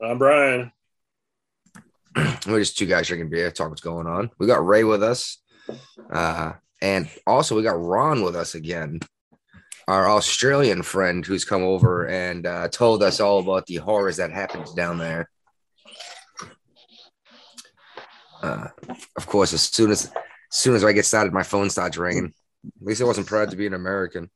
I'm Brian. We're just two guys drinking beer, talk what's going on. We got Ray with us. And also we got Ron with us again, our Australian friend who's come over and told us all about the horrors that happened down there. Of course, as soon as I get started, my phone starts ringing. At least I wasn't proud to be an American.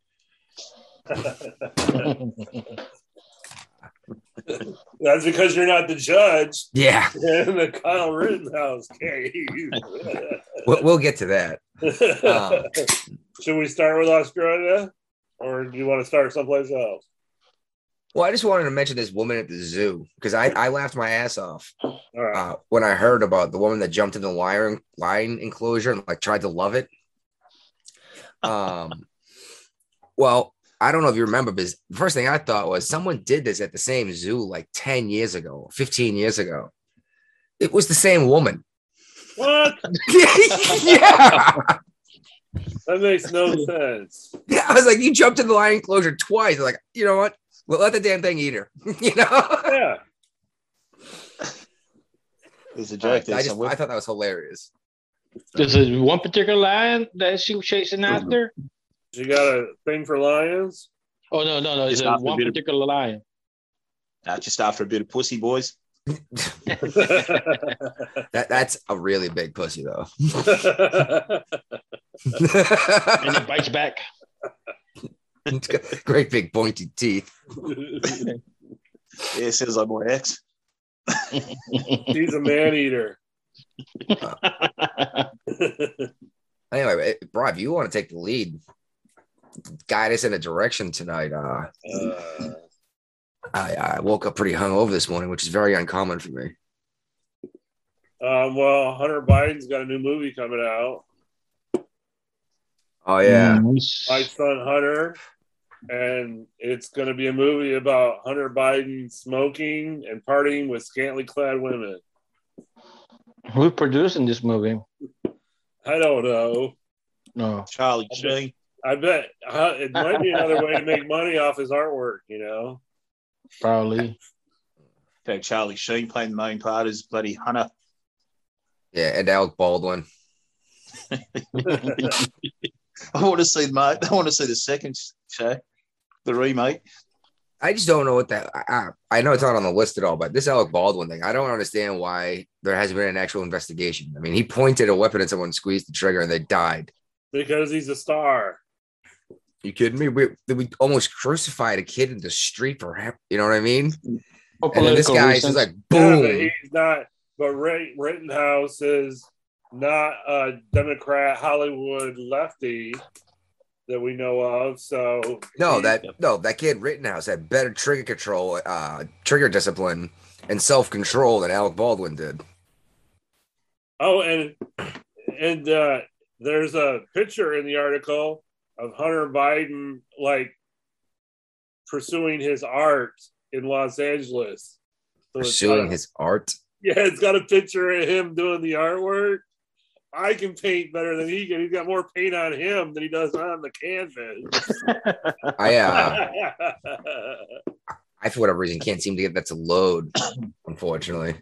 That's because you're not the judge. Yeah. In the Kyle Rittenhouse case. We'll get to that. Should we start with Australia, or do you want to start someplace else? Well, I just wanted to mention this woman at the zoo because I laughed my ass off Right. when I heard about the woman that jumped in the lion enclosure and tried to love it. Well, I don't know if you remember, but the first thing I thought was someone did this at the same zoo 10 years ago, 15 years ago. It was the same woman. What? Yeah. That makes no sense. Yeah, I was like, you jumped in the lion enclosure twice. Like, you know what? Well, let the damn thing eat her. Yeah. There's a joke there. I thought that was hilarious. There's one particular lion that she was chasing after. You got a thing for lions? Oh no! It's one particular lion. Just after a bit of pussy, boys. That's a really big pussy, though. And it bites back. It's got great big pointy teeth. Yeah, says like my ex. He's a man eater. Anyway, Brian, if you want to take the lead, guide us in a direction tonight. I woke up pretty hungover this morning, which is very uncommon for me. Well, Hunter Biden's got a new movie coming out. Oh, yeah. My son Hunter. And it's going to be a movie about Hunter Biden smoking and partying with scantily clad women. Who's producing this movie? I don't know. No. Charlie Sheen. I bet it might be another way to make money off his artwork, Probably. In fact, Charlie Sheen playing the main part as bloody Hunter. Yeah, and Alec Baldwin. I want to see the second show, the remake. I just don't know what that. I know it's not on the list at all, but this Alec Baldwin thing, I don't understand why there hasn't been an actual investigation. I mean, he pointed a weapon at someone, squeezed the trigger, and they died. Because he's a star. You kidding me? We almost crucified a kid in the street for him. You know what I mean? And then this guy's just like, boom. Yeah, but he's not. But Rittenhouse is not a Democrat Hollywood lefty that we know of. So that kid Rittenhouse had better trigger control, trigger discipline, and self-control than Alec Baldwin did. Oh, and there's a picture in the article of Hunter Biden pursuing his art in Los Angeles. So pursuing his art? Yeah, it's got a picture of him doing the artwork. I can paint better than he can. He's got more paint on him than he does on the canvas. I for whatever reason can't seem to get that to load, unfortunately.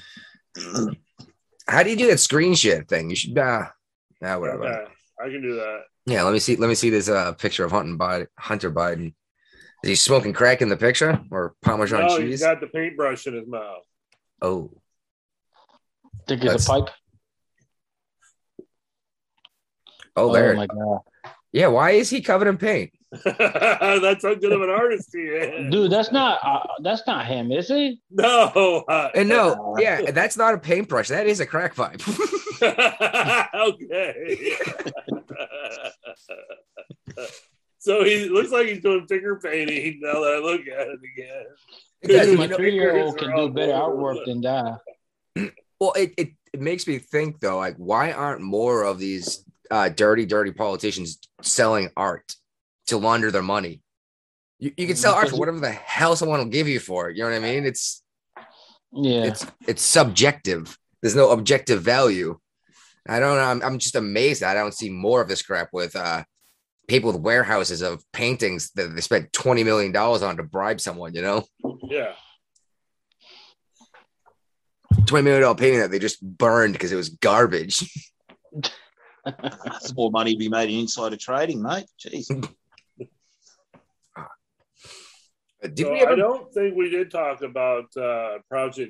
How do you do that screen share thing? You should whatever. Okay, I can do that. Yeah, let me see this picture of Hunter Biden. Is he smoking crack in the picture or Parmesan cheese? He's got the paintbrush in his mouth. Oh. Think it's a pipe? Oh, there. Oh my god. Yeah, why is he covered in paint? That's how good of an artist he is. Dude, that's not him, is he? No. Yeah, that's not a paintbrush. That is a crack pipe. Okay. So he looks like he's doing finger painting now that I look at it again. Dude, my 3-year-old can do better artwork than that. Well, it makes me think, though, why aren't more of these dirty politicians selling art to launder their money? You can sell art for whatever the hell someone will give you for it. You know what I mean? It's subjective. There's no objective value. I don't know. I'm just amazed that I don't see more of this crap with people with warehouses of paintings that they spent $20 million on to bribe someone, Yeah. $20 million painting that they just burned because it was garbage. That's more money to be made in insider trading, mate. Jeez. I don't think we did talk about Project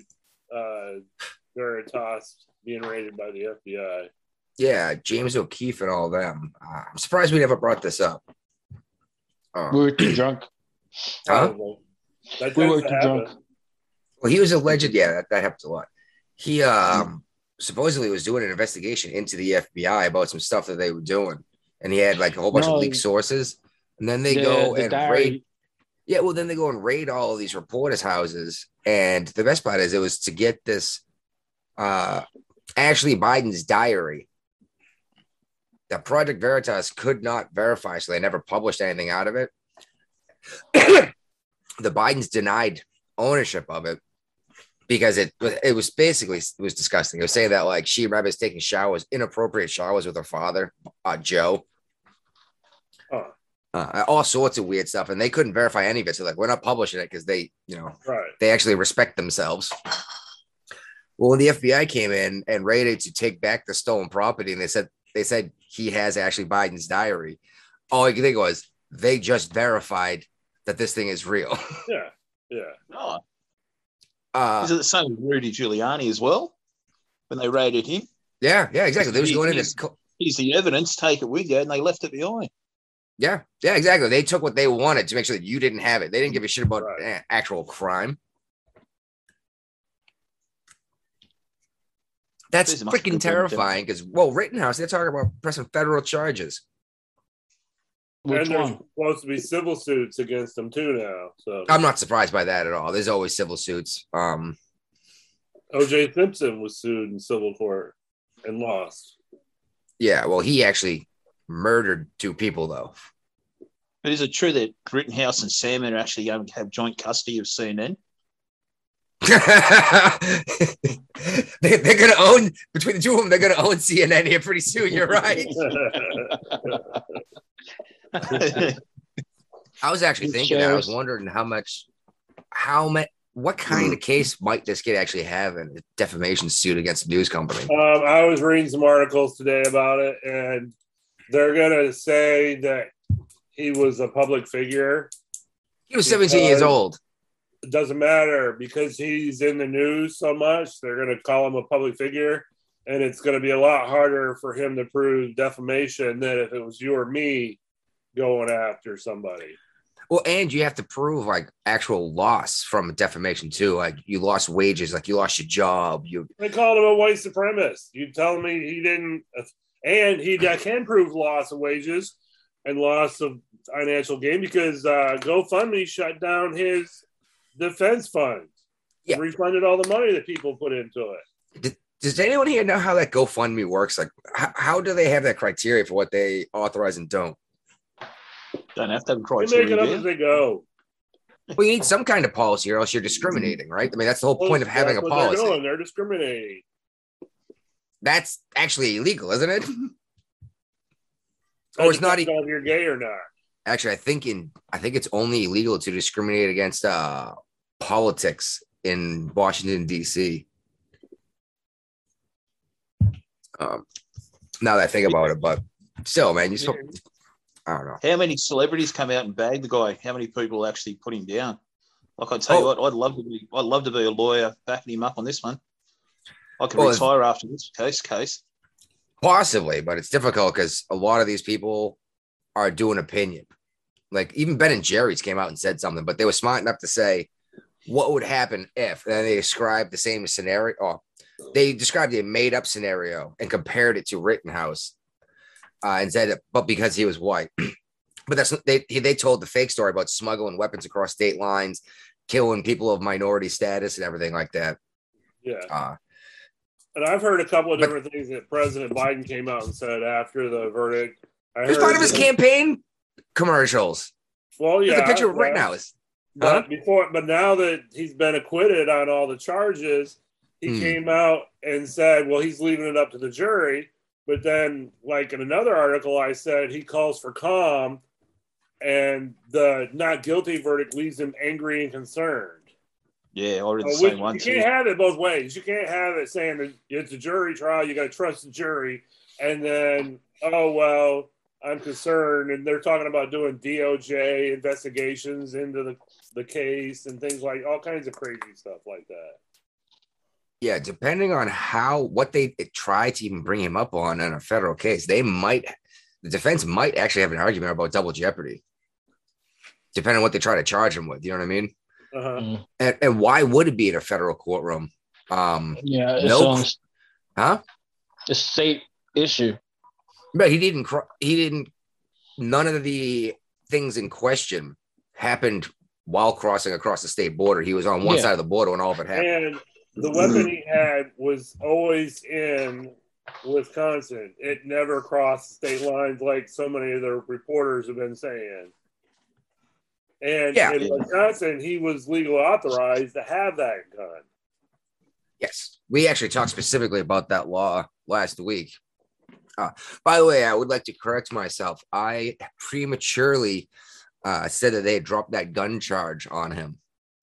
Veritas being raided by the FBI. Yeah, James O'Keefe and all them. I'm surprised we never brought this up. We were too drunk. Huh? We were too drunk. Well, he was alleged. Yeah, that happens a lot. He supposedly was doing an investigation into the FBI about some stuff that they were doing, and he had like a whole bunch of leaked sources. And then they go and raid. Yeah, well, then they go and raid all of these reporters' houses. And the best part is it was to get this Ashley Biden's diary that Project Veritas could not verify, so they never published anything out of it. The Bidens denied ownership of it because it was basically disgusting. It was saying that like she remembers taking inappropriate showers with her father, Joe. All sorts of weird stuff, and they couldn't verify any of it. So like, we're not publishing it because they, they actually respect themselves. Well, when the FBI came in and raided to take back the stolen property, and they said he has Ashley Biden's diary. All I could think was they just verified that this thing is real. Yeah. Oh. Is it the same with Rudy Giuliani as well? When they raided him? Yeah, exactly. They was going in. Here's the evidence. Take it with you, and they left it behind. Yeah, exactly. They took what they wanted to make sure that you didn't have it. They didn't give a shit about actual crime. That's freaking terrifying because, Rittenhouse, they're talking about pressing federal charges. And there's supposed to be civil suits against them too now. So I'm not surprised by that at all. There's always civil suits. O.J. Simpson was sued in civil court and lost. Yeah, well, he actually murdered 2 people, though. But is it true that Rittenhouse and Salmon are actually going to have joint custody of CNN? They're going to own, between the 2 of them, they're going to own CNN here pretty soon. You're right. I was actually thinking that. I was wondering what kind of case might this kid actually have in a defamation suit against a news company? I was reading some articles today about it, and they're going to say that he was a public figure. He was 17 years old. It doesn't matter because he's in the news so much. They're going to call him a public figure, and it's going to be a lot harder for him to prove defamation than if it was you or me going after somebody. Well, and you have to prove like actual loss from defamation too. Like you lost wages, like you lost your job. They called him a white supremacist. You telling me he didn't? And he can prove loss of wages and loss of financial gain because GoFundMe shut down his defense fund. Yeah. Refunded all the money that people put into it. Does anyone here know how that GoFundMe works? Like, how do they have that criteria for what they authorize and don't? Don't have to have a criteria. They make it up as they go. Well, you need some kind of policy or else you're discriminating, right? I mean, that's the whole point of having a policy. They're discriminating. That's actually illegal, isn't it? Or it's not even if you're gay or not. Actually, I think it's only illegal to discriminate against politics in Washington, D.C. Now that I think about it, but still, man, I don't know. How many celebrities come out and bag the guy? How many people actually put him down? Like I tell you what, I'd love to be a lawyer backing him up on this one. I could retire after this case. Possibly, but it's difficult because a lot of these people are doing opinion. Like even Ben and Jerry's came out and said something, but they were smart enough to say what would happen if. And then they described the same scenario. Oh, they described a made-up scenario and compared it to Rittenhouse, and said, but because he was white. But they told the fake story about smuggling weapons across state lines, killing people of minority status, and everything like that. Yeah. And I've heard a couple of different things that President Biden came out and said after the verdict. It was part of his campaign commercials. Well, yeah. There's a picture of Rittenhouse. But now that he's been acquitted on all the charges, he came out and said, well, he's leaving it up to the jury. But then, like in another article, I said he calls for calm, and the not guilty verdict leaves him angry and concerned. Yeah, I read the same one you too. can't have it both ways. You can't have it saying that it's a jury trial. You got to trust the jury, and then I'm concerned, and they're talking about doing DOJ investigations into the case and things like all kinds of crazy stuff like that. Yeah, depending on what they try to even bring him up on in a federal case, the defense might actually have an argument about double jeopardy, depending on what they try to charge him with. You know what I mean? Uh-huh. And why would it be in a federal courtroom? It's a state issue. But he didn't. None of the things in question happened while crossing across the state border. He was on one side of the border when all of it happened. And the weapon he had was always in Wisconsin. It never crossed state lines like so many of the reporters have been saying. And in Wisconsin, he was legally authorized to have that gun. Yes. We actually talked specifically about that law last week. By the way, I would like to correct myself. I prematurely said that they had dropped that gun charge on him.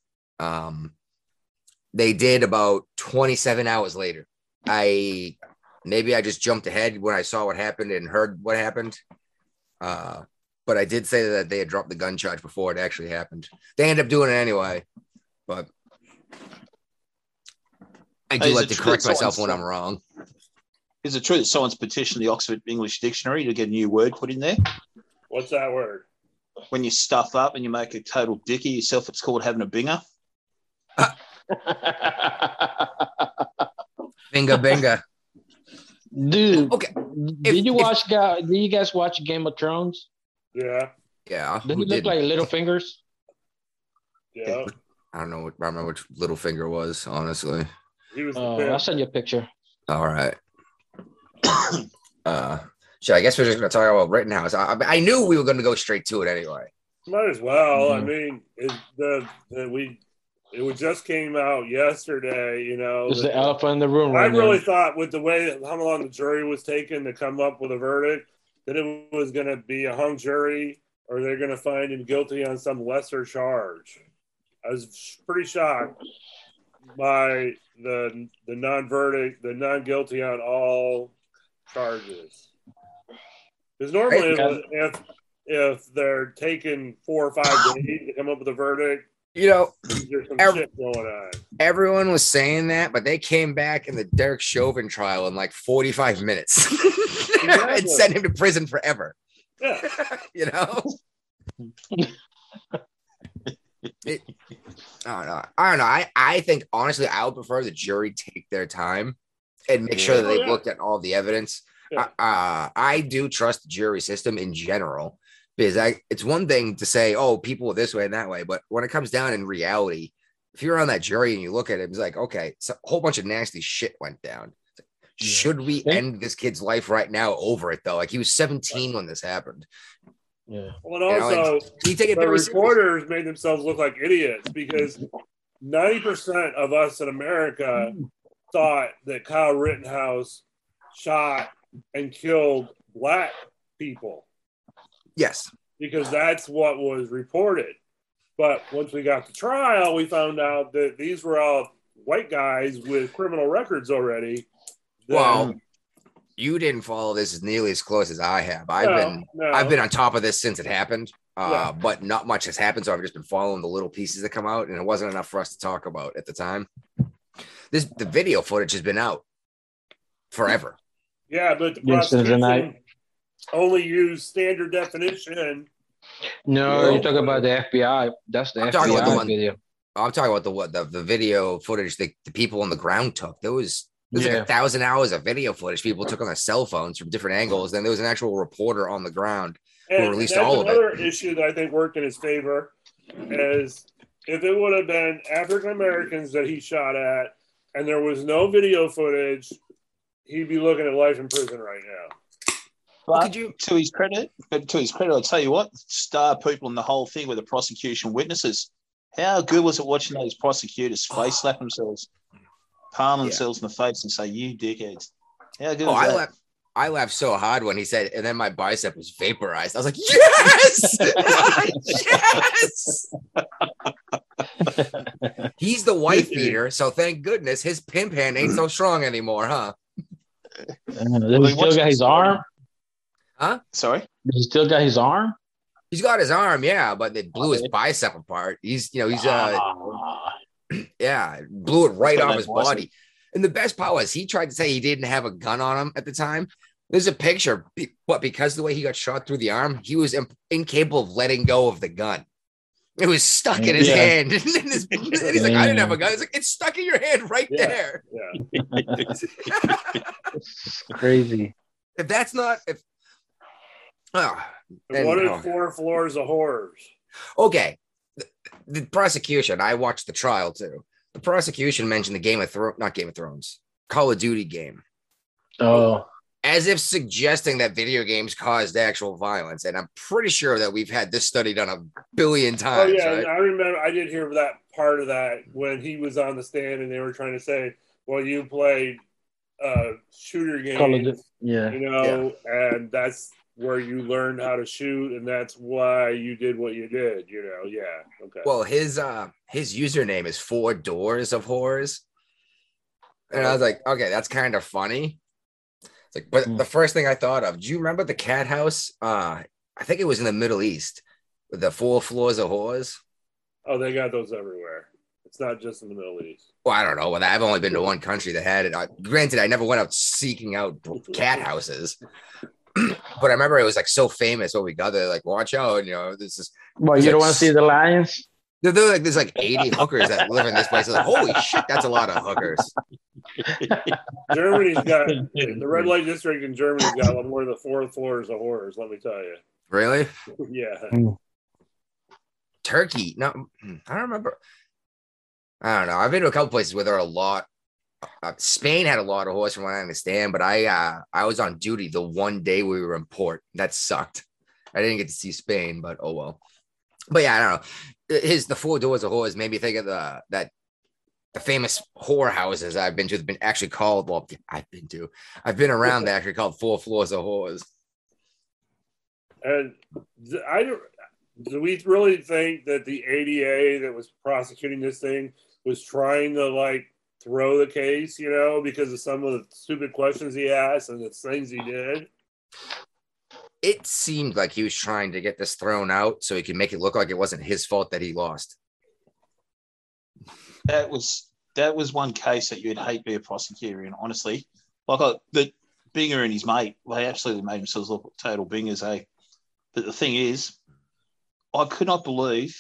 They did about 27 hours later. Maybe I just jumped ahead when I saw what happened and heard what happened. But I did say that they had dropped the gun charge before it actually happened. They ended up doing it anyway. But I do like to correct myself when I'm wrong. Is it true that someone's petitioned the Oxford English Dictionary to get a new word put in there? What's that word? When you stuff up and you make a total dicky yourself, it's called having a binger. Binga. Dude, okay. Did you guys watch Game of Thrones? Yeah. Did he look like Littlefinger? Yeah. I don't know. I remember which Littlefinger was, honestly. He was. I'll send you a picture. All right. So I guess we're just going to talk about Rittenhouse. I knew we were going to go straight to it anyway. Might as well. Mm-hmm. I mean, it just came out yesterday. You know, it's the elephant in the room. I really thought with the way how long the jury was taking to come up with a verdict that it was going to be a hung jury, or they're going to find him guilty on some lesser charge. I was pretty shocked by the non-verdict, the non-guilty on all charges. Because normally, if they're taking 4 or 5 days to come up with a verdict, you know, there's some shit going on. Everyone was saying that, but they came back in the Derek Chauvin trial in like 45 minutes and sent him to prison forever. Yeah, you know. I don't know. I think honestly, I would prefer the jury take their time and make sure that they've looked at all the evidence. Yeah. I do trust the jury system in general, because it's one thing to say, oh, people are this way and that way, but when it comes down in reality, if you're on that jury and you look at it, it's like, okay, so a whole bunch of nasty shit went down. Should we end this kid's life right now over it though? Like, he was 17 when this happened. Yeah. Well, and also, the reporters made themselves look like idiots, because 90% of us in America thought that Kyle Rittenhouse shot and killed black people. Yes. Because that's what was reported. But once we got to trial, we found out that these were all white guys with criminal records already. Well, you didn't follow this as nearly as close as I have. I've been on top of this since it happened, but not much has happened. So I've just been following the little pieces that come out, and it wasn't enough for us to talk about at the time. The video footage has been out forever. Yeah, but the prosecution only used standard definition. No, you're talking about the FBI. That's the FBI video. I'm talking about the video footage that the people on the ground took. There was like 1,000 hours of video footage people took on their cell phones from different angles. Then there was an actual reporter on the ground who released all of it. Another issue that I think worked in his favor is if it would have been African Americans that he shot at and there was no video footage, he'd be looking at life in prison right now. But to his credit, I'll tell you what, star people in the whole thing were the prosecution witnesses. How good was it watching those prosecutors face slap themselves, palm themselves in the face and say, "You dickheads"? How good was that? I laughed so hard when he said, and then my bicep was vaporized. I was like, yes! Yes! He's the wife beater, so thank goodness his pimp hand ain't so strong anymore, huh? Does he still got his arm? Huh? Sorry? Does he still got his arm? He's got his arm, yeah, but they blew his bicep apart. He's blew it right off his body. And the best part was he tried to say he didn't have a gun on him at the time. There's a picture, but because of the way he got shot through the arm, he was incapable of letting go of the gun. It was stuck in his hand. And he's like, I didn't have a gun. It's like, it's stuck in your hand right there. Yeah. It's crazy. If that's not... What are 4 floors of horrors? Okay. The prosecution, I watched the trial too. The prosecution mentioned the not Game of Thrones, Call of Duty game. Oh. As if suggesting that video games caused actual violence. And I'm pretty sure that we've had this study done a billion times. Oh, yeah. Right? I remember I did hear that part of that when he was on the stand and they were trying to say, well, you played shooter games. And that's where you learned how to shoot, and that's why you did what you did, Okay. Well, his username is 4 Doors of Horrors. And I was like, okay, that's kind of funny. It's like, but the first thing I thought of, do you remember the cat house? I think it was in the Middle East with the 4 floors of horrors. Oh, they got those everywhere. It's not just in the Middle East. Well, I don't know. Well, I've only been to one country that had it. Granted, I never went out seeking out cat houses. But I remember it was like so famous when we got there, like, watch out, this is. Well, you don't want to see the lions? They're like, there's like 80 hookers that live in this place. Like, holy shit, that's a lot of hookers. Germany's got the red light district in Germany's got one of the 4 floors of horrors. Let me tell you. Really? Yeah. Turkey? No, I don't remember. I don't know. I've been to a couple places where there are a lot. Spain had a lot of horse, from what I understand, but I was on duty the one day we were in port. That sucked. I didn't get to see Spain, but oh well. But yeah, I don't know. The 4 Doors of Horrors made me think of the famous whore houses I've been to. Have been actually called. Well, I've been around. They actually called 4 Floors of Horrors. And do we really think that the ADA that was prosecuting this thing was trying to throw the case, because of some of the stupid questions he asked and the things he did? It seemed like he was trying to get this thrown out so he could make it look like it wasn't his fault that he lost. That was one case that you'd hate to be a prosecutor in, honestly. The Binger and his mate, they absolutely made themselves look total bingers, eh? But the thing is, I could not believe,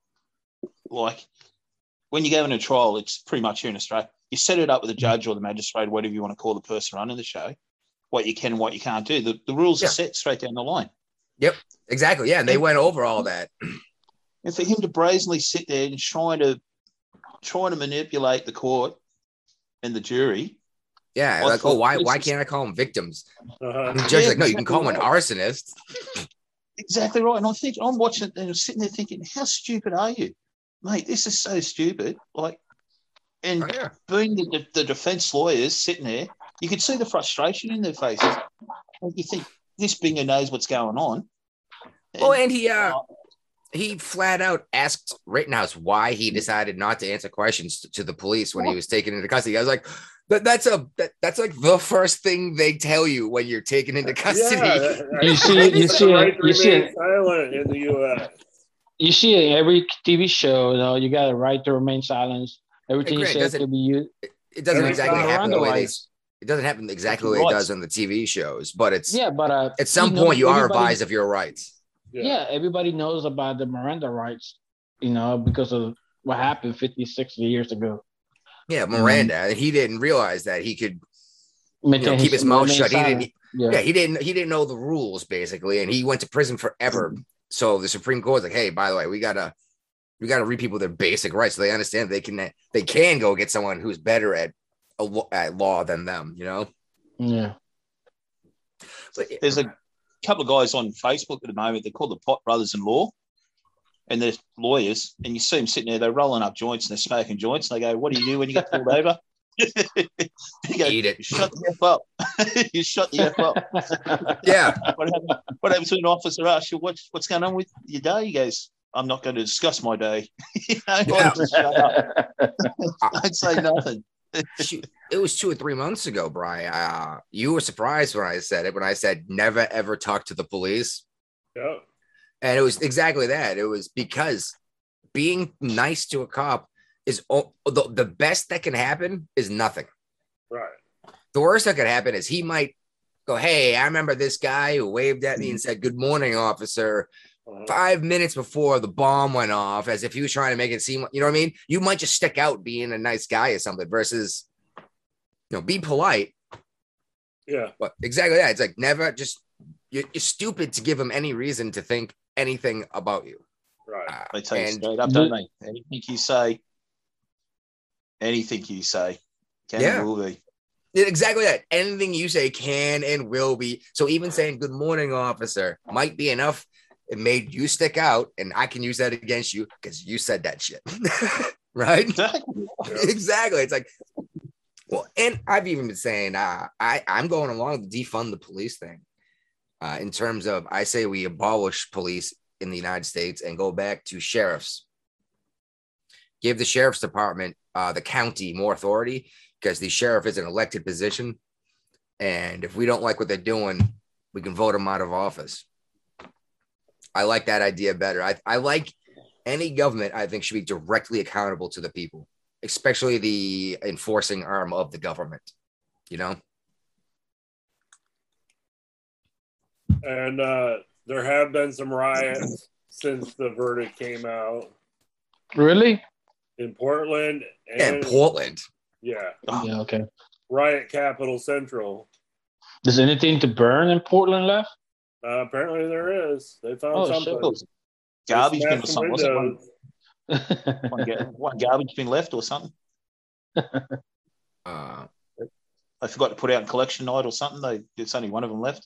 when you go in a trial, it's pretty much here in Australia. You set it up with the judge or the magistrate, whatever you want to call the person running the show, what you can and what you can't do. The rules are set straight down the line. Yep, exactly. Yeah, and they went over all that. And for him to brazenly sit there and trying to manipulate the court and the jury. Yeah, why can't I call them victims? And the judge's like, no, you can call them an arsonist. Exactly right. And I'm watching it and I'm sitting there thinking, how stupid are you? Mate, this is so stupid. Being the defense lawyers sitting there, you could see the frustration in their faces. You think this Binger knows what's going on. And he flat out asked Rittenhouse why he decided not to answer questions to the police when he was taken into custody. I was like, that's like the first thing they tell you when you're taken into custody. Yeah, you see silent in the U.S. You see it in every TV show, you got a right to remain silent. Everything you say can be used. It doesn't exactly happen the way it doesn't happen exactly the way it does on the TV shows, but it's at some point you are advised of your rights. Yeah, everybody knows about the Miranda rights, because of what happened 50, 60 years ago. Yeah, Miranda, he didn't realize that he could keep his mouth shut. He didn't know the rules basically, and he went to prison forever. So the Supreme Court's like, hey, by the way, we gotta read people their basic rights so they understand they can go get someone who's better at law than them. Yeah. But there's a couple of guys on Facebook at the moment. They're called the Pot Brothers in Law, and they're lawyers. And you see them sitting there, they're rolling up joints and they're smoking joints. And they go, "What do you do when you get pulled over?" You go, eat it. You shut the F up. You shut the F up. Yeah. What happens when an officer asks you what's going on with your day? He goes, I'm not going to discuss my day. Just shut up. I'd say nothing. It was 2 or 3 months ago, Brian. You were surprised when I said it, when I said never, ever talk to the police. Yeah. And it was exactly that. It was because being nice to a cop is the best that can happen is nothing. Right. The worst that could happen is he might go, hey, I remember this guy who waved at me and said, good morning, officer, 5 minutes before the bomb went off, as if he was trying to make it seem, you know what I mean? You might just stick out being a nice guy or something versus, be polite. Yeah. But exactly that. It's like never just, you're stupid to give him any reason to think anything about you. Right. They tell you straight up, don't they? Anything you say can and will be. Exactly that. Anything you say can and will be. So even saying good morning, officer might be enough. It made you stick out, and I can use that against you because you said that shit. Right? Exactly. Exactly. It's like, well, and I've even been saying I'm going along with defund the police thing. In terms of, I say we abolish police in the United States and go back to sheriffs. Give the sheriff's department, the county, more authority, because the sheriff is an elected position. And if we don't like what they're doing, we can vote them out of office. I like that idea better. I like any government, I think, should be directly accountable to the people, especially the enforcing arm of the government, And there have been some riots since the verdict came out. Really? In Portland. And Portland. Yeah. Yeah, okay. Riot Capital Central. Is anything to burn in Portland left? Apparently there is. They found something. Garbage bin or something, wasn't it? One garbage bin left or something. They forgot to put out in collection night or something. There's only one of them left.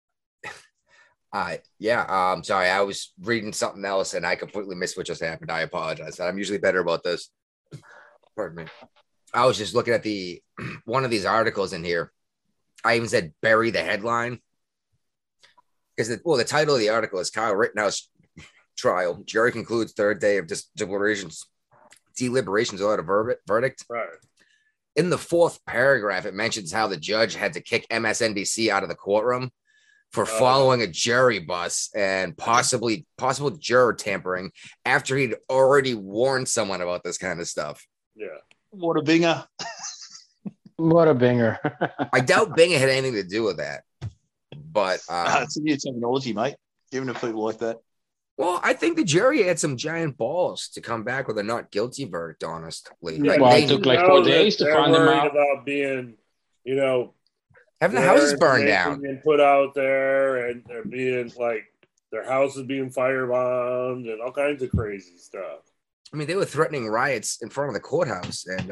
Sorry. I was reading something else and I completely missed what just happened. I apologize. I'm usually better about this. Pardon me. I was just looking at one of these articles in here. I even said bury the headline because the title of the article is Kyle Rittenhouse trial. Jury concludes third day of deliberations without a verdict. Right. In the fourth paragraph, it mentions how the judge had to kick MSNBC out of the courtroom for following a jury bus and possible juror tampering after he'd already warned someone about this kind of stuff. Yeah. What a binger. What a binger. I doubt Binger had anything to do with that. But it's a new terminology, mate. Giving to people like that. Well, I think the jury had some giant balls to come back with a not guilty verdict, honestly. Yeah, it took like 4 days to find them out. About being, having the houses burned down and put out there, and they're being like their house is being firebombed and all kinds of crazy stuff. I mean, they were threatening riots in front of the courthouse, and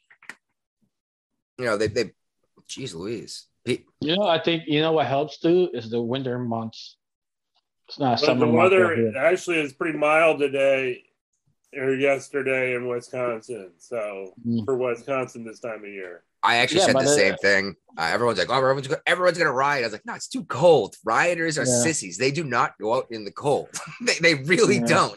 they geez Louise. I think what helps too is the winter months. It's not summer. The weather actually is pretty mild today or yesterday in Wisconsin. So for Wisconsin this time of year. I actually said the same thing. Everyone's like, "Oh, everyone's gonna riot." I was like, "No, it's too cold. Rioters are sissies. They do not go out in the cold. they really don't."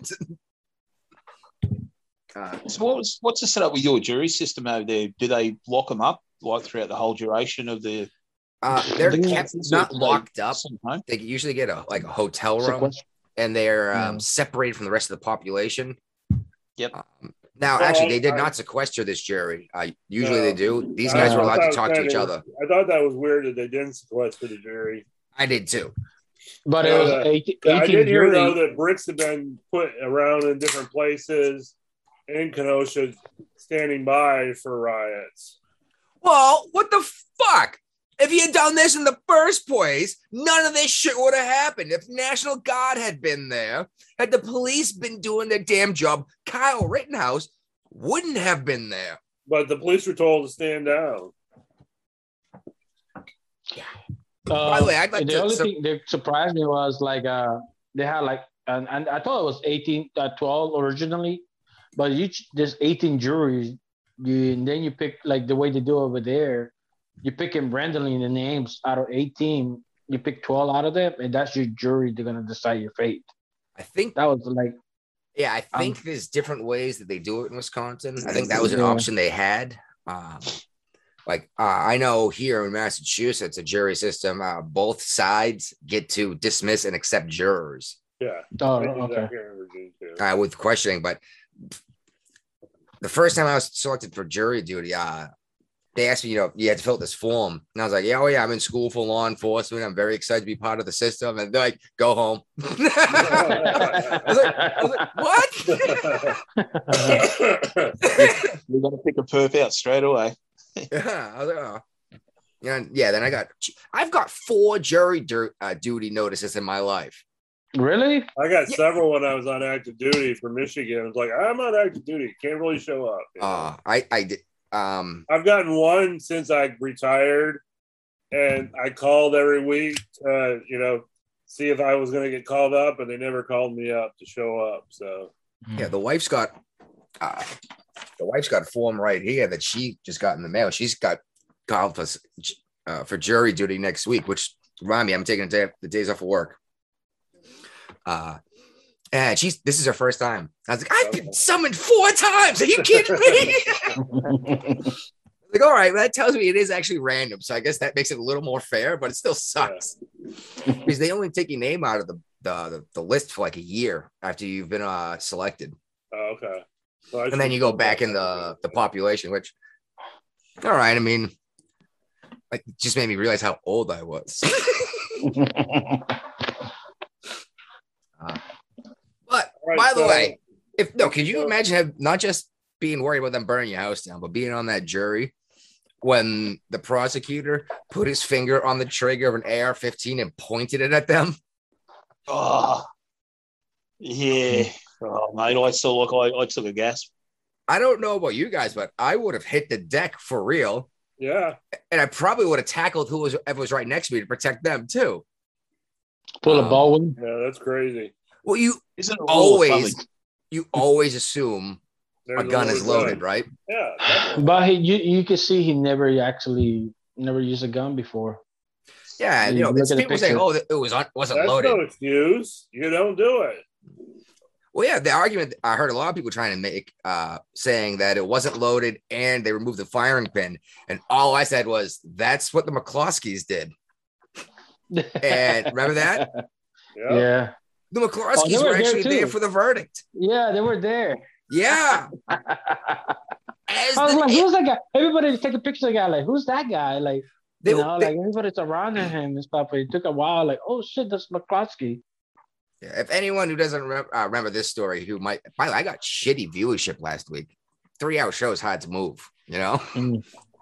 So what's the setup with your jury system over there? Do they lock them up throughout the whole duration of the? They're not locked up. They usually get a hotel room, and they're separated from the rest of the population. Yep. Actually, they did not sequester this jury. Usually they do. These guys were allowed to talk to each other. I thought that was weird that they didn't sequester the jury. I did too. But it was 18 I did hear, though, that bricks have been put around in different places in Kenosha standing by for riots. Well, what the fuck? If he had done this in the first place, none of this shit would have happened. If National Guard had been there, had the police been doing their damn job, Kyle Rittenhouse wouldn't have been there. But the police were told to stand down. By the way, I'd like the only thing that surprised me was they had and I thought it was 12 originally, but there's 18 juries. And then you pick the way they do over there. You pick them randomly in the names out of 18. You pick 12 out of them, and that's your jury. They're gonna decide your fate. I think that was Yeah, I think there's different ways that they do it in Wisconsin. I think that was an option they had. I know here in Massachusetts, a jury system, both sides get to dismiss and accept jurors. Yeah. Oh, okay. With questioning, but the first time I was selected for jury duty, they asked me, you had to fill out this form. And I was like, yeah, I'm in school for law enforcement. I'm very excited to be part of the system. And they're like, go home. I was like, what? You're going to pick a perp out straight away. Yeah. I was like, oh. Yeah, then I've got 4 jury duty notices in my life. Really? I got several when I was on active duty for Michigan. It's like, I'm on active duty. Can't really show up. I did. I've gotten one since I retired, and I called every week, see if I was going to get called up, and they never called me up to show up. So yeah, the wife's got a form right here that she just got in the mail. She's got called for jury duty next week, which remind me, I'm taking the days off of work. And this is her first time. I was like, I've been summoned 4 times. Are you kidding me? Like, all right, well, that tells me it is actually random. So I guess that makes it a little more fair, but it still sucks because they only take your name out of the list for like a year after you've been selected. Oh, okay. Well, and then you go back in the population, which, all right. I mean, like, it just made me realize how old I was. But by the way, could you imagine not just being worried about them burning your house down, but being on that jury when the prosecutor put his finger on the trigger of an AR-15 and pointed it at them? Oh, yeah. Oh, mate, I took a gasp. I don't know about you guys, but I would have hit the deck for real. Yeah. And I probably would have tackled whoever was right next to me to protect them too. Pull a Baldwin. Yeah, that's crazy. Well, you always assume a gun is loaded, right? Yeah. Definitely. But you can see he never used a gun before. Yeah, people saying, "Oh, it wasn't loaded." No excuse. You don't do it. Well, yeah, the argument I heard a lot of people trying to make, saying that it wasn't loaded and they removed the firing pin, and all I said was, "That's what the McCloskeys did." And remember that? Yeah. The McCloskeys were actually there for the verdict. Yeah, they were there. Yeah. I was like, who's that guy? Everybody was taking pictures of the guy. Like, who's that guy? Like, everybody's surrounding him and stuff. But it took a while. Like, oh shit, that's McCloskey. Yeah. If anyone who doesn't remember this story, who might, by the way, I got shitty viewership last week. 3-hour show is hard to move. Anyone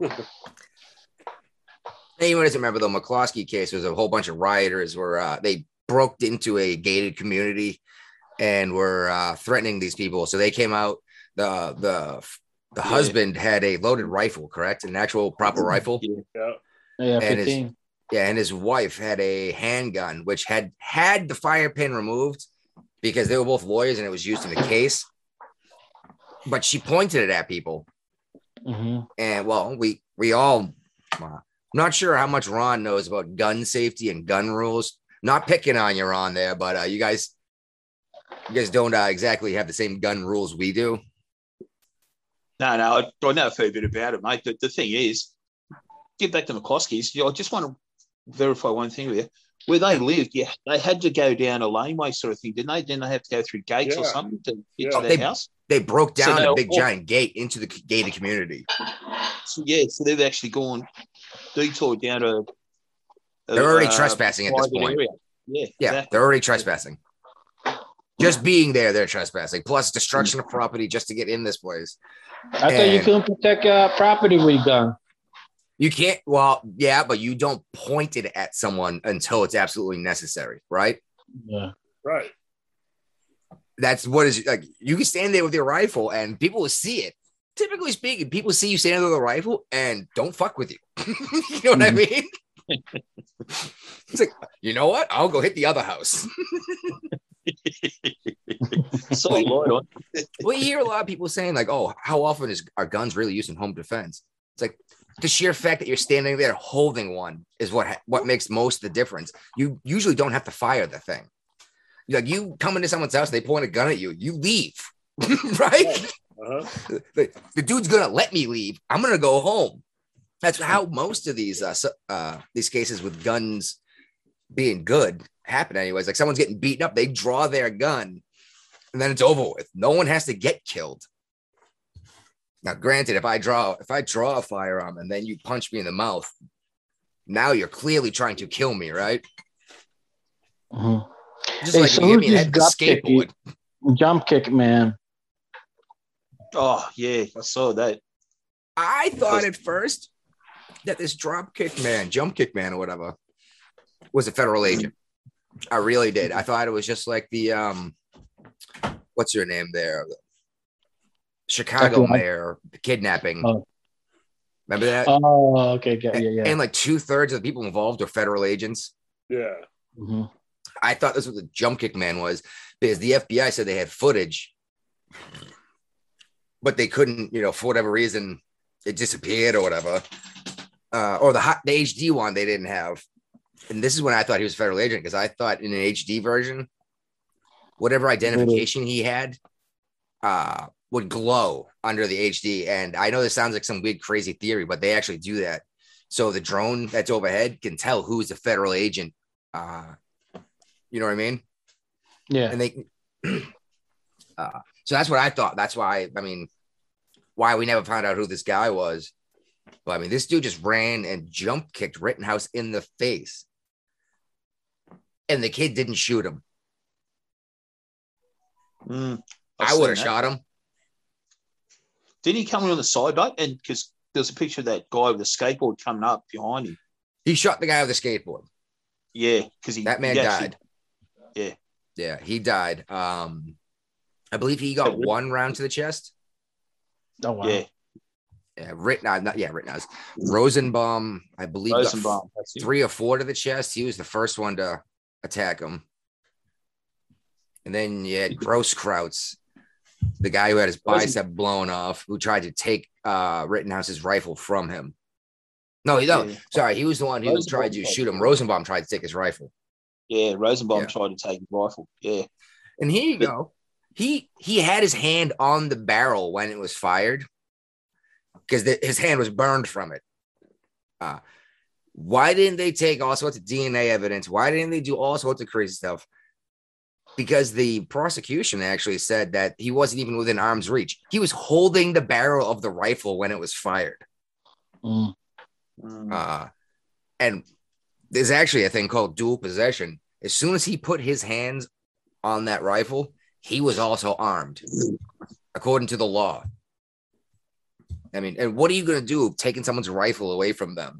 doesn't remember the McCloskey case? Was a whole bunch of rioters where they broke into a gated community and were threatening these people. So they came out. The husband had a loaded rifle, correct? An actual proper rifle. Yeah. And his wife had a handgun, which had the fire pin removed because they were both lawyers and it was used in the case. But she pointed it at people. Mm-hmm. And well, we all. I'm not sure how much Ron knows about gun safety and gun rules. Not picking on you, Ron, there, but you guys don't exactly have the same gun rules we do. No, I know a fair bit about it, mate. The thing is, get back to McCloskey's. I just want to verify one thing with you. Where they lived, they had to go down a laneway sort of thing, didn't they? Didn't they have to go through gates or something to get to their house? They broke down a big giant gate into the gated community. So they've actually gone detour down to. They're already trespassing at this point. Area. Yeah, exactly. They're already trespassing. Just being there, they're trespassing. Plus destruction of property just to get in this place. I thought you couldn't protect property with a gun. You can't. Well, yeah, but you don't point it at someone until it's absolutely necessary, right? Yeah. Right. That's what is like. You can stand there with your rifle and people will see it. Typically speaking, people see you standing with a rifle and don't fuck with you. You know what I mean? It's like, you know what? I'll go hit the other house. Well, you hear a lot of people saying like, "Oh, how often are guns really used in home defense?" It's like the sheer fact that you're standing there holding one is what makes most of the difference. You usually don't have to fire the thing. Like you come into someone's house, they point a gun at you, you leave, right? The dude's gonna let me leave. I'm gonna go home. That's how most of these cases with guns being good happen, anyways. Like someone's getting beaten up, they draw their gun, and then it's over with. No one has to get killed. Now, granted, if I draw a firearm and then you punch me in the mouth, now you're clearly trying to kill me, right? Mm-hmm. Just like you hit me in the head with a skateboard. Jump kick, man. Oh, yeah, I saw that. I thought at first that this jump kick man, or whatever, was a federal agent. I really did. I thought it was just like the, what's her name there? Chicago mayor, the kidnapping. Oh. Remember that? Oh, okay. Yeah. And like 2/3 of the people involved are federal agents. Yeah. Mm-hmm. I thought this was what the jump kick man was, because the FBI said they had footage, but they couldn't, for whatever reason, it disappeared or whatever. Or the HD one they didn't have. And this is when I thought he was a federal agent, because I thought in an HD version, whatever identification he had would glow under the HD. And I know this sounds like some weird, crazy theory, but they actually do that. So the drone that's overhead can tell who's a federal agent. You know what I mean? Yeah. And they, so that's what I thought. That's why, why we never found out who this guy was. But this dude just ran and jump kicked Rittenhouse in the face. And the kid didn't shoot him. I would have shot him. Didn't he come in on the side, mate? And because there's a picture of that guy with a skateboard coming up behind him. He shot the guy with the skateboard. Yeah, because that man died. Yeah, he died. I believe he got one round to the chest. Oh wow. Yeah, Rittenhouse. Rosenbaum, I believe, got 3 or 4 to the chest. He was the first one to attack him. And then you had Grosskreutz, the guy who had his bicep blown off, who tried to take Rittenhouse's rifle from him. Sorry, he was the one who tried to shoot him. Rosenbaum tried to take his rifle. Yeah, Rosenbaum tried to take his rifle. Yeah. And here you go. He had his hand on the barrel when it was fired, because his hand was burned from it. Why didn't they take all sorts of DNA evidence? Why didn't they do all sorts of crazy stuff? Because the prosecution actually said that he wasn't even within arm's reach. He was holding the barrel of the rifle when it was fired. And there's actually a thing called dual possession. As soon as he put his hands on that rifle, he was also armed, according to the law. And what are you going to do taking someone's rifle away from them?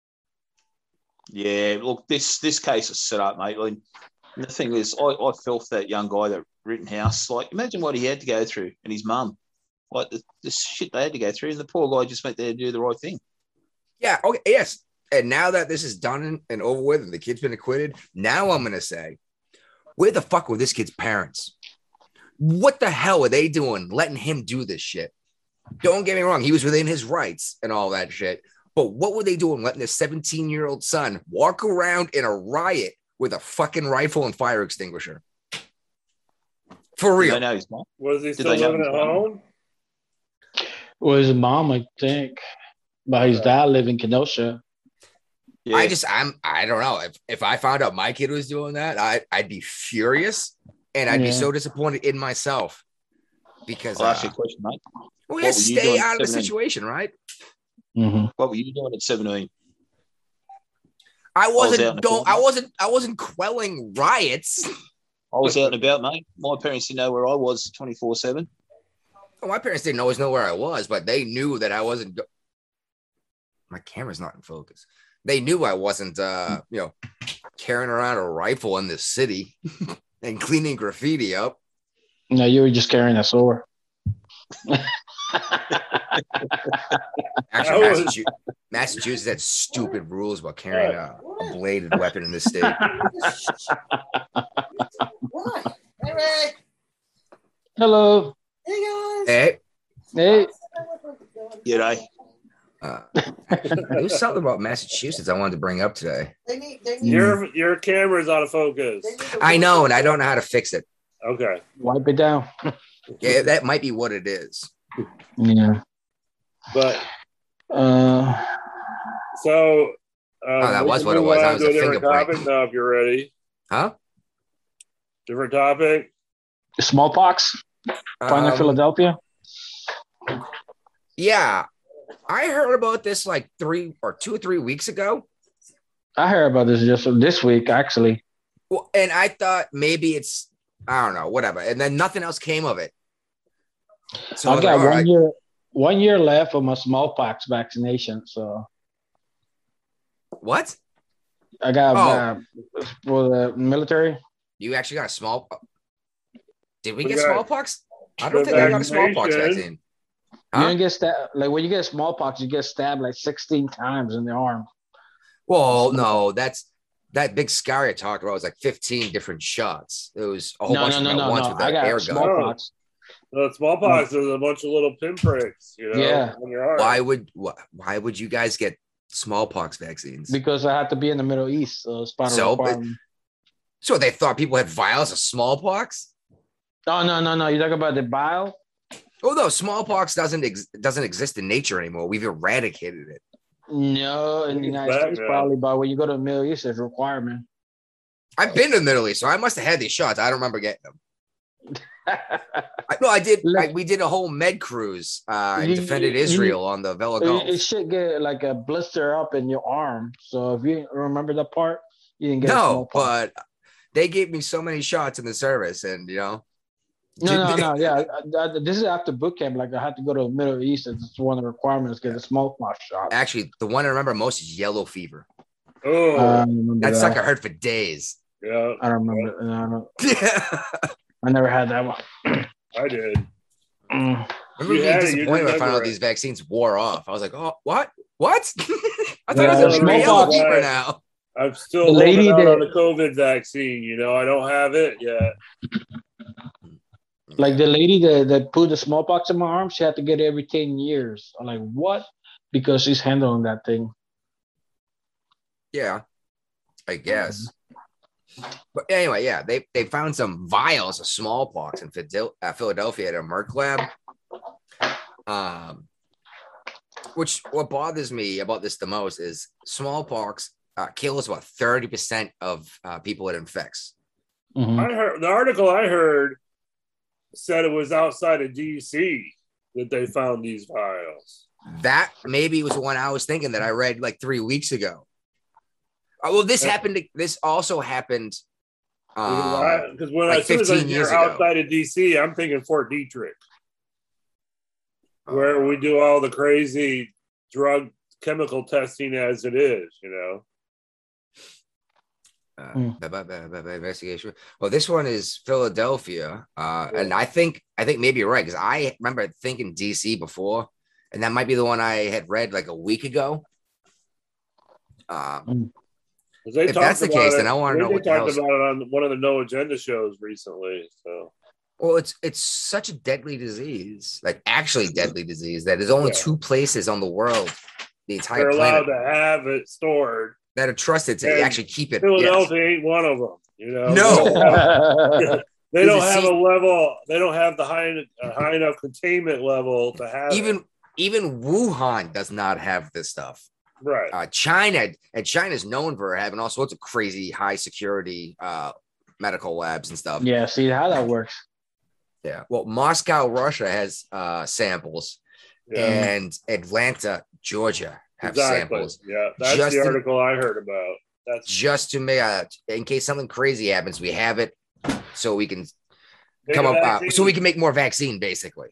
Yeah, look, this case is set up, mate. The thing is, I felt for that young guy, that Rittenhouse. Like, imagine what he had to go through, and his mum. Like, the shit they had to go through, and the poor guy just went there to do the right thing. Yeah, okay, yes. And now that this is done and over with, and the kid's been acquitted, now I'm going to say, where the fuck were this kid's parents? What the hell were they doing letting him do this shit? Don't get me wrong, he was within his rights and all that shit. But what were they doing letting their 17-year-old son walk around in a riot with a fucking rifle and fire extinguisher? For real. Did they know his mom? Was he still living at home? Well, his mom, I think. But his dad lived in Kenosha. Yeah. I don't know. If I found out my kid was doing that, I'd be furious, and I'd be so disappointed in myself. Because I'll ask you a question, mate. We have to stay out of the situation, right? Mm-hmm. What were you doing at 17? I wasn't quelling riots. I was out and about, mate. My parents didn't know where I was 24/7. Oh, my parents didn't always know where I was, but they knew that I wasn't. My camera's not in focus. They knew I wasn't, carrying around a rifle in this city and cleaning graffiti up. No, you were just carrying a sword. Actually, Massachusetts had stupid rules about carrying a bladed weapon in this state. What? Hey, Ray. Hello. Hey, guys. Hey. Hey. G'day. There was something about Massachusetts I wanted to bring up today. They need Your camera's out of focus. I know, and I don't know how to fix it. Okay. Wipe it down. Yeah, that might be what it is. Yeah. But that was what it was. That was a finger break. Topic now, if you're ready. Huh? Different topic. Smallpox. Found in Philadelphia. Yeah, I heard about this like 2 or 3 weeks ago. I heard about this just this week, actually. Well, and I thought maybe it's, I don't know, whatever. And then nothing else came of it. So I got 1 year left of my smallpox vaccination. So what? I got for the military. You actually got a smallpox? Did we get smallpox? I don't think I got a smallpox vaccine. Huh? You don't get stabbed. Like when you get smallpox, you get stabbed like 16 times in the arm. Well, no, that big scar I talked about was like 15 different shots. It was a whole bunch of them at once with an air gun. Smallpox. The smallpox is a bunch of little pinpricks, on your arm. Why would you guys get smallpox vaccines? Because I had to be in the Middle East. So they thought people had vials of smallpox? No. You talk about the bile? Oh no, smallpox doesn't exist in nature anymore. We've eradicated it. No, in the United States probably, but when you go to the Middle East, it's a requirement. I've been to the Middle East, so I must have had these shots. I don't remember getting them. I did. We did a whole med cruise and defended Israel on the Vela Gulf. It should get like a blister up in your arm. So if you remember that part, you didn't get smallpox. But they gave me so many shots in the service, and No. Yeah, this is after boot camp. Like I had to go to the Middle East. It's one of the requirements to get a smallpox shot. Actually, the one I remember most is yellow fever. Oh, that sucker hurt for days. Yeah, I don't remember. No. I never had that one. I did. I remember being disappointed when I found out these vaccines wore off. I was like, "Oh, what? What?" I thought it was a yellow fever now. I'm still holding out on the COVID vaccine. I don't have it yet. Like the lady that put the smallpox in my arm, she had to get it every 10 years. I'm like, what? Because she's handling that thing. Yeah, I guess. But anyway, yeah, they found some vials of smallpox in Philadelphia at a Merck lab. Which what bothers me about this the most is smallpox kills about 30% of people it infects. Mm-hmm. I heard the article I heard said it was outside of DC that they found these vials. That maybe was the one I was thinking that I read like 3 weeks ago. Well, this happened. This also happened. Because as soon as I hear outside of DC, I'm thinking Fort Detrick, where we do all the crazy drug chemical testing as it is, Investigation. Well, this one is Philadelphia, and I think maybe you're right because I remember thinking DC before, and that might be the one I had read like a week ago. If that's the case, then I want to know what the hell. They talked about it on one of the No Agenda shows recently. So, well, it's such a deadly disease, like actually deadly disease, that there's only 2 places on the world, the entire planet, planet, allowed to have it stored that are trusted to actually keep it. Philadelphia ain't one of them. No, they don't have a level. They don't have the high enough containment level to have. Even Wuhan does not have this stuff. Right. China's known for having all sorts of crazy high security medical labs and stuff. Yeah, see how that works. Yeah. Well, Moscow, Russia has samples, and Atlanta, Georgia have samples. Yeah, that's the article I heard about. That's just to make in case something crazy happens, we have it so we can come up so we can make more vaccine, basically.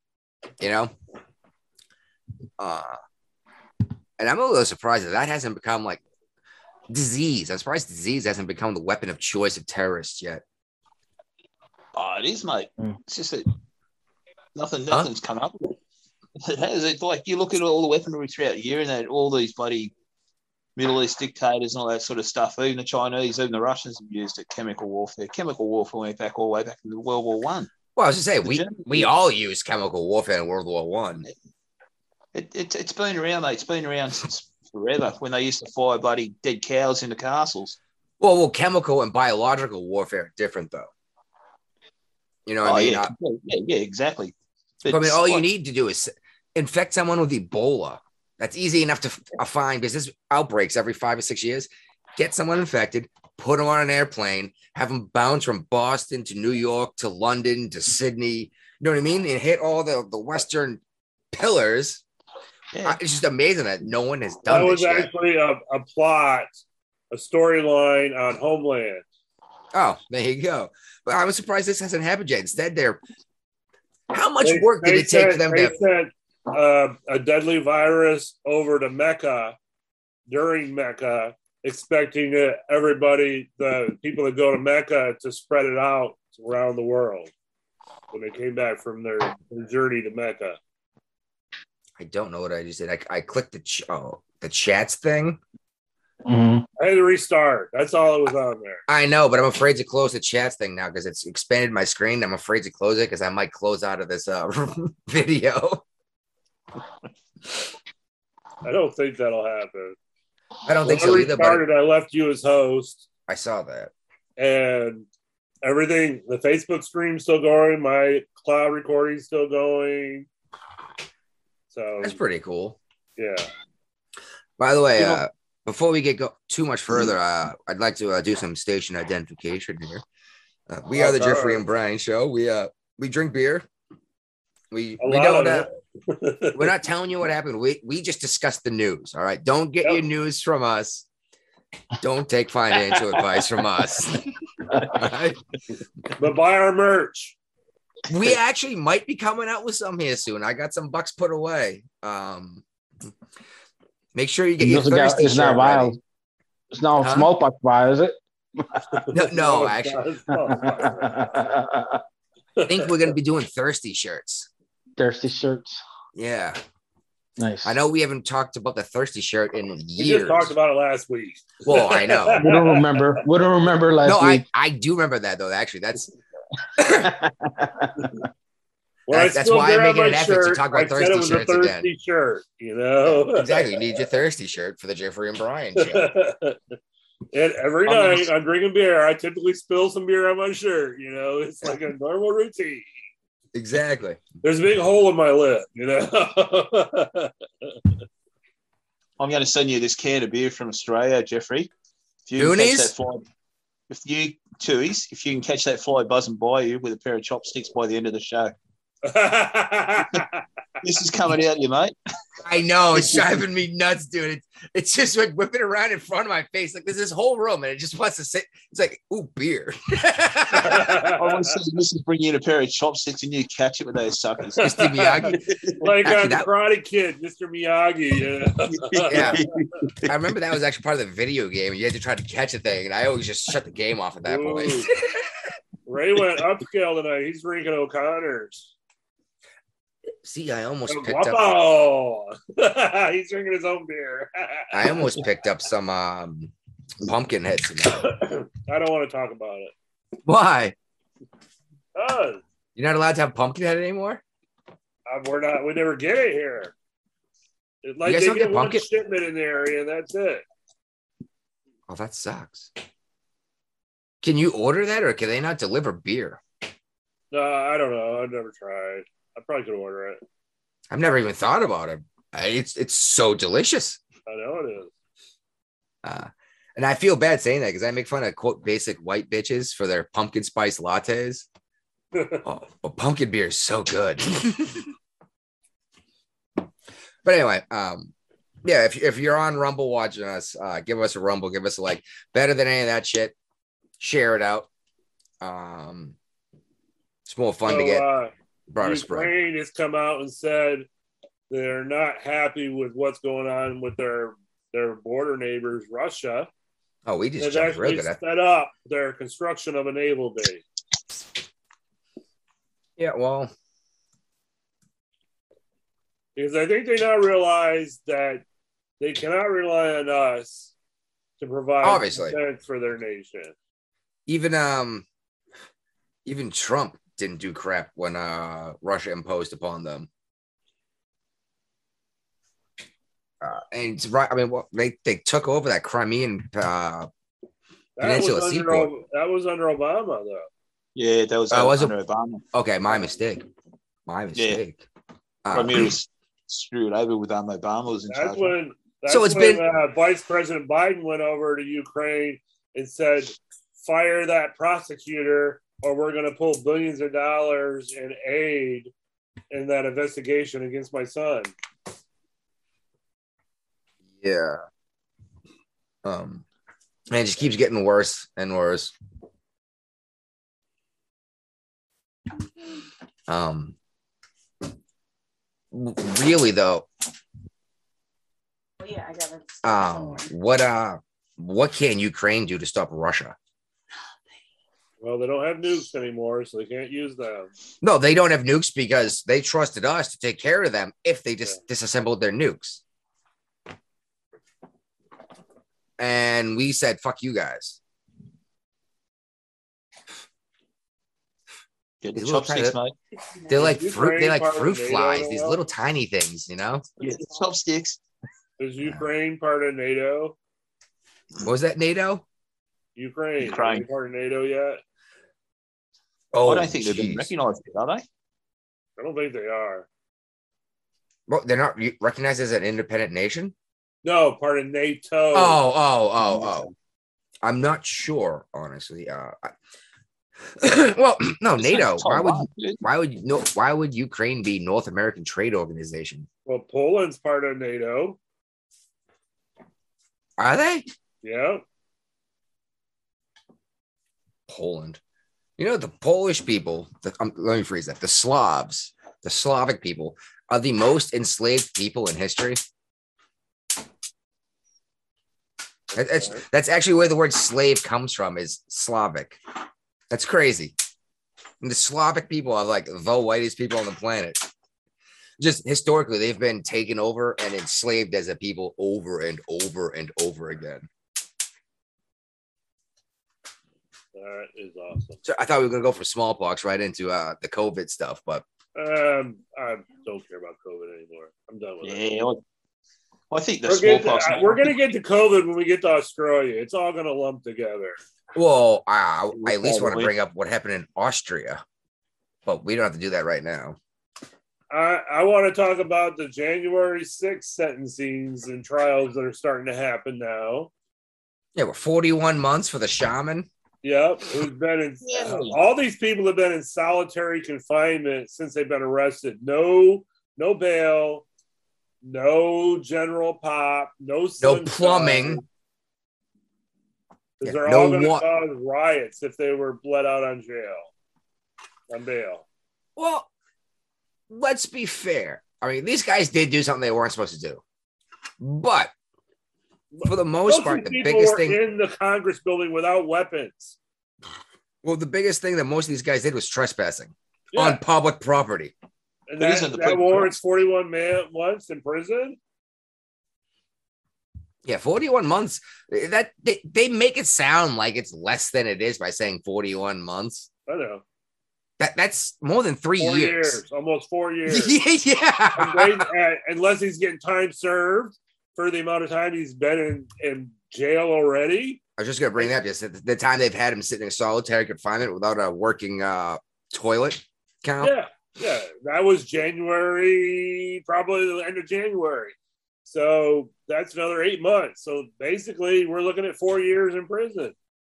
And I'm a little surprised that hasn't become like disease. I'm surprised disease hasn't become the weapon of choice of terrorists yet. Oh, it is, mate. It's just that nothing's come up with it. It has. It's like you look at all the weaponry throughout the year and that all these bloody Middle East dictators and all that sort of stuff, even the Chinese, even the Russians have used it, chemical warfare. Chemical warfare went back all the way back into World War One. Well, I was just saying, we all use chemical warfare in World War One. It's been around, mate. It's been around since forever when they used to fire bloody dead cows into castles. Well, chemical and biological warfare are different, though. You know what I mean? Yeah, exactly. But I mean, all you need to do is infect someone with Ebola. That's easy enough to find because this outbreaks every 5 or 6 years. Get someone infected, put them on an airplane, have them bounce from Boston to New York to London to Sydney. You know what I mean? And hit all the Western pillars. Yeah. It's just amazing that no one has done this yet. That was actually a plot, a storyline on Homeland. Oh, there you go. But I was surprised this hasn't happened yet. Instead, how much work did it take for them to sent a deadly virus over to Mecca during Mecca, expecting everybody, the people that go to Mecca, to spread it out around the world when they came back from their journey to Mecca. I don't know what I just did. I clicked the chats thing. Mm-hmm. I had to restart. That's all it was on there. I know, but I'm afraid to close the chats thing now because it's expanded my screen. I'm afraid to close it because I might close out of this video. I don't think that'll happen. I don't think so either. But I left you as host. I saw that. And everything, the Facebook stream's still going. My cloud recording's still going. So that's pretty cool. Yeah. By the way, before we get too much further, I'd like to do some station identification here. We are the Jeffrey and Brian Show. We drink beer. We don't. We're not telling you what happened. We just discussed the news. All right. Don't get your news from us. Don't take financial advice from us. Right? But buy our merch. We actually might be coming out with some here soon. I got some bucks put away. Make sure you get your thirsty It's not vial. It's not smallpox vial, is it? No, actually. I think we're going to be doing thirsty shirts. Thirsty shirts. Yeah. Nice. I know we haven't talked about the thirsty shirt in years. We just talked about it last week. Well, I know. We don't remember last week. No, I do remember that, though. Actually, that's that's why I'm making an effort to talk about thirsty shirts again. Shirt, you know? Exactly. You need your thirsty shirt for the Jeffrey and Brian Show. And every night I'm drinking beer, I typically spill some beer on my shirt. You know, it's like a normal routine. Exactly. There's a big hole in my lip, you know. I'm going to send you this can of beer from Australia, Jeffrey. If you can catch that fly buzzing by you with a pair of chopsticks by the end of the show. This is coming out, you mate. I know, it's driving me nuts, dude. It's just like whipping around in front of my face. Like there's this whole room, and it just wants to sit. It's like, ooh, beer. I want to see this is bringing in a pair of chopsticks, and you catch it with those suckers, Mr. Miyagi. Like actually, the Karate Kid, Mr. Miyagi. Yeah, I remember that was actually part of the video game. You had to try to catch a thing, and I always just shut the game off at that point. Ray went upscale tonight. He's drinking O'Connor's. See, I almost picked up. He's drinking his own beer. I almost picked up some pumpkin heads. I don't want to talk about it. Why? You're not allowed to have pumpkin head anymore? We're not. We never get it here. Like they get one shipment in the area, and that's it. Oh, that sucks. Can you order that, or can they not deliver beer? No, I don't know. I've never tried. I probably could order it. I've never even thought about it. It's so delicious. I know it is. And I feel bad saying that because I make fun of quote basic white bitches for their pumpkin spice lattes. Pumpkin beer is so good. But anyway, yeah, if you're on Rumble watching us, give us a Rumble, give us a like. Better than any of that shit. Share it out. It's more fun to get. Ukraine has come out and said they're not happy with what's going on with their border neighbors, Russia. Oh, we just jumped real good. Set up their construction of a naval base. Yeah, well, because I think they now realize that they cannot rely on us to provide defense for their nation. Even Trump didn't do crap when Russia imposed upon them. And it's right. I mean, they took over that Crimean Peninsula seaport. That was under Obama, though. Yeah, that was under Obama. Okay, my mistake. Yeah. Crimea was screwed over with Obama was in charge. When Vice President Biden went over to Ukraine and said, fire that prosecutor or we're going to pull billions of dollars in aid in that investigation against my son. Yeah. And it just keeps getting worse and worse. Really though. Yeah, I got it. What can Ukraine do to stop Russia? Well, they don't have nukes anymore, so they can't use them. No, they don't have nukes because they trusted us to take care of them if they just disassembled their nukes. And we said, fuck you guys. Get the chopsticks, mate. They're like fruit. They're like fruit flies. These little tiny things, you know. Get the chopsticks. Is Ukraine part of NATO? What was that? NATO? Ukraine. Are they part of NATO yet? Oh, I don't think they've been recognized yet, are they? I don't think they are. Well, they're not recognized as an independent nation? No, part of NATO. Oh. I'm not sure, honestly. Well, no, NATO. Why would Ukraine be North American Trade Organization? Well, Poland's part of NATO. Are they? Yeah. Poland. You know, the Polish people, let me phrase that. The Slavs, the Slavic people are the most enslaved people in history. That's actually where the word slave comes from, is Slavic. That's crazy. And the Slavic people are like the whitest people on the planet. Just historically, they've been taken over and enslaved as a people over and over and over again. That is awesome. So I thought we were going to go for smallpox right into the COVID stuff, but I don't care about COVID anymore. I'm done with it. Yeah, I think the smallpox. We're going to get to COVID when we get to Australia. It's all going to lump together. Well, I at least want to bring up what happened in Austria, but we don't have to do that right now. I want to talk about the January 6th sentencings and trials that are starting to happen now. Yeah, we're 41 months for the shaman. Yep, who's been in all these people have been in solitary confinement since they've been arrested. No bail, no general pop, no plumbing. Because they're all going to cause riots if they were let out on bail. Well, let's be fair. I mean, these guys did do something they weren't supposed to do, but for the most part, the biggest thing in the Congress building without weapons. Well, the biggest thing that most of these guys did was trespassing on public property. And that warrants 41 months in prison. Yeah, 41 months. That they make it sound like it's less than it is by saying 41 months. I know. That's more than 3 years. Almost 4 years. Yeah. Unless he's getting time served for the amount of time he's been in jail already. I was just going to bring that up. Just the time they've had him sitting in solitary confinement without a working toilet count. Yeah. That was January, probably the end of January. So that's another 8 months. So basically, we're looking at 4 years in prison.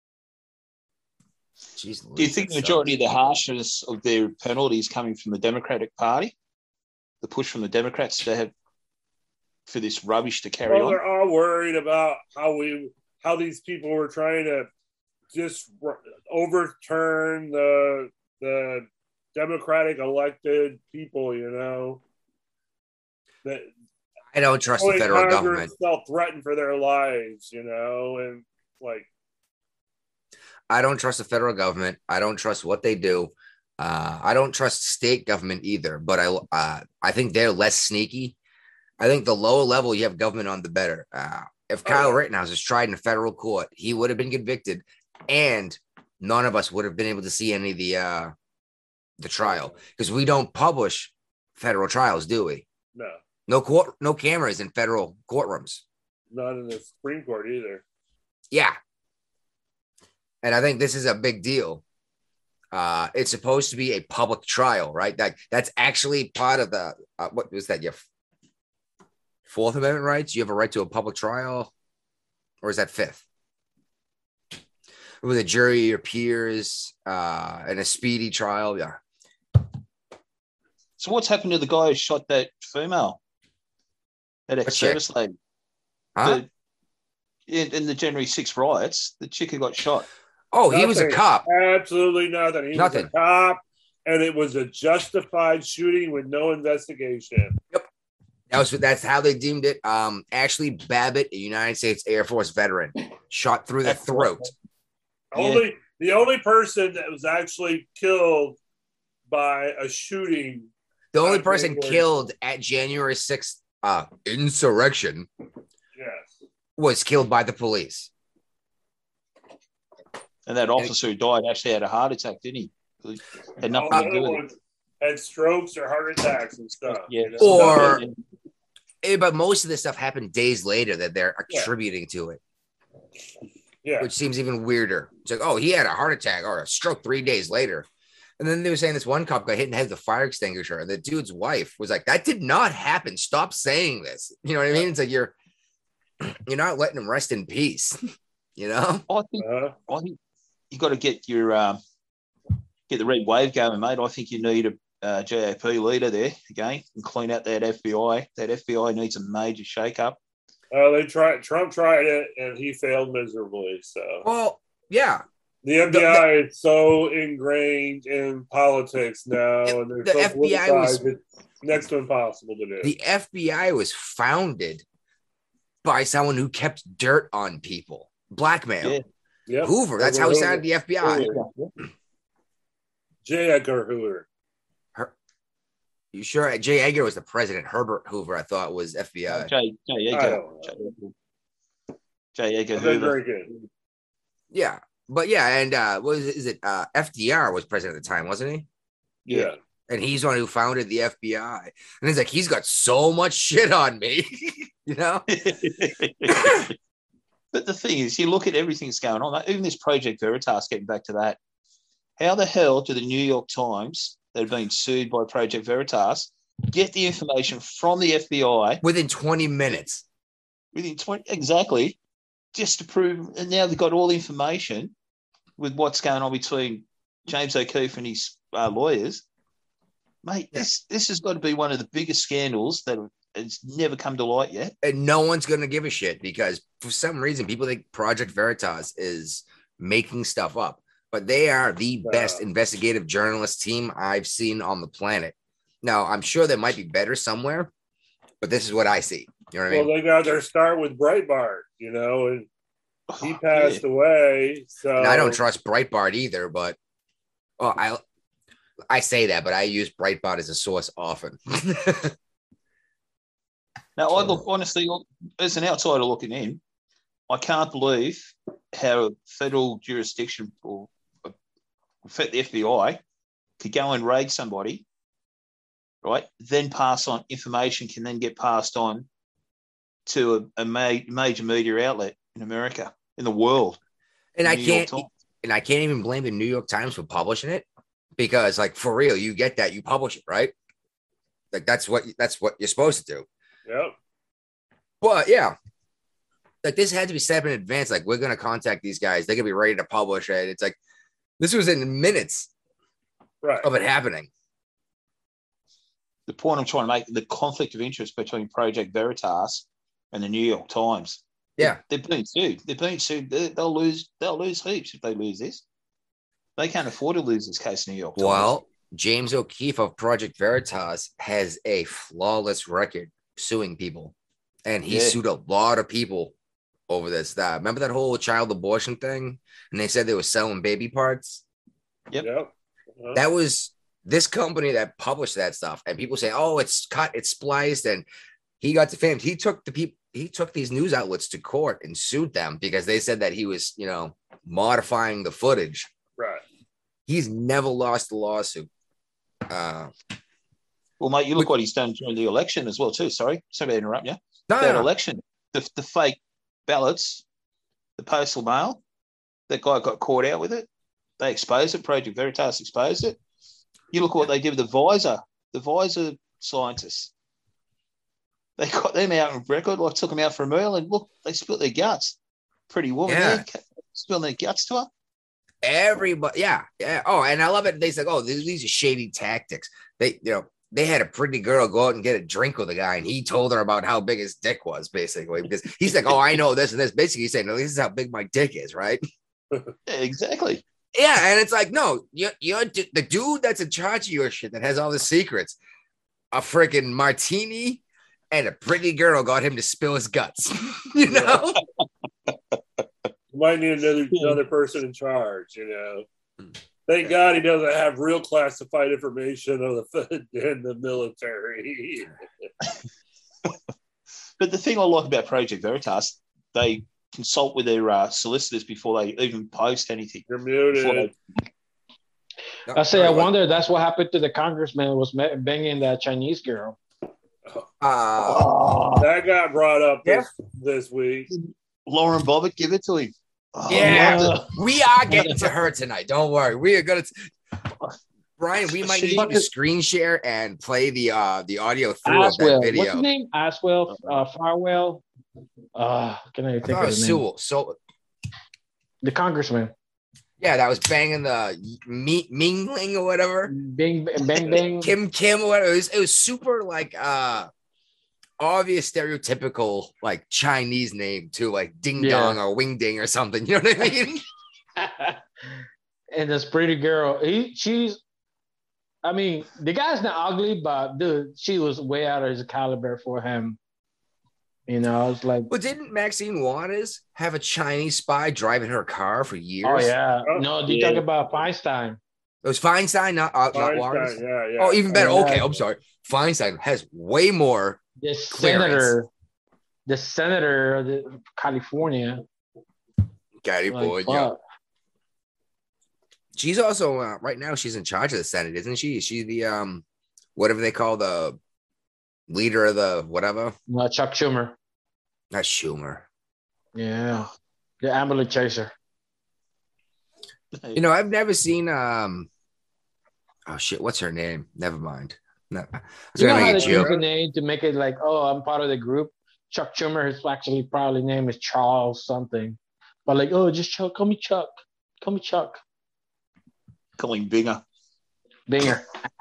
Jeez, do you think the majority of the harshness of their penalties coming from the Democratic Party? The push from the Democrats to have for this rubbish to carry on? They're all worried about how these people were trying to just overturn the Democratic elected people, you know. That I don't trust the federal government. Felt threatened for their lives, you know, and like. I don't trust the federal government. I don't trust what they do. I don't trust state government either, but I think they're less sneaky. I think the lower level you have government on, the better. If Kyle Rittenhouse is tried in a federal court, he would have been convicted, and none of us would have been able to see any of the trial because we don't publish federal trials, do we? No. No cameras in federal courtrooms. Not in the Supreme Court either. Yeah. And I think this is a big deal. It's supposed to be a public trial, right? That's actually part of the what was that? Your Fourth Amendment rights? You have a right to a public trial, or is that Fifth? With a jury, your peers, and a speedy trial. Yeah. So what's happened to the guy who shot that female, that ex-service lady? Huh? In the January 6th riots, the chick who got shot. Oh, he was a cop. Absolutely nothing. He was a cop, and it was a justified shooting with no investigation. Yep. That's how they deemed it. Ashley Babbitt, a United States Air Force veteran, shot through the throat. The only person that was actually killed by a shooting. The only person killed at January 6th insurrection was killed by the police. And that officer who died actually had a heart attack, didn't he? Had nothing to do with it. Had strokes or heart attacks and stuff. Yeah. But most of this stuff happened days later that they're attributing to it. Yeah. Which seems even weirder. It's like, oh, he had a heart attack or a stroke 3 days later. And then they were saying this one cop got hit in the head with a fire extinguisher. And the dude's wife was like, that did not happen. Stop saying this. You know what I mean? It's like you're not letting him rest in peace. You know? I think you got to get the red wave going, mate. I think you need a JAP leader there again and clean out that FBI. That FBI needs a major shake-up. Trump tried it and he failed miserably. So, well, yeah. The FBI is so ingrained in politics now, and the FBI was next to impossible to do. The FBI was founded by someone who kept dirt on people, blackmail. Yeah. Yep. Hoover. That's how he started the FBI. J. Edgar Hoover. You sure? J. Edgar was the president. Herbert Hoover, I thought, was FBI. J. Edgar. J. Edgar Hoover. Very good. Yeah, but and FDR was president at the time, wasn't he? Yeah. And he's the one who founded the FBI. And he's like, he's got so much shit on me, you know? But the thing is, you look at everything that's going on, like even this Project Veritas, getting back to that, how the hell do the New York Times that have been sued by Project Veritas get the information from the FBI? Within 20 minutes. Exactly. Just to prove, and now they've got all the information with what's going on between James O'Keefe and his lawyers. Mate, this has got to be one of the biggest scandals that has never come to light yet. And no one's going to give a shit because for some reason people think Project Veritas is making stuff up. But they are the best investigative journalist team I've seen on the planet. Now, I'm sure there might be better somewhere, but this is what I see. You know what I mean? Well, they got their start with Breitbart, and he passed away. So and I don't trust Breitbart either, but I say that, but I use Breitbart as a source often. Now, I look, honestly, as an outsider looking in, I can't believe how federal jurisdiction or the FBI could go and raid somebody, right? Then pass on information, can then get passed on to a major media outlet in America, in the world. And I can't even blame the New York Times for publishing it because, like, for real, you get that, you publish it, right? Like that's what you're supposed to do. Yep. But yeah, like this had to be set up in advance. Like we're gonna contact these guys, they're gonna be ready to publish it. It's like this was in minutes of it happening. The point I'm trying to make, the conflict of interest between Project Veritas and the New York Times. Yeah, they're being sued. They'll lose heaps if they lose this. They can't afford to lose this case in New York Times. Well, James O'Keefe of Project Veritas has a flawless record suing people. And he sued a lot of people over this. Remember that whole child abortion thing? And they said they were selling baby parts? Yep. Uh-huh. That was this company that published that stuff. And people say, oh, it's cut, it's spliced. And he got defamed. He took these news outlets to court and sued them because they said that he was, modifying the footage. Right. He's never lost a lawsuit. Well, mate, you look what he's done during the election as well, too. Sorry to interrupt you. No, That no. election, the fake ballots, the postal mail, that guy got caught out with it. They exposed it. Project Veritas exposed it. You look what they did with the Visor scientists. They got them out on record, like took them out for a meal, and look, they spilled their guts. Pretty woman there, spilling their guts to her. Everybody, yeah. Oh, and I love it. They said, "Oh, these are shady tactics." They had a pretty girl go out and get a drink with a guy, and he told her about how big his dick was, basically, because he's like, "Oh, I know this and this." Basically, he's saying, "No, this is how big my dick is," right? Yeah, exactly. Yeah, and it's like, no, you're the dude that's in charge of your shit that has all the secrets. A freaking martini and a pretty girl got him to spill his guts. You know. You might need another person in charge, Thank God he doesn't have real classified information in the military. But the thing I like about Project Veritas, they consult with their solicitors before they even post anything. You're muted. I wonder that's what happened to the congressman who was banging that Chinese girl. That got brought up this week. Lauren Bobbitt, give it to him. We are getting to her tonight. Don't worry. We are going to. Brian, we might need to screen share and play the audio through of that video. What's his name? Aswell, Farwell. Can I think of his name? So the congressman. Yeah, that was banging the Mingling or whatever. Bang, bang, bang. Kim or whatever. It was super like obvious stereotypical like Chinese name too, like Ding Dong or Wing Ding or something. You know what I mean? And this pretty girl, the guy's not ugly, but dude, she was way out of his caliber for him. I was like, well, didn't Maxine Waters have a Chinese spy driving her car for years? Oh yeah, you talk about Feinstein. It was Feinstein, not Waters. Yeah. Oh, even better. Okay, I'm sorry. Feinstein has way more. The senator of California. California. She's also right now. She's in charge of the Senate, isn't she? She's the whatever they call the leader of the whatever. Chuck Schumer. Not Schumer. Yeah, the ambulance chaser. I've never seen. Oh shit! What's her name? Never mind. No, I was you know gonna how make they use the name to make it like, oh, I'm part of the group. Chuck Schumer, his actually probably name is Charles something, but like, oh, just Chuck. Call me Chuck. Call me Chuck. Call him Binger. Binger.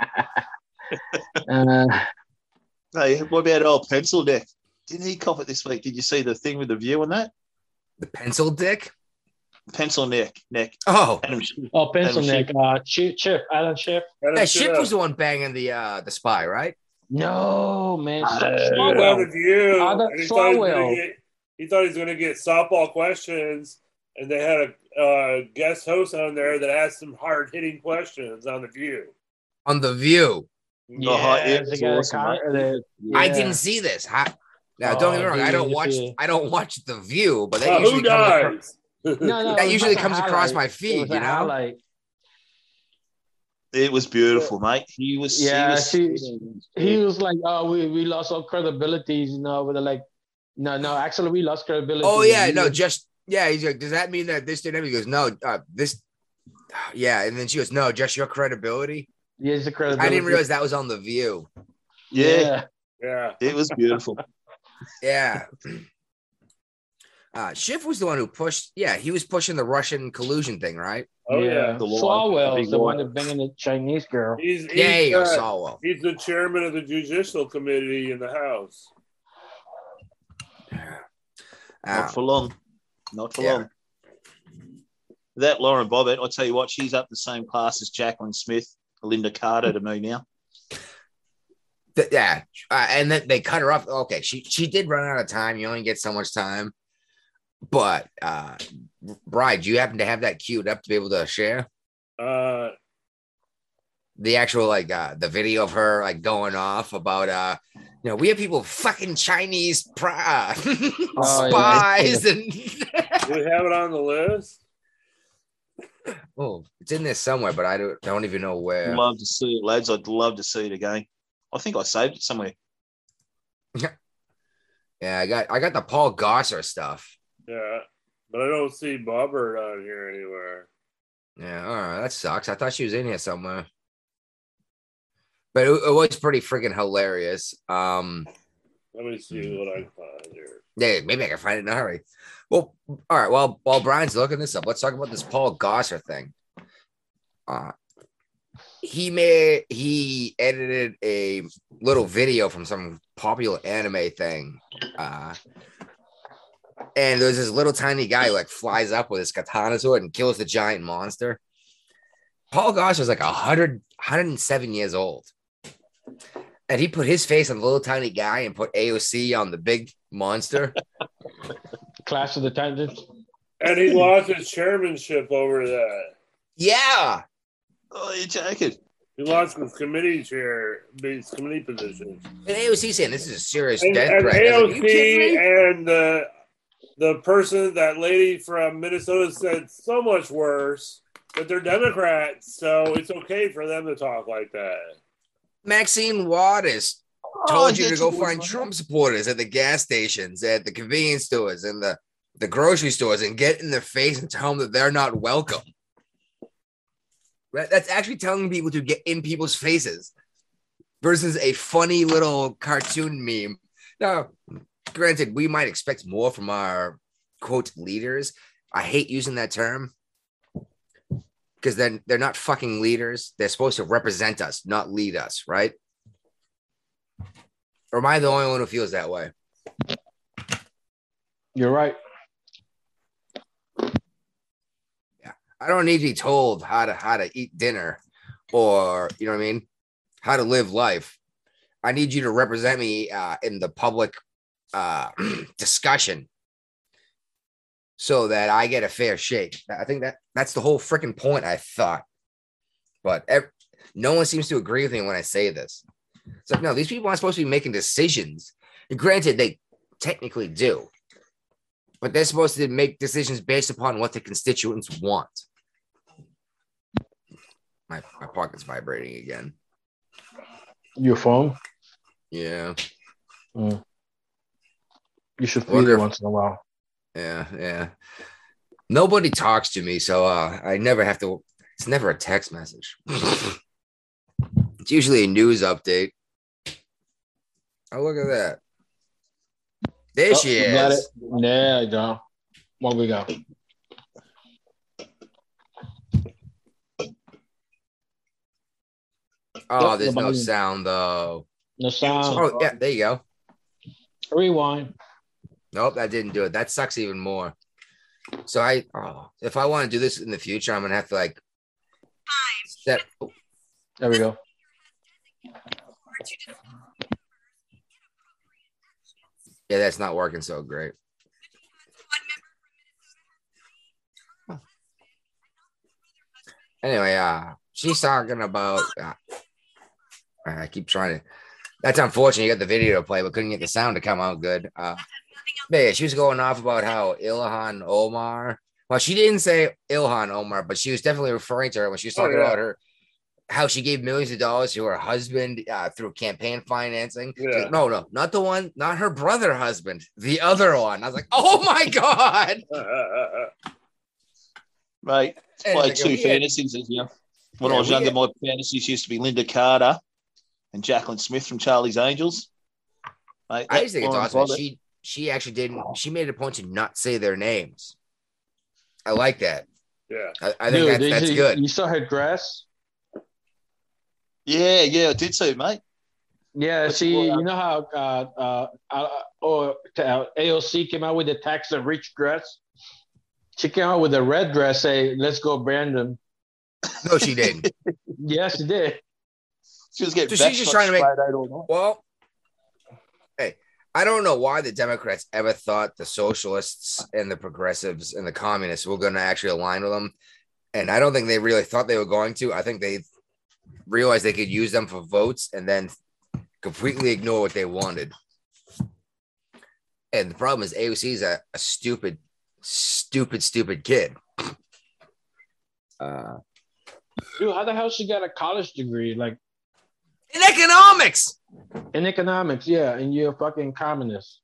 Hey, what about old Pencil Neck? Didn't he cop it this week? Did you see the thing with the view on that? The pencil dick? Pencil neck. Oh. Pencil neck. Chip. Alan Chip. Chip was the one banging the spy, right? No, man. He thought he was going to get softball questions, and they had a guest host on there that asked some hard-hitting questions on The View. On The View. Yeah, I didn't see this. Now, don't get me wrong. I don't watch The View, but that usually that usually comes across my feed. It was beautiful, mate. He was like, oh, we lost all credibility, but they're like, no, actually, we lost credibility. Oh yeah, no, he's like, does that mean that this didn't? He goes, no, this, yeah, and then she goes, no, just your credibility. Yeah, the credibility. I didn't realize that was on The View. Yeah, it was beautiful. Yeah. Schiff was the one who pushed. Yeah, he was pushing the Russian collusion thing, right? Oh yeah. Swalwell is the one that banging the Chinese girl. He's Swalwell. He's the chairman of the Judicial Committee in the House. Not for long. That Lauren Bobbitt, I'll tell you what, she's up the same class as Jacqueline Smith, Linda Carter to me now. And then they cut her off. Okay, she did run out of time. You only get so much time. But, Bride, do you happen to have that queued up to be able to share? The actual, the video of her, going off about, we have people fucking Chinese spies. And do we have it on the list? Oh, it's in there somewhere, but I don't even know where. I'd love to see it, lads. I'd love to see it again. I think I saved it somewhere. Yeah, I got the Paul Gosser stuff. Yeah, but I don't see Bobbert on here anywhere. Yeah, all right, that sucks. I thought she was in here somewhere. But it was pretty freaking hilarious. Let me see what I can find here. Yeah, maybe I can find it in a hurry. Well, all right. Well, while Brian's looking this up, let's talk about this Paul Gosser thing. He edited a little video from some popular anime thing. And there's this little tiny guy like flies up with his katana sword and kills the giant monster. Paul Gosser is like 107 years old. And he put his face on the little tiny guy and put AOC on the big monster. Clash of the Titans. And he lost his chairmanship over that. Yeah. Oh, you're joking. He lost his committee position. And AOC saying this is a serious And death threat. AOC and the person, that lady from Minnesota, said so much worse, but they're Democrats, so it's okay for them to talk like that. Maxine Waters told you to go find Trump supporters at the gas stations, at the convenience stores, and the grocery stores, and get in their face and tell them that they're not welcome. That's actually telling people to get in people's faces versus a funny little cartoon meme. Now, granted, we might expect more from our, quote, leaders. I hate using that term because then they're not fucking leaders. They're supposed to represent us, not lead us, right? Or am I the only one who feels that way? You're right. Yeah, I don't need to be told how to eat dinner, or you know what I mean, how to live life. I need you to represent me in the public discussion, so that I get a fair shake. I think that's the whole freaking point. I thought, but no one seems to agree with me when I say this. It's like, no, these people aren't supposed to be making decisions. And granted, they technically do, but they're supposed to make decisions based upon what the constituents want. My pocket's vibrating again. Your phone? Yeah. You should feed it once in a while. Yeah. Nobody talks to me, so I never have to. It's never a text message. It's usually a news update. Oh, look at that. There she is. Got it. There you go. What we got? Oh, there's no sound, though. No sound. Oh, yeah, there you go. Rewind. Nope, that didn't do it. That sucks even more. So if I want to do this in the future, I'm going to have to like set. Oh. There we go. Yeah, that's not working so great. Anyway, she's talking about. I keep trying to. That's unfortunate. You got the video to play, but couldn't get the sound to come out good. Yeah, she was going off about how Ilhan Omar. Well, she didn't say Ilhan Omar, but she was definitely referring to her when she was talking about her. How she gave millions of dollars to her husband through campaign financing. Yeah. Like, no, not the one, not her brother husband, the other one. I was like, oh my God. Mate, played two fantasies as you. When I was younger, my fantasies used to be Linda Carter and Jacqueline Smith from Charlie's Angels. Mate, I used to think it's awesome. She actually didn't, she made it a point to not say their names. I like that. Yeah. I think that's good. You saw her dress? Yeah, I did see, mate. Yeah, you know how AOC came out with the tax and rich dress? She came out with a red dress, say, let's go Brandon. No, she didn't. Yes, she did. She was getting she's just trying to make, well, hey, I don't know why the Democrats ever thought the socialists and the progressives and the communists were going to actually align with them. And I don't think they really thought they were going to. I think they realized they could use them for votes and then completely ignore what they wanted. And the problem is AOC is a stupid kid. Dude, how the hell she got a college degree? Like in economics. In economics, yeah, and you're a fucking communist.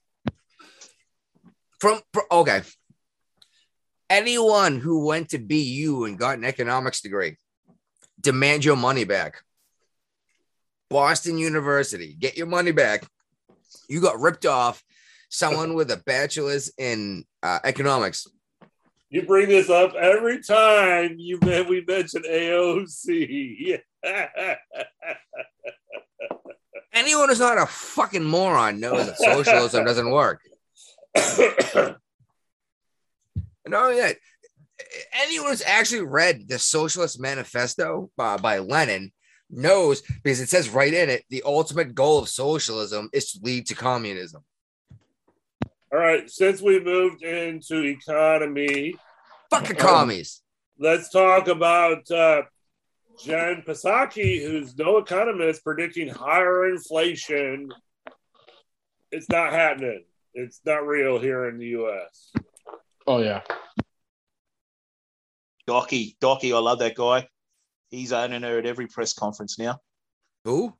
Okay. Anyone who went to BU and got an economics degree, demand your money back. Boston University, get your money back. You got ripped off. Someone with a bachelor's in economics. You bring this up every time we mention AOC. Anyone who's not a fucking moron knows that socialism doesn't work. No, yeah. Anyone who's actually read the Socialist Manifesto by Lenin knows, because it says right in it, the ultimate goal of socialism is to lead to communism. All right, since we moved into economy, fuck the commies. Let's talk about Jen Psaki, who's no economist, predicting higher inflation. It's not happening. It's not real here in the U.S. Oh, yeah. Docky, I love that guy. He's owning her at every press conference now. Who?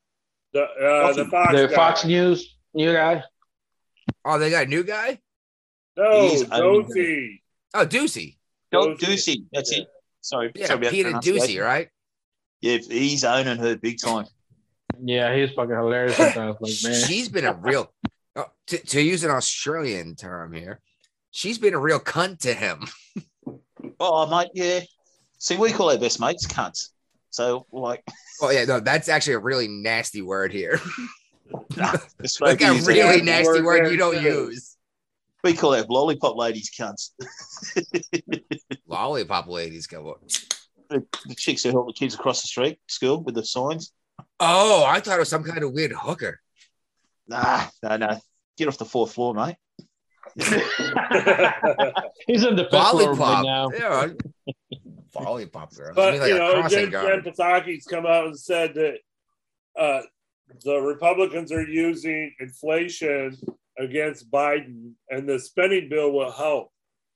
The Fox News new guy. Oh, they got a new guy? No, Ducey. Oh, Ducey. Ducey. That's it. Sorry. Yeah, sorry Peter Ducey, right? Yeah, he's owning her big time. Yeah, he's fucking hilarious sometimes. Like, man. She's been a real, to use an Australian term here, she's been a real cunt to him. Oh, mate, yeah. See, we call our best mates cunts. So, like... Oh, yeah, no, that's actually a really nasty word here. Like a really nasty word you don't use. We call our lollipop ladies cunts. Lollipop ladies, come on. The chicks who help the kids across the street, school, with the signs. Oh, I thought it was some kind of weird hooker. Nah. Get off the fourth floor, mate. He's in the fifth floor right now. Yeah. Lollipop girl. But, Jen Psaki's come out and said that the Republicans are using inflation against Biden, and the spending bill will help.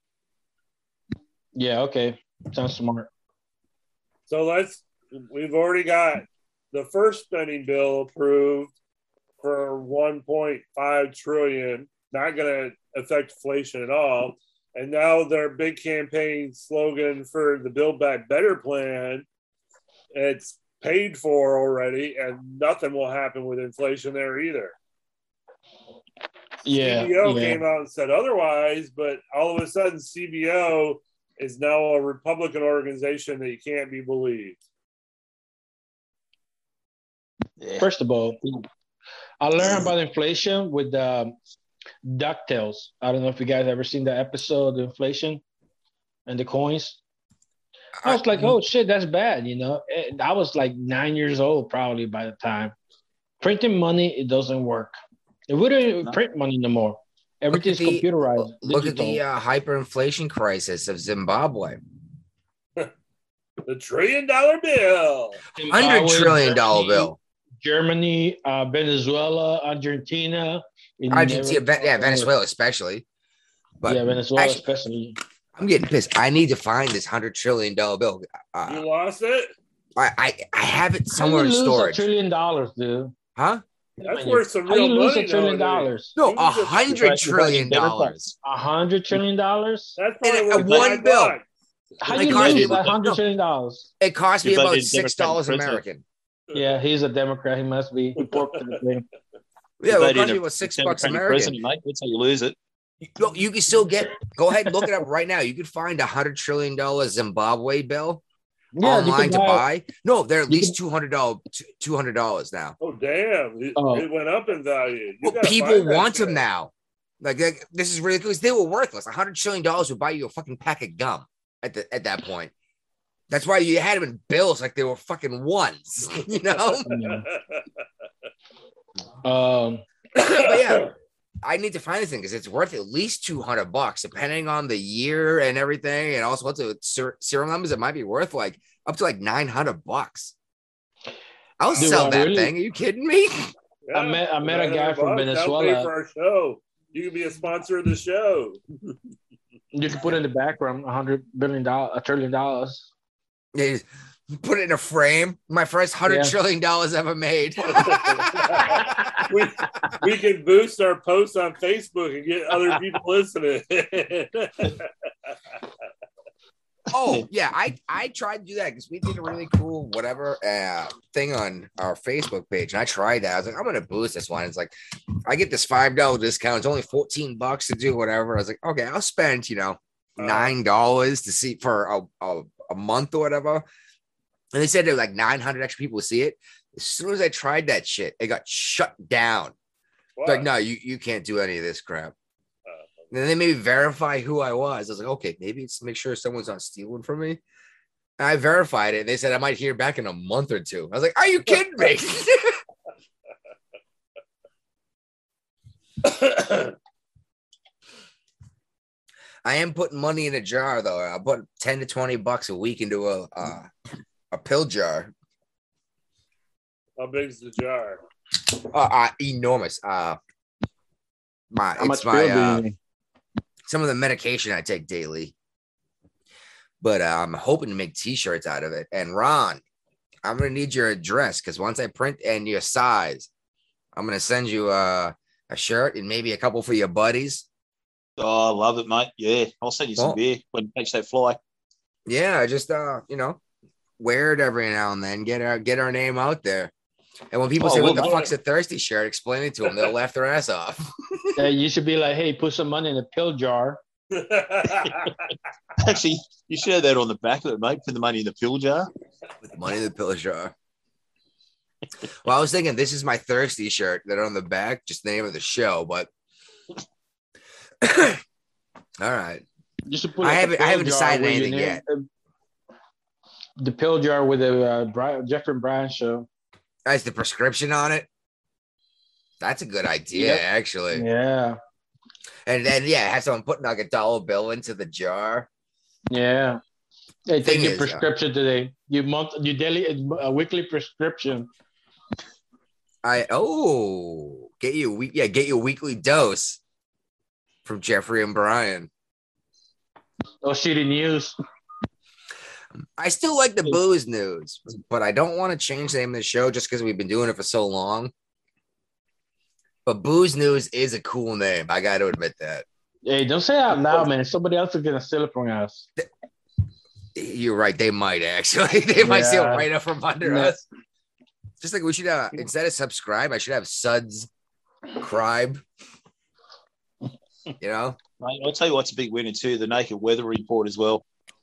Yeah, okay. Sounds smart. So we've already got the first spending bill approved for $1.5 trillion, not going to affect inflation at all. And now their big campaign slogan for the Build Back Better plan, it's paid for already, and nothing will happen with inflation there either. Yeah, CBO came out and said otherwise, but all of a sudden CBO is now a Republican organization that you can't be believed. First of all, I learned about inflation with DuckTales. I don't know if you guys ever seen that episode of inflation and the coins. I was like, oh shit, that's bad, And I was like 9 years old probably by the time. Printing money, it doesn't work. We don't print money no more. Everything's computerized. Look at the hyperinflation crisis of Zimbabwe. The $1 trillion bill. $100 trillion bill. Germany, Venezuela, Argentina. Venezuela especially. But Venezuela especially. I'm getting pissed. I need to find this $100 trillion bill. You lost it? I have it somewhere in storage. $1 trillion, dude. Huh? That's worth some real money. How you lose $1 trillion? No, $100 trillion. $100 trillion? That's probably one bill. How do you lose $100 trillion? It cost me about $6 American. Yeah, he's a Democrat. He must be. He porked the thing. Yeah, well, it cost me about $6 American. Mate. That's how you lose it. You can still go ahead and look it up right now. You could find $100 trillion Zimbabwe bill online to buy. No, they're at least $200 now. Oh, damn. It went up in value. People want them now. Like, this is ridiculous. They were worthless. $100 trillion would buy you a fucking pack of gum at that point. That's why you had them in bills like they were fucking ones, But yeah, I need to find this thing because it's worth at least $200, depending on the year and everything, and also what's the serial numbers. It might be worth like up to like $900. I'll sell that thing. Are you kidding me? Yeah, I met a guy from Venezuela. Pay for our show. You can be a sponsor of the show. You can put in the background $100 trillion. Yeah, Put it in a frame. My first $100 trillion ever made. we can boost our posts on Facebook and get other people listening. Oh yeah, I tried to do that because we did a really cool whatever thing on our Facebook page, and I tried that. I was like, I'm gonna boost this one. It's like I get this $5 discount. It's only $14 to do whatever. I was like, okay, I'll spend $9 to see for a month or whatever. And they said there were like 900 extra people to see it. As soon as I tried that shit, it got shut down. Like, no, you can't do any of this crap. And then they made me verify who I was. I was like, okay, maybe it's to make sure someone's not stealing from me. And I verified it. And they said I might hear back in a month or two. I was like, are you kidding me? I am putting money in a jar, though. I put $10 to $20 a week into a pill jar. How big's the jar? Enormous. Some of the medication I take daily, but I'm hoping to make t-shirts out of it. And Ron, I'm going to need your address because once I print and your size, I'm going to send you a shirt and maybe a couple for your buddies. Oh, I love it, mate. Yeah. I'll send you some beer when you catch that fly. Yeah. Just, wear it every now and then, get our name out there. And when people say, what the fuck's a thirsty shirt, explain it to them. They'll laugh their ass off. Yeah, you should be like, hey, put some money in a pill jar. Actually, you should have that on the back of it, mate. Put the money in the pill jar. Put the money in the pill jar. Well, I was thinking this is my thirsty shirt that on the back, just the name of the show, but all right. You should put I haven't decided anything yet. The pill jar with the Jeffrey and Brian show. That's the prescription on it. That's a good idea, actually. Yeah. And then have someone putting like $1 bill into the jar. Yeah. Hey, take your prescription today. Your daily weekly prescription. Get your weekly dose from Jeffrey and Brian. Oh, shitty news. I still like the booze news, but I don't want to change the name of the show just because we've been doing it for so long. But booze news is a cool name. I got to admit that. Hey, don't say out loud, man. Somebody else is gonna steal it from us. You're right. They might actually. They might steal right up from under us. Just like we should instead of subscribe, I should have Suds Cribe. Mate, I'll tell you what's a big winner too. The Naked Weather Report as well.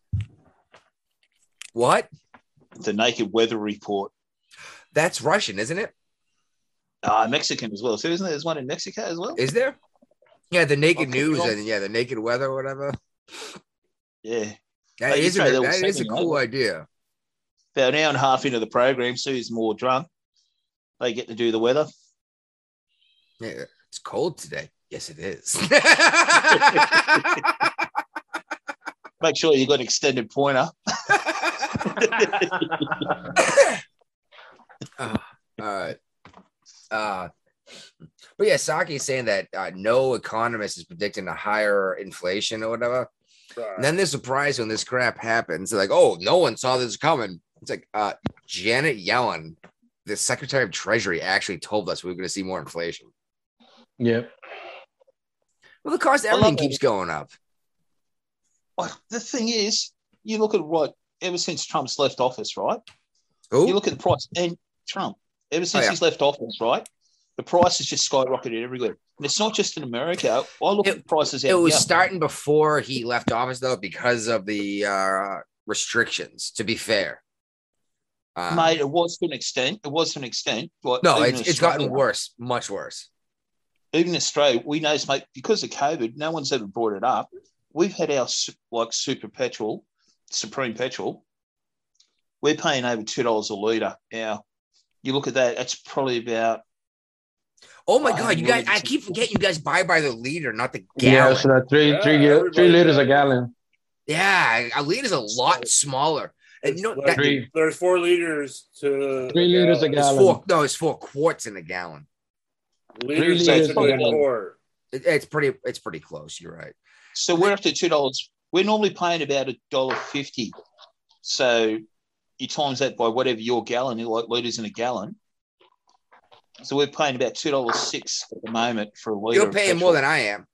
What? The Naked Weather Report. That's Russian, isn't it? Mexican as well. So isn't there? There's one in Mexico as well? Is there? Yeah, the Naked News and the Naked Weather or whatever. Yeah. That is a cool idea. About an hour and a half into the program, Sue's more drunk. They get to do the weather. Yeah, it's cold today. Yes, it is. Make sure you got an extended pointer. All right. But yeah, Saki's saying that no economist is predicting a higher inflation or whatever. Right. And then they're surprised when this crap happens. They're like, oh, no one saw this coming. It's like Janet Yellen, the Secretary of Treasury, actually told us we were going to see more inflation. Yep. Well, the cost of everything keeps going up. Well, the thing is, you look at what, ever since Trump's left office, right? Who? You look at the price, and Trump, ever since he's left office, right? The price has just skyrocketed everywhere. And it's not just in America. I look at the prices out. It was starting before he left office, though, because of the restrictions, to be fair. Mate, it was to an extent. But no, it's gotten worse, much worse. Even in Australia, we know, mate, because of COVID, no one's ever brought it up. We've had our Supreme Petrol. We're paying over $2 a litre now. You look at that; it's probably about. Oh my God, you guys! I keep forgetting you guys buy by the liter, not the gallon. Yeah, so that three liters a gallon. Yeah, a liter is a lot smaller. And there's 4 liters to 3 liters a gallon. It's 4 quarts in a gallon. Liters a quart. It's pretty close. You're right. So we're up to $2. We're normally paying about $1.50. So you times that by whatever your gallon, like litres in a gallon. So we're paying about $2.06 at the moment for a litre. You're paying more than I am.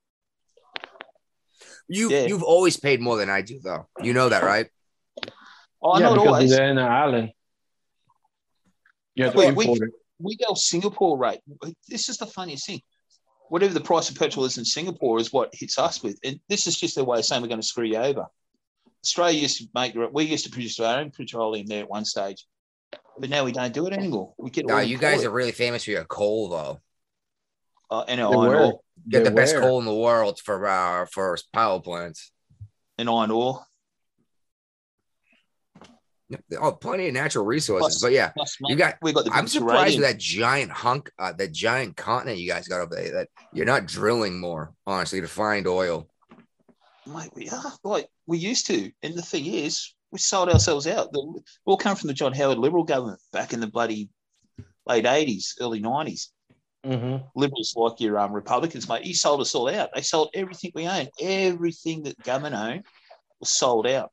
You've always paid more than I do, though. You know that, right? Oh, not because always. they're in an island. You have to import it. We go Singapore rate. This is the funniest thing. Whatever the price of petrol is in Singapore is what hits us with. And this is just their way of saying we're going to screw you over. Australia used to produce our own petroleum there at one stage. But now we don't do it anymore. We get you guys are really famous for your coal, though. And our iron ore. Get the best coal in the world for power plants. And iron ore. Oh, plenty of natural resources. But yeah, I'm surprised with that giant that giant continent you guys got over there, that you're not drilling more, honestly, to find oil. Mate, we are. Like, we used to. And the thing is, we sold ourselves out. We all come from the John Howard Liberal government back in the bloody late 80s, early 90s. Mm-hmm. Liberals like your Republicans, mate. He sold us all out. They sold everything we owned. Everything that government owned was sold out.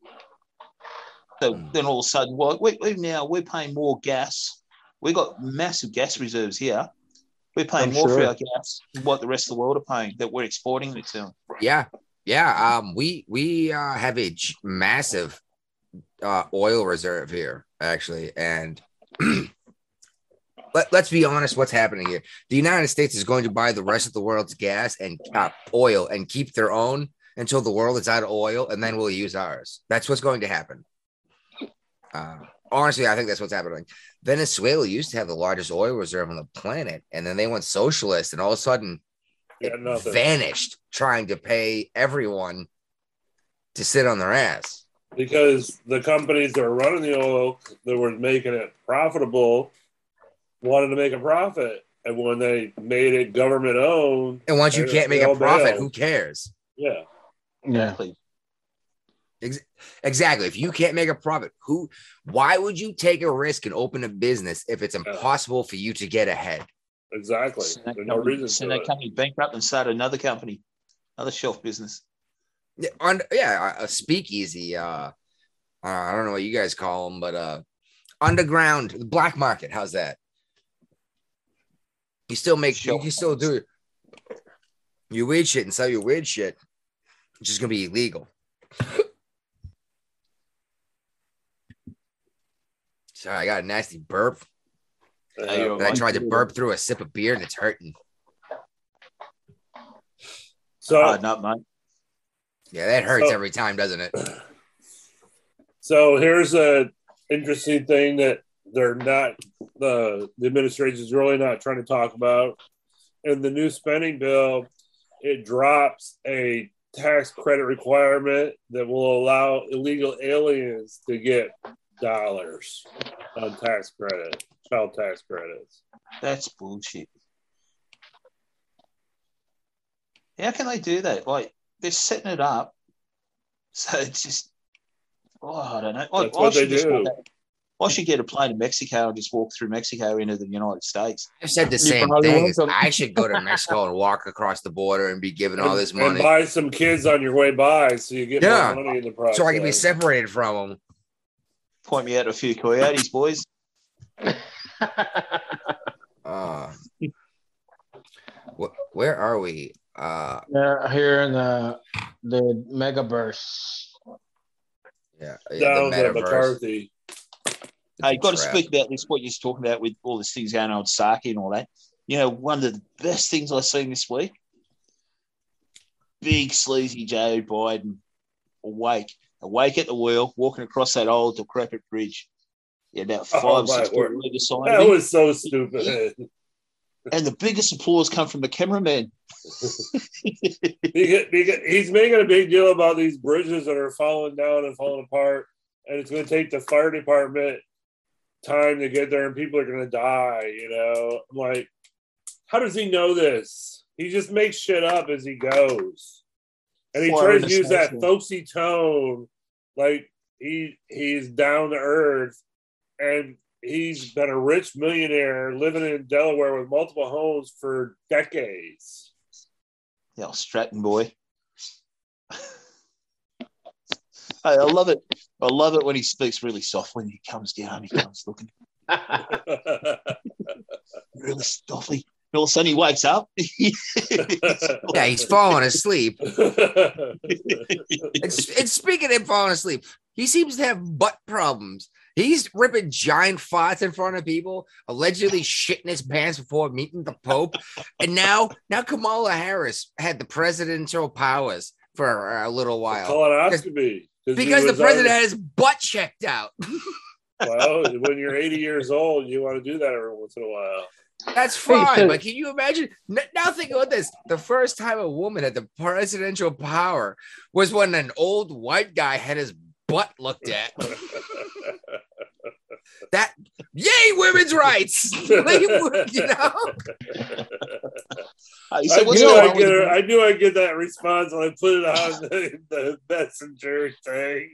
So then all of a sudden, we're paying more gas. We've got massive gas reserves here. We're paying more for our gas than what the rest of the world are paying that we're exporting it to them. Yeah. We have a massive oil reserve here, actually. And let's be honest, what's happening here? The United States is going to buy the rest of the world's gas and oil and keep their own until the world is out of oil, and then we'll use ours. That's what's going to happen. Honestly, I think that's what's happening. Venezuela used to have the largest oil reserve on the planet, and then they went socialist, and all of a sudden it vanished, trying to pay everyone to sit on their ass. Because the companies that were running the oil, that were making it profitable, wanted to make a profit. And when they made it government owned, and once you can't make a profit, who cares? Yeah. Exactly. Exactly. If you can't make a profit, why would you take a risk and open a business if it's impossible for you to get ahead? Exactly. There's no reason. Send that company bankrupt and start another company, another shelf business. A speakeasy. I don't know what you guys call them, but underground, the black market. How's that? You can still do your weird shit and sell your weird shit. It's just gonna be illegal. Sorry, I got a nasty burp. I tried to burp through a sip of beer and it's hurting. So, not mine. Yeah, that hurts every time, doesn't it? So here's a interesting thing that the administration is really not trying to talk about. In the new spending bill, it drops a tax credit requirement that will allow illegal aliens to get dollars on tax credit, child tax credits. That's bullshit. How can they do that? Like, they're setting it up. So it's just, I don't know. That's what they do. I should get a plane to Mexico and just walk through Mexico into the United States. I've said the same thing. I should go to Mexico and walk across the border and be given all this money. And buy some kids on your way by so you get more money in the process. So I can be separated from them. Point me out a few coyotes, boys. Where are we? Here in the Megaverse. Yeah, down to McCarthy. Hey, got to speak about this, what you're talking about with all these things going on with Saki and all that. You know, one of the best things I've seen this week, big sleazy Joe Biden awake at the wheel, walking across that old decrepit bridge. Yeah, about 5 or 6 people either side. That was so stupid. And the biggest applause come from the cameraman. He's making a big deal about these bridges that are falling down and falling apart, and it's going to take the fire department time to get there, and people are going to die. You know, I'm like, how does he know this? He just makes shit up as he goes, and he tries to use that folksy tone, like he's down to earth, and he's been a rich millionaire living in Delaware with multiple homes for decades. Yeah, Stratton boy. I love it. I love it when he speaks really soft. When he comes down, he comes looking really softly. All of a sudden, he wakes up. Yeah, he's falling asleep. And speaking of falling asleep, he seems to have butt problems. He's ripping giant farts in front of people, allegedly shitting his pants before meeting the Pope. And now Kamala Harris had the presidential powers for a little while. Colonoscopy. Because the president had his butt checked out. Well, when you're 80 years old, you want to do that every once in a while. That's fine, but can you imagine? Now think about this. The first time a woman had the presidential power was when an old white guy had his butt looked at. That, yay, women's rights! You know? I knew I'd get that response when I put it on the messenger thing.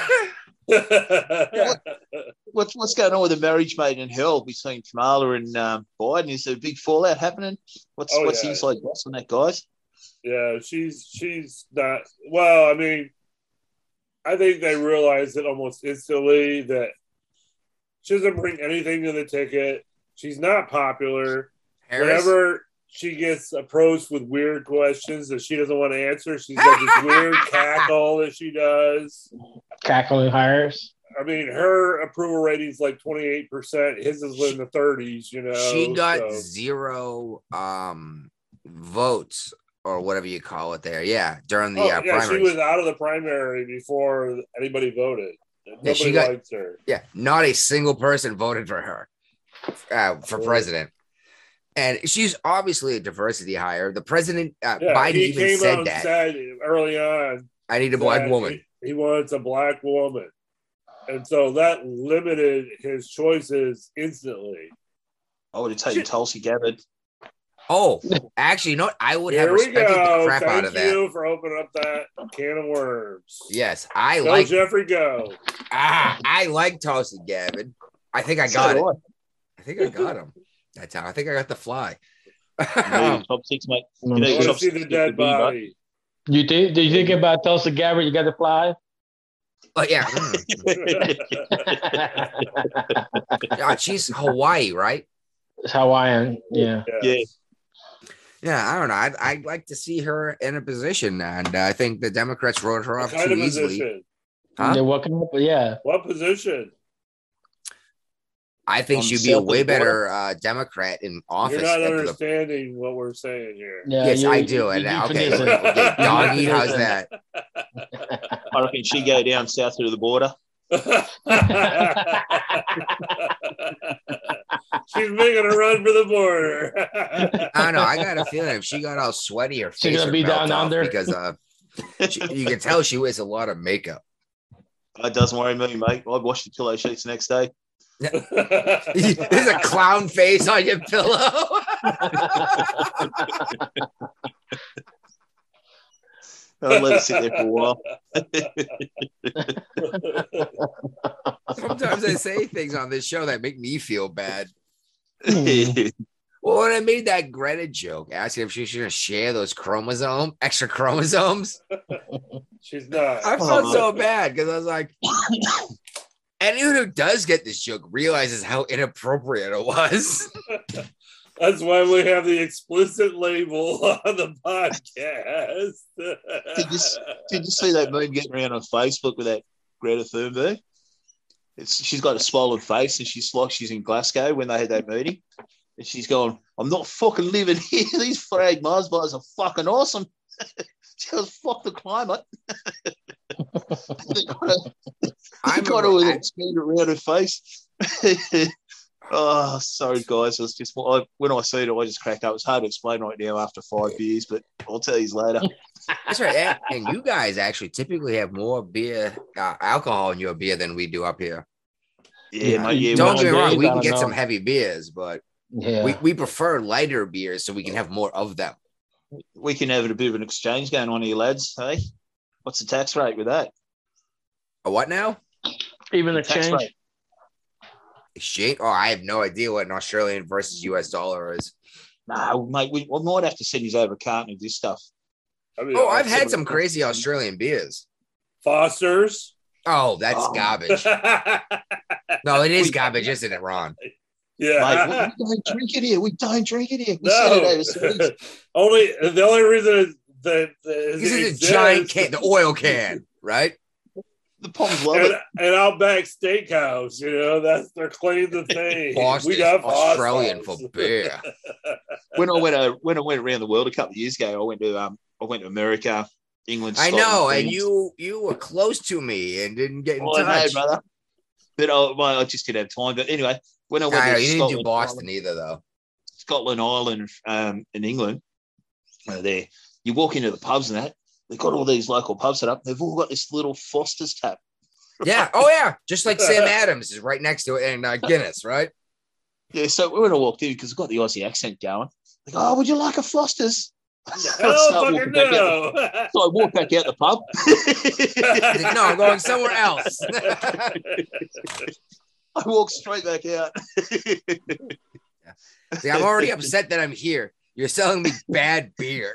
What's going on with the marriage made in hell between Kamala and Biden? Is there a big fallout happening? What's inside boss on that, guys? Yeah, she's not. Well, I mean, I think they realized it almost instantly that she doesn't bring anything to the ticket. She's not popular. Whenever she gets approached with weird questions that she doesn't want to answer, she's got this weird cackle that she does. Cackling hires. I mean, her approval rating's like 28%. His is in the 30s, you know. She got 0 votes or whatever you call it there. Yeah, during the primaries. She was out of the primary before anybody voted. Nobody likes her. Yeah, not a single person voted for her for president. And she's obviously a diversity hire. The president, Biden, even said that. Said early on, I need a black woman. He wants a black woman. And so that limited his choices instantly. I would have taken Tulsi Gabbard. Oh, actually, you know what? I would have respected the crap out of that. Thank you for opening up that can of worms. Yes, I like Jeffrey go. I like Tulsi Gabbard. I think I got it. I think I got him. That's how I think I got the fly. Top 6, mate. You want to see the dead body. Did you think about Tulsi Gabbard? You got the fly? Oh yeah. She's Hawaii, right? It's Hawaiian. Yeah. Yeah, I don't know. I'd like to see her in a position, and I think the Democrats wrote her off too easily. Huh? They're walking up, yeah. What position? I think she'd be a way better Democrat in office. You're not understanding what we're saying here. Yeah, yes, I do. Okay, Doggy, how's that? I reckon she'd go down south to the border. She's making a run for the border. I don't know. I got a feeling if she got all sweaty, her face would be down under because you can tell she wears a lot of makeup. That doesn't worry me, mate. I'd wash the pillow sheets the next day. There's a clown face on your pillow. I'll let it sit there for a while. Sometimes I say things on this show that make me feel bad. Well, when I made that Greta joke, asking if she's going to share those extra chromosomes, she's not. I felt so bad because I was like, anyone who does get this joke realizes how inappropriate it was. That's why we have the explicit label on the podcast. Did you see that meme getting around on Facebook with that Greta Thunberg? She's got a swollen face and she's like she's in Glasgow when they had that meeting. And she's going, I'm not fucking living here. These frag Mars bars are fucking awesome. She goes, fuck the climate. I got her with a speeder around her face. Oh, sorry, guys. It was just when I see it, I just cracked up. It's hard to explain right now after 5 beers, but I'll tell you later. That's right. And you guys actually typically have more beer, alcohol in your beer than we do up here. Yeah, mate. Yeah, don't get me wrong. We can get some heavy beers, but we prefer lighter beers so we can have more of them. We can have a bit of an exchange going on here, lads. Hey, what's the tax rate with that? A what now? Even exchange. Exchange? Oh, I have no idea what an Australian versus US dollar is. No, mate, we might have to send you over a carton of this stuff. I've had some crazy Australian beers. Foster's. Oh, that's garbage. No, it is garbage, isn't it, Ron? Yeah. Mate, we don't drink it here. We don't drink it here. We No. said it overseas. The only reason is that This is a giant can, the oil can, right? The Poms love it. And Outback Steakhouse, they're claiming the thing. Boston, We got Australian Boston's. for beer. When I went around the world a couple of years ago, I went to America, England. I Scotland, know, and France. you were close to me and didn't get in I know, touch. brother. But I just didn't have time. But anyway, when I went I know, to you Scotland, didn't do Boston either, though. Scotland, Ireland, in England, there you walk into the pubs and that they've got all these local pubs set up. They've all got this little Foster's tap. Yeah. Oh, yeah. Just like Sam Adams is right next to it, and Guinness, right? Yeah. So when I walked in, because I've got the Aussie accent going, they go, "Oh, would you like a Foster's?" Hell fucking no. So I walked back out the pub. No, I'm going somewhere else. I walked straight back out. See, I'm already upset that I'm here. You're selling me bad beer.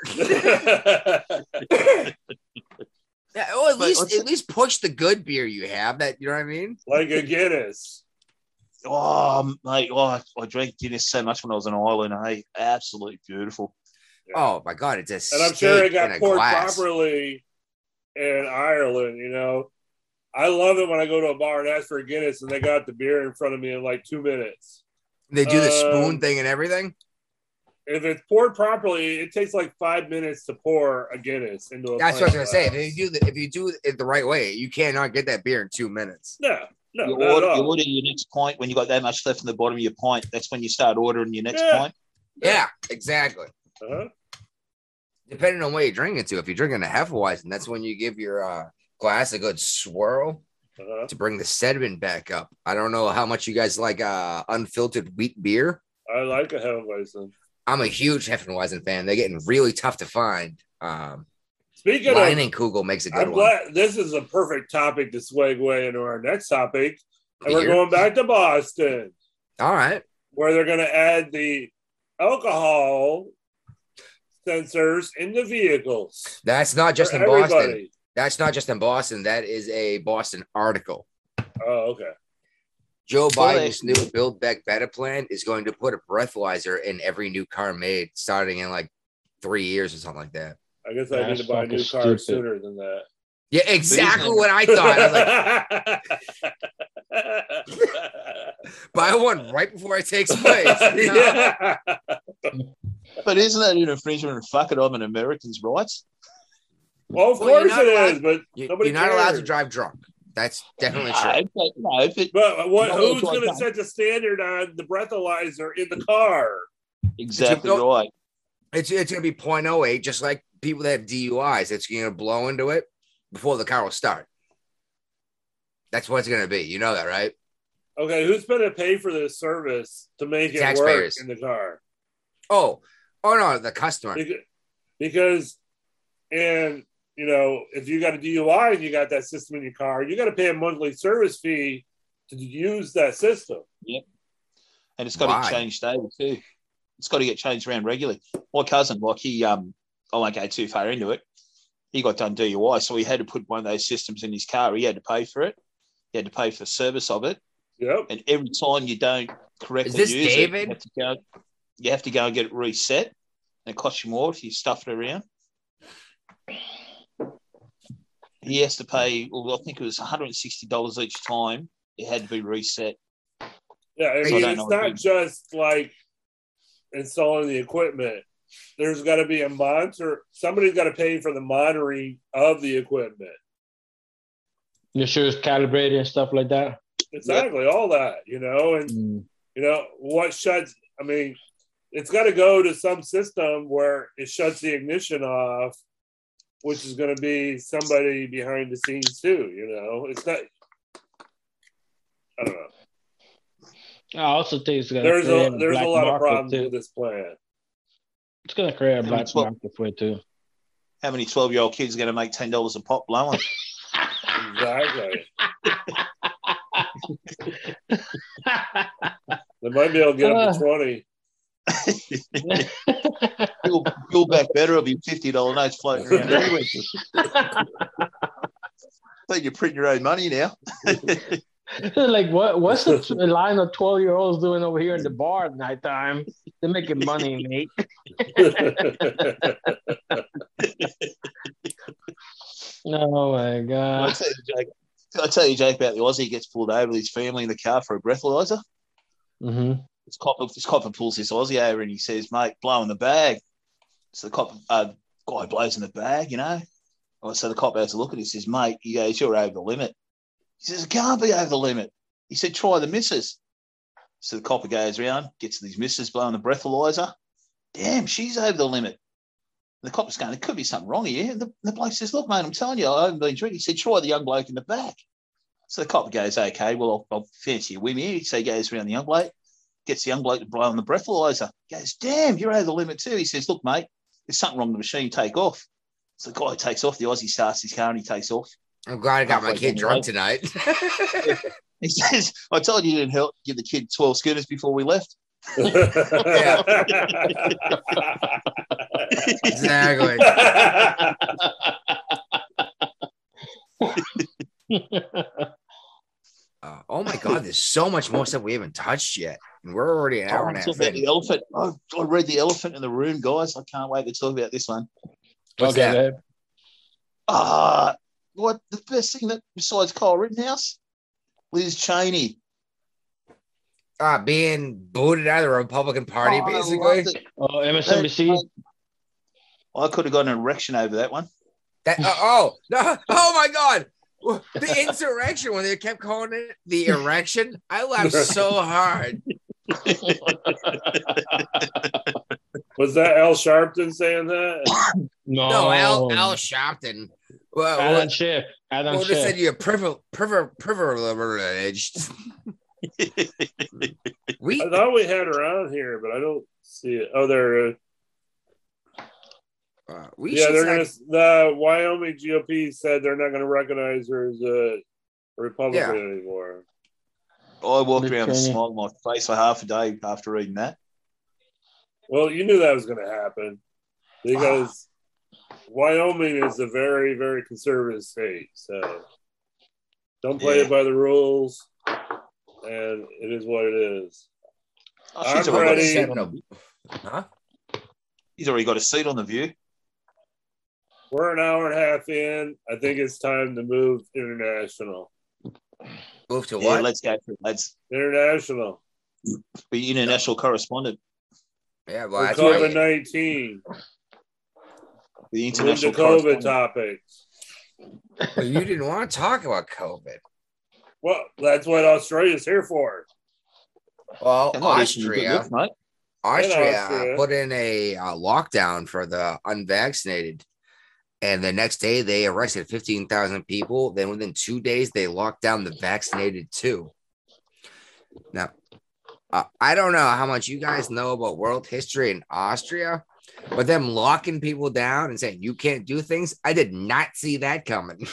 Yeah, well, at least push the good beer you have. That, you know what I mean? Like a Guinness. Oh, mate, I drank Guinness so much when I was in Ireland. Hey, absolutely beautiful. Yeah. Oh my God, it's a and I'm sure it steak in got a poured glass. properly in Ireland. I love it when I go to a bar and ask for a Guinness and they got the beer in front of me in like 2 minutes. They do the spoon thing and everything. If it's poured properly, it takes like 5 minutes to pour a Guinness into a. That's what I was gonna say. If you do it the right way, you cannot get that beer in 2 minutes. No, you not at all. order your next pint when you got that much left in the bottom of your pint. That's when you start ordering your next pint. Yeah, exactly. Uh-huh. Depending on what you're drinking to. If you're drinking a Hefeweizen, that's when you give your glass a good swirl to bring the sediment back up. I don't know how much you guys like unfiltered wheat beer. I like a Hefeweizen. I'm a huge Hefeweizen fan. They're getting really tough to find. Speaking Leinenkugel makes a good one. Glad this is a perfect topic to segue into our next topic. And we're going back to Boston. All right. Where they're going to add the alcohol sensors in the vehicles. That's not just in Boston. That's not just in Boston. That is a Boston article. Oh, okay. Joe Biden's new Build Back Better plan is going to put a breathalyzer in every new car made starting in like 3 years or something like that. I guess I need to buy a new car sooner than that. Yeah, exactly what I thought. I was like, buy one right before it takes place. Yeah. But isn't that an infringement of fuck it on an American's rights? Well, of course it is, but you're not allowed to drive drunk. That's definitely true. But who's going to set the standard on the breathalyzer in the car? Exactly right. It's going to be 0.08, just like people that have DUIs. It's going to blow into it before the car will start. That's what it's going to be. You know that, right? Okay, who's going to pay for this service to make it work in the car? Oh no, the customer. Because, and if you got a DUI and you got that system in your car, you got to pay a monthly service fee to use that system. Yep. And it's got to get changed daily too. It's got to get changed around regularly. My cousin, I won't go too far into it. He got done DUI, so he had to put one of those systems in his car. He had to pay for it. He had to pay for the service of it. Yep. And every time you don't correctly use David? it, you have to go and get it reset. And it costs you more if you stuff it around. He has to pay, I think it was $160 each time. It had to be reset. Yeah, I mean, it's not just like installing the equipment. There's got to be a monitor. Somebody's got to pay for the monitoring of the equipment. Your sure it's calibrated and stuff like that. Exactly, all that, and what shuts. I mean, it's got to go to some system where it shuts the ignition off, which is going to be somebody behind the scenes too. It's not. I don't know. I also think it's going to there's a lot of problems with this plan. It's going to create a black market for it too. How many 12-year-old kids are going to make $10 a pop blowing? Exactly. They might be able to get up to 20. Build Back Better will be $50 notes floating around everywhere. think you're printing your own money now. Like, what's the line of 12-year-olds doing over here in the bar at nighttime? They're making money, mate. Oh my god! I tell you, Jake, about the Aussie gets pulled over with his family in the car for a breathalyzer. Mm-hmm. This copper pulls this Aussie over and he says, "Mate, blow in the bag." So the cop guy blows in the bag, you know. So the cop has a look at it. He says, "Mate," he goes, "you're over the limit." He says, "It can't be over the limit." He said, "Try the missus." So the copper goes around, gets these missus blowing the breathalyzer. Damn, she's over the limit. And the copper's going, "There could be something wrong here." And the bloke says, "Look, mate, I'm telling you, I haven't been drinking." He said, "Try the young bloke in the back." So the copper goes, "Okay, well, I'll fancy a whim here." So he goes around the young bloke, gets the young bloke to blow on the breathalyzer. He goes, "Damn, you're over the limit too." He says, "Look, mate, there's something wrong with the machine. Take off." So the guy takes off. The Aussie starts his car and he takes off. I'm glad I got my kid drunk tonight. He says, "I told you didn't help give the kid 12 schooners before we left." Exactly. Oh my god, there's so much more stuff we haven't touched yet. And we're already an hour and a half in. The elephant. I read The Elephant in the Room, guys. I can't wait to talk about this one. What's that? What the best thing that besides Kyle Rittenhouse? Liz Cheney. Being booted out of the Republican Party, basically. MSNBC. I could have got an erection over that one. Oh my god. The insurrection, when they kept calling it the erection, I laughed so hard. Was that Al Sharpton saying that? No, Al Sharpton. Adam Schiff. Just said you're privileged. I thought we had her on here, but I don't see it. Oh, there. The Wyoming GOP said they're not going to recognize her as a Republican anymore. I walked around with a smile on my face for half a day after reading that. Well, you knew that was going to happen because Wyoming is a very, very conservative state. So don't play it by the rules, and it is what it is. I'm ready. Huh? He's already got a seat on The View. We're an hour and a half in. I think it's time to move international. Move to what? Let's go for it. Let's international. Be international correspondent. Yeah, well, COVID-19. The international COVID topics. Well, you didn't want to talk about COVID. Well, that's what Australia's here for. Well, Austria put in a lockdown for the unvaccinated. And the next day, they arrested 15,000 people. Then within 2 days, they locked down the vaccinated too. Now, I don't know how much you guys know about world history in Austria, but them locking people down and saying you can't do things, I did not see that coming.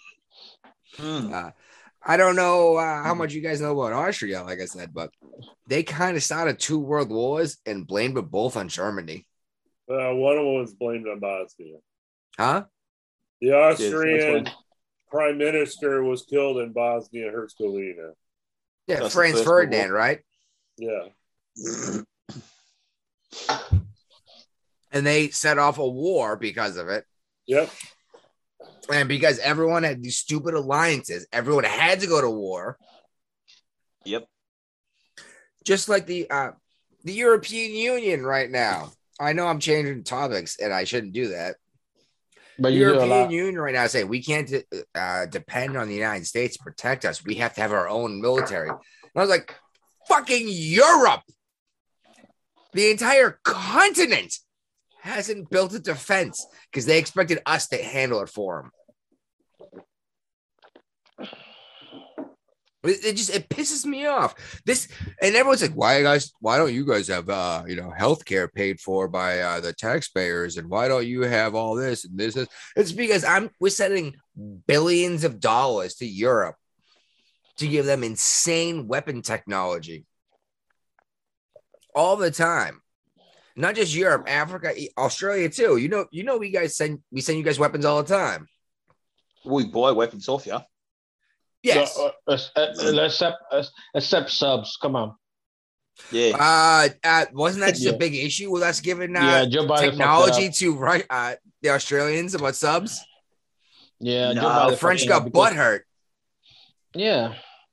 I don't know how much you guys know about Austria, like I said, but they kind of started 2 world wars and blamed it both on Germany. One of them was blamed on Bosnia. Huh? The Austrian prime minister was killed in Bosnia-Herzegovina. Yeah, that's Franz Ferdinand, right? Yeah. And they set off a war because of it. Yep. And because everyone had these stupid alliances, everyone had to go to war. Yep. Just like the European Union right now. I know I'm changing topics, and I shouldn't do that. But the European Union right now is saying we can't depend on the United States to protect us. We have to have our own military. And I was like, fucking Europe. The entire continent hasn't built a defense because they expected us to handle it for them. It pisses me off. This, and everyone's like, why don't you guys have healthcare paid for by the taxpayers, and why don't you have all this and this? It's because we're sending billions of dollars to Europe to give them insane weapon technology all the time. Not just Europe, Africa, Australia too. You know, we send you guys weapons all the time. We buy weapons off you. Yes. Except subs. Come on. Yeah. Wasn't that just a big issue with us giving Joe Biden technology to the Australians about subs? Yeah, No, Joe Biden French got butthurt. Yeah.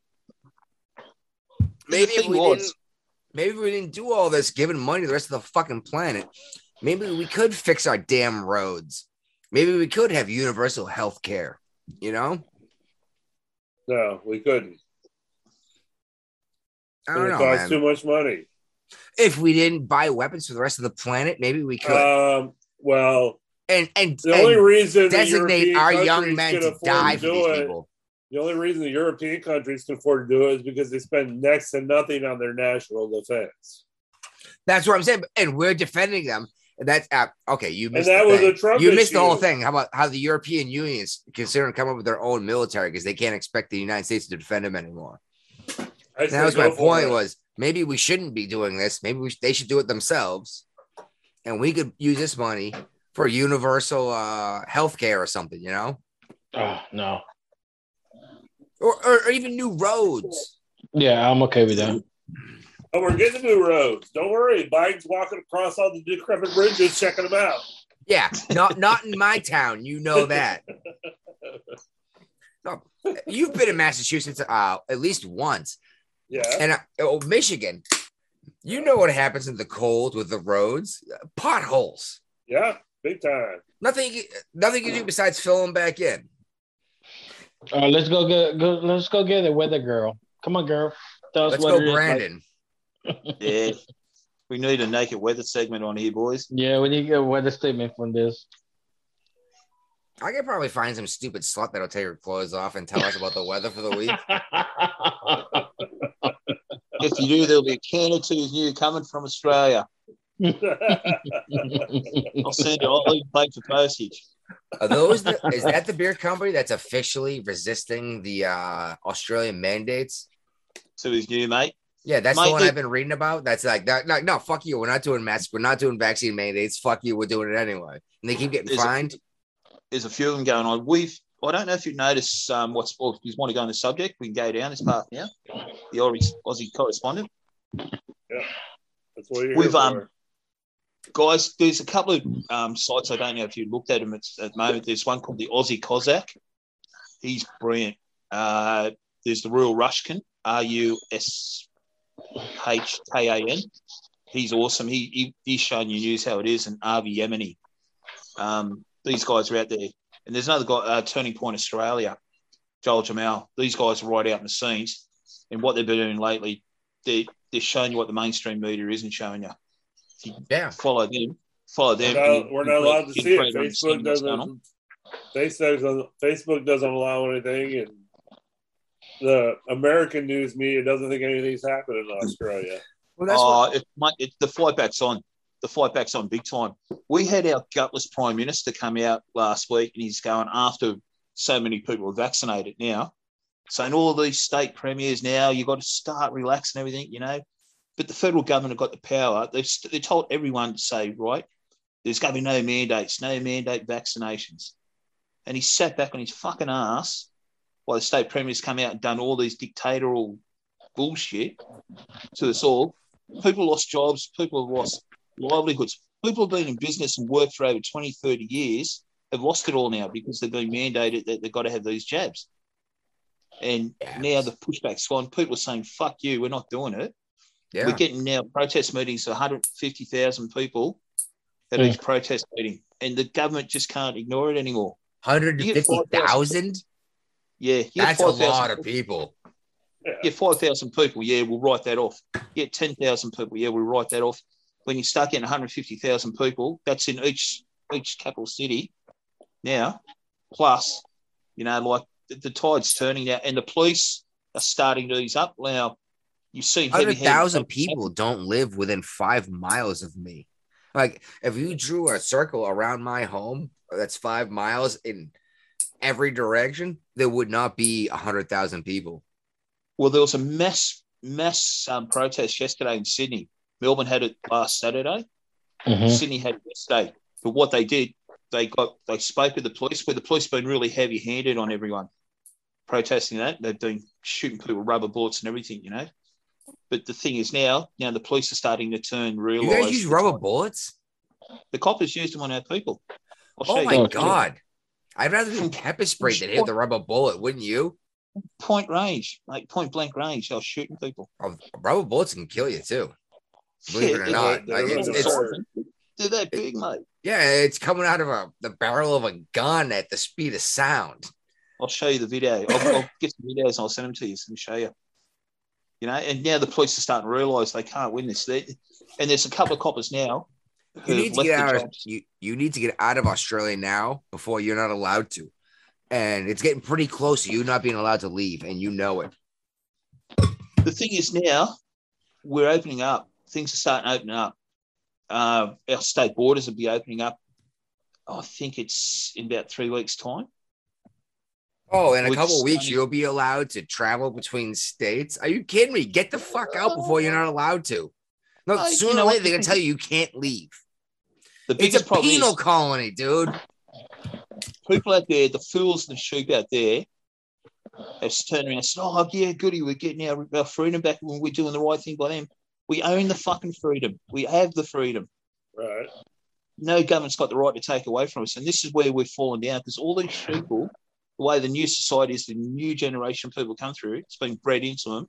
Maybe if we didn't do all this giving money to the rest of the fucking planet, maybe we could fix our damn roads. Maybe we could have universal health care, you know? No, we couldn't. I don't know, It costs man. too much money. If we didn't buy weapons for the rest of the planet, maybe we could. Well, and the only reason designate our young men to die for these it, people. The only reason the European countries can afford to do it is because they spend next to nothing on their national defense. That's what I'm saying. And we're defending them. And that's okay. You missed and that was a Trump You missed issue. the whole thing. How about how the European Union is considering coming up with their own military because they can't expect the United States to defend them anymore. That was my point. Was maybe we shouldn't be doing this. Maybe they should do it themselves, and we could use this money for universal health care or something. You know? Oh no. Or even new roads. Yeah, I'm okay with that. Oh, we're getting new roads. Don't worry. Biden's walking across all the decrepit bridges, checking them out. Yeah, not in my town. You know that. No, you've been in Massachusetts at least once. Yeah. And Michigan. You know what happens in the cold with the roads? Potholes. Yeah, big time. Nothing you can do besides fill them back in. Let's go get a weather girl. Come on, girl. Let's go, Brandon. Yeah. We need a naked weather segment on here, boys. Yeah, we need to get a weather statement from this. I could probably find some stupid slut that'll take her clothes off and tell us about the weather for the week. If you do, there'll be a can or two new coming from Australia. I'll send you. I'll even pay for postage. Are those is that the beer company that's officially resisting the Australian mandates? So is new, mate. Yeah, that's the one I've been reading about. That's like, no, fuck you. We're not doing masks. We're not doing vaccine mandates. Fuck you. We're doing it anyway. And they keep getting fined. There's a few of them going on. I don't know if you've noticed if you want to go on the subject, we can go down this path now. The Aussie correspondent. Yeah, that's what you're here for. Guys, there's a couple of sites. I don't know if you looked at them at the moment. There's one called the Aussie Cossack. He's brilliant. There's the Royal Rushkin, RUSHKAN. He's awesome. He's showing you news how it is, and RV Yemeni. These guys are out there. And there's another guy, Turning Point Australia, Joel Jamal. These guys are right out in the scenes. And what they've been doing lately, they're showing you what the mainstream media isn't showing you. Yeah. Follow them. We're not allowed to see it. Facebook doesn't allow anything, and the American news media doesn't think anything's happening in Australia. Well, the fight back's on. The fight back's on big time. We had our gutless Prime Minister come out last week, and he's going after so many people are vaccinated now, saying all these state premiers now, you've got to start relaxing everything, you know. But the federal government have got the power. They told everyone to say, right, there's going to be no mandates, no mandate vaccinations. And he sat back on his fucking ass while the state premiers come out and done all these dictatorial bullshit to us all. People lost jobs. People have lost livelihoods. People have been in business and worked for over 20, 30 years, have lost it all now because they've been mandated that they've got to have these jabs. And now the pushback's gone. People are saying, fuck you, we're not doing it. Yeah. We're getting now protest meetings, 150,000 people at each protest meeting, and the government just can't ignore it anymore. 150,000? Yeah. That's 5, a lot of people. Yeah, 5,000 people, yeah, we'll write that off. Yeah, 10,000 people, yeah, we'll write that off. When you start getting 150,000 people, that's in each capital city now, plus, you know, like the tide's turning now, and the police are starting to ease up now. You've seen 100,000 people don't live within 5 miles of me. Like, if you drew a circle around my home that's 5 miles in every direction, there would not be 100,000 people. Well, there was a mass protest yesterday in Sydney. Melbourne had it last Saturday. Mm-hmm. Sydney had it yesterday. But what they did, they spoke with the police, where the police have been really heavy-handed on everyone protesting that. They've been shooting people with rubber bullets and everything, But the thing is now the police are starting to You guys use rubber bullets? The coppers used them on our people. Oh my God. I'd rather do pepper spray than hit the rubber bullet, wouldn't you? Point blank range. They're shooting people. Oh, rubber bullets can kill you too. Believe it or not. They're that big, mate. Yeah, it's coming out of the barrel of a gun at the speed of sound. I'll show you the video. I'll get some videos and I'll send them to you and show you. And now the police are starting to realise they can't win this. And there's a couple of coppers now. You need to get out of Australia now before you're not allowed to. And it's getting pretty close to you not being allowed to leave, and you know it. The thing is now, we're opening up. Things are starting to open up. Our state borders will be opening up. I think it's in about 3 weeks' time. Oh, in a couple of weeks, you'll be allowed to travel between states? Are you kidding me? Get the fuck out before you're not allowed to. No, sooner or later, they're going to tell you can't leave. It's a penal colony, dude. People out there, the fools and the sheep out there, have turned around and said, oh, yeah, goody, we're getting our freedom back when we're doing the right thing by them. We own the fucking freedom. We have the freedom. Right. No government's got the right to take away from us. And this is where we've fallen down, because all these people, the way the new society is, the new generation of people come through, it's been bred into them.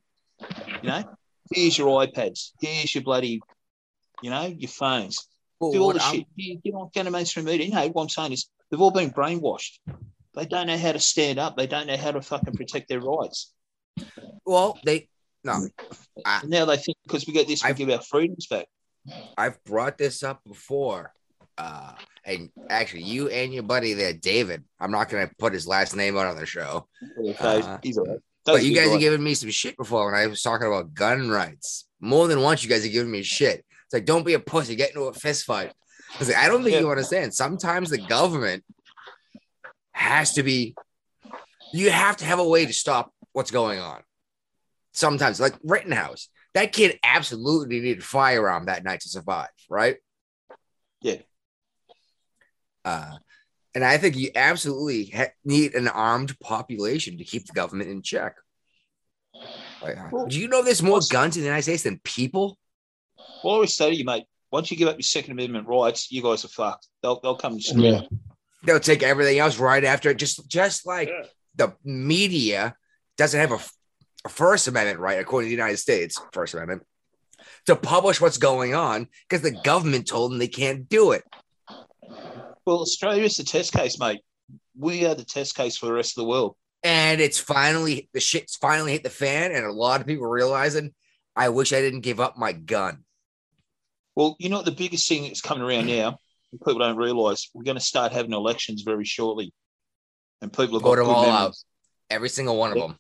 Here's your iPads. Here's your bloody, your phones. Do all the shit. You're not going to mainstream media. What I'm saying is they've all been brainwashed. They don't know how to stand up. They don't know how to fucking protect their rights. Well, now they think because we get this, we give our freedoms back. I've brought this up before. And actually, you and your buddy there, David, I'm not going to put his last name out on the show. He's all right. But you guys are giving me some shit before when I was talking about gun rights. More than once, you guys are giving me shit. It's like, don't be a pussy, get into a fist fight. I don't think you understand. Sometimes the government has to be, you have to have a way to stop what's going on. Sometimes, like Rittenhouse, that kid absolutely needed a firearm that night to survive, right? Yeah. And I think you absolutely need an armed population to keep the government in check. Do you know there's more guns in the United States than people? Well, I always say to you, mate, once you give up your Second Amendment rights, you guys are fucked. They'll come and screw you. They'll take everything else right after it. Just like the media doesn't have a First Amendment right, according to the United States, First Amendment, to publish what's going on because the government told them they can't do it. Well, Australia is the test case, mate. We are the test case for the rest of the world. And the shit's finally hit the fan, and a lot of people are realizing, I wish I didn't give up my gun. Well, you know what the biggest thing that's coming around now, people don't realise, we're going to start having elections very shortly. And people have got them all out. Every single one of them.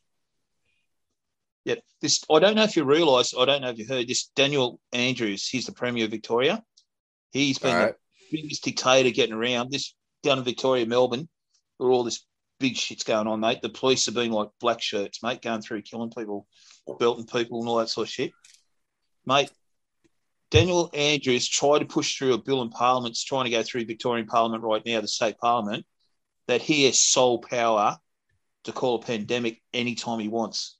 Yeah. I don't know if you realise, I don't know if you heard this, Daniel Andrews, he's the Premier of Victoria. He's been the biggest dictator getting around. This down in Victoria, Melbourne, where all this big shit's going on, mate. The police have been like black shirts, mate, going through killing people, belting people and all that sort of shit. Mate, Daniel Andrews tried to push through a bill in Parliament. It's trying to go through Victorian Parliament right now, the state Parliament, that he has sole power to call a pandemic anytime he wants.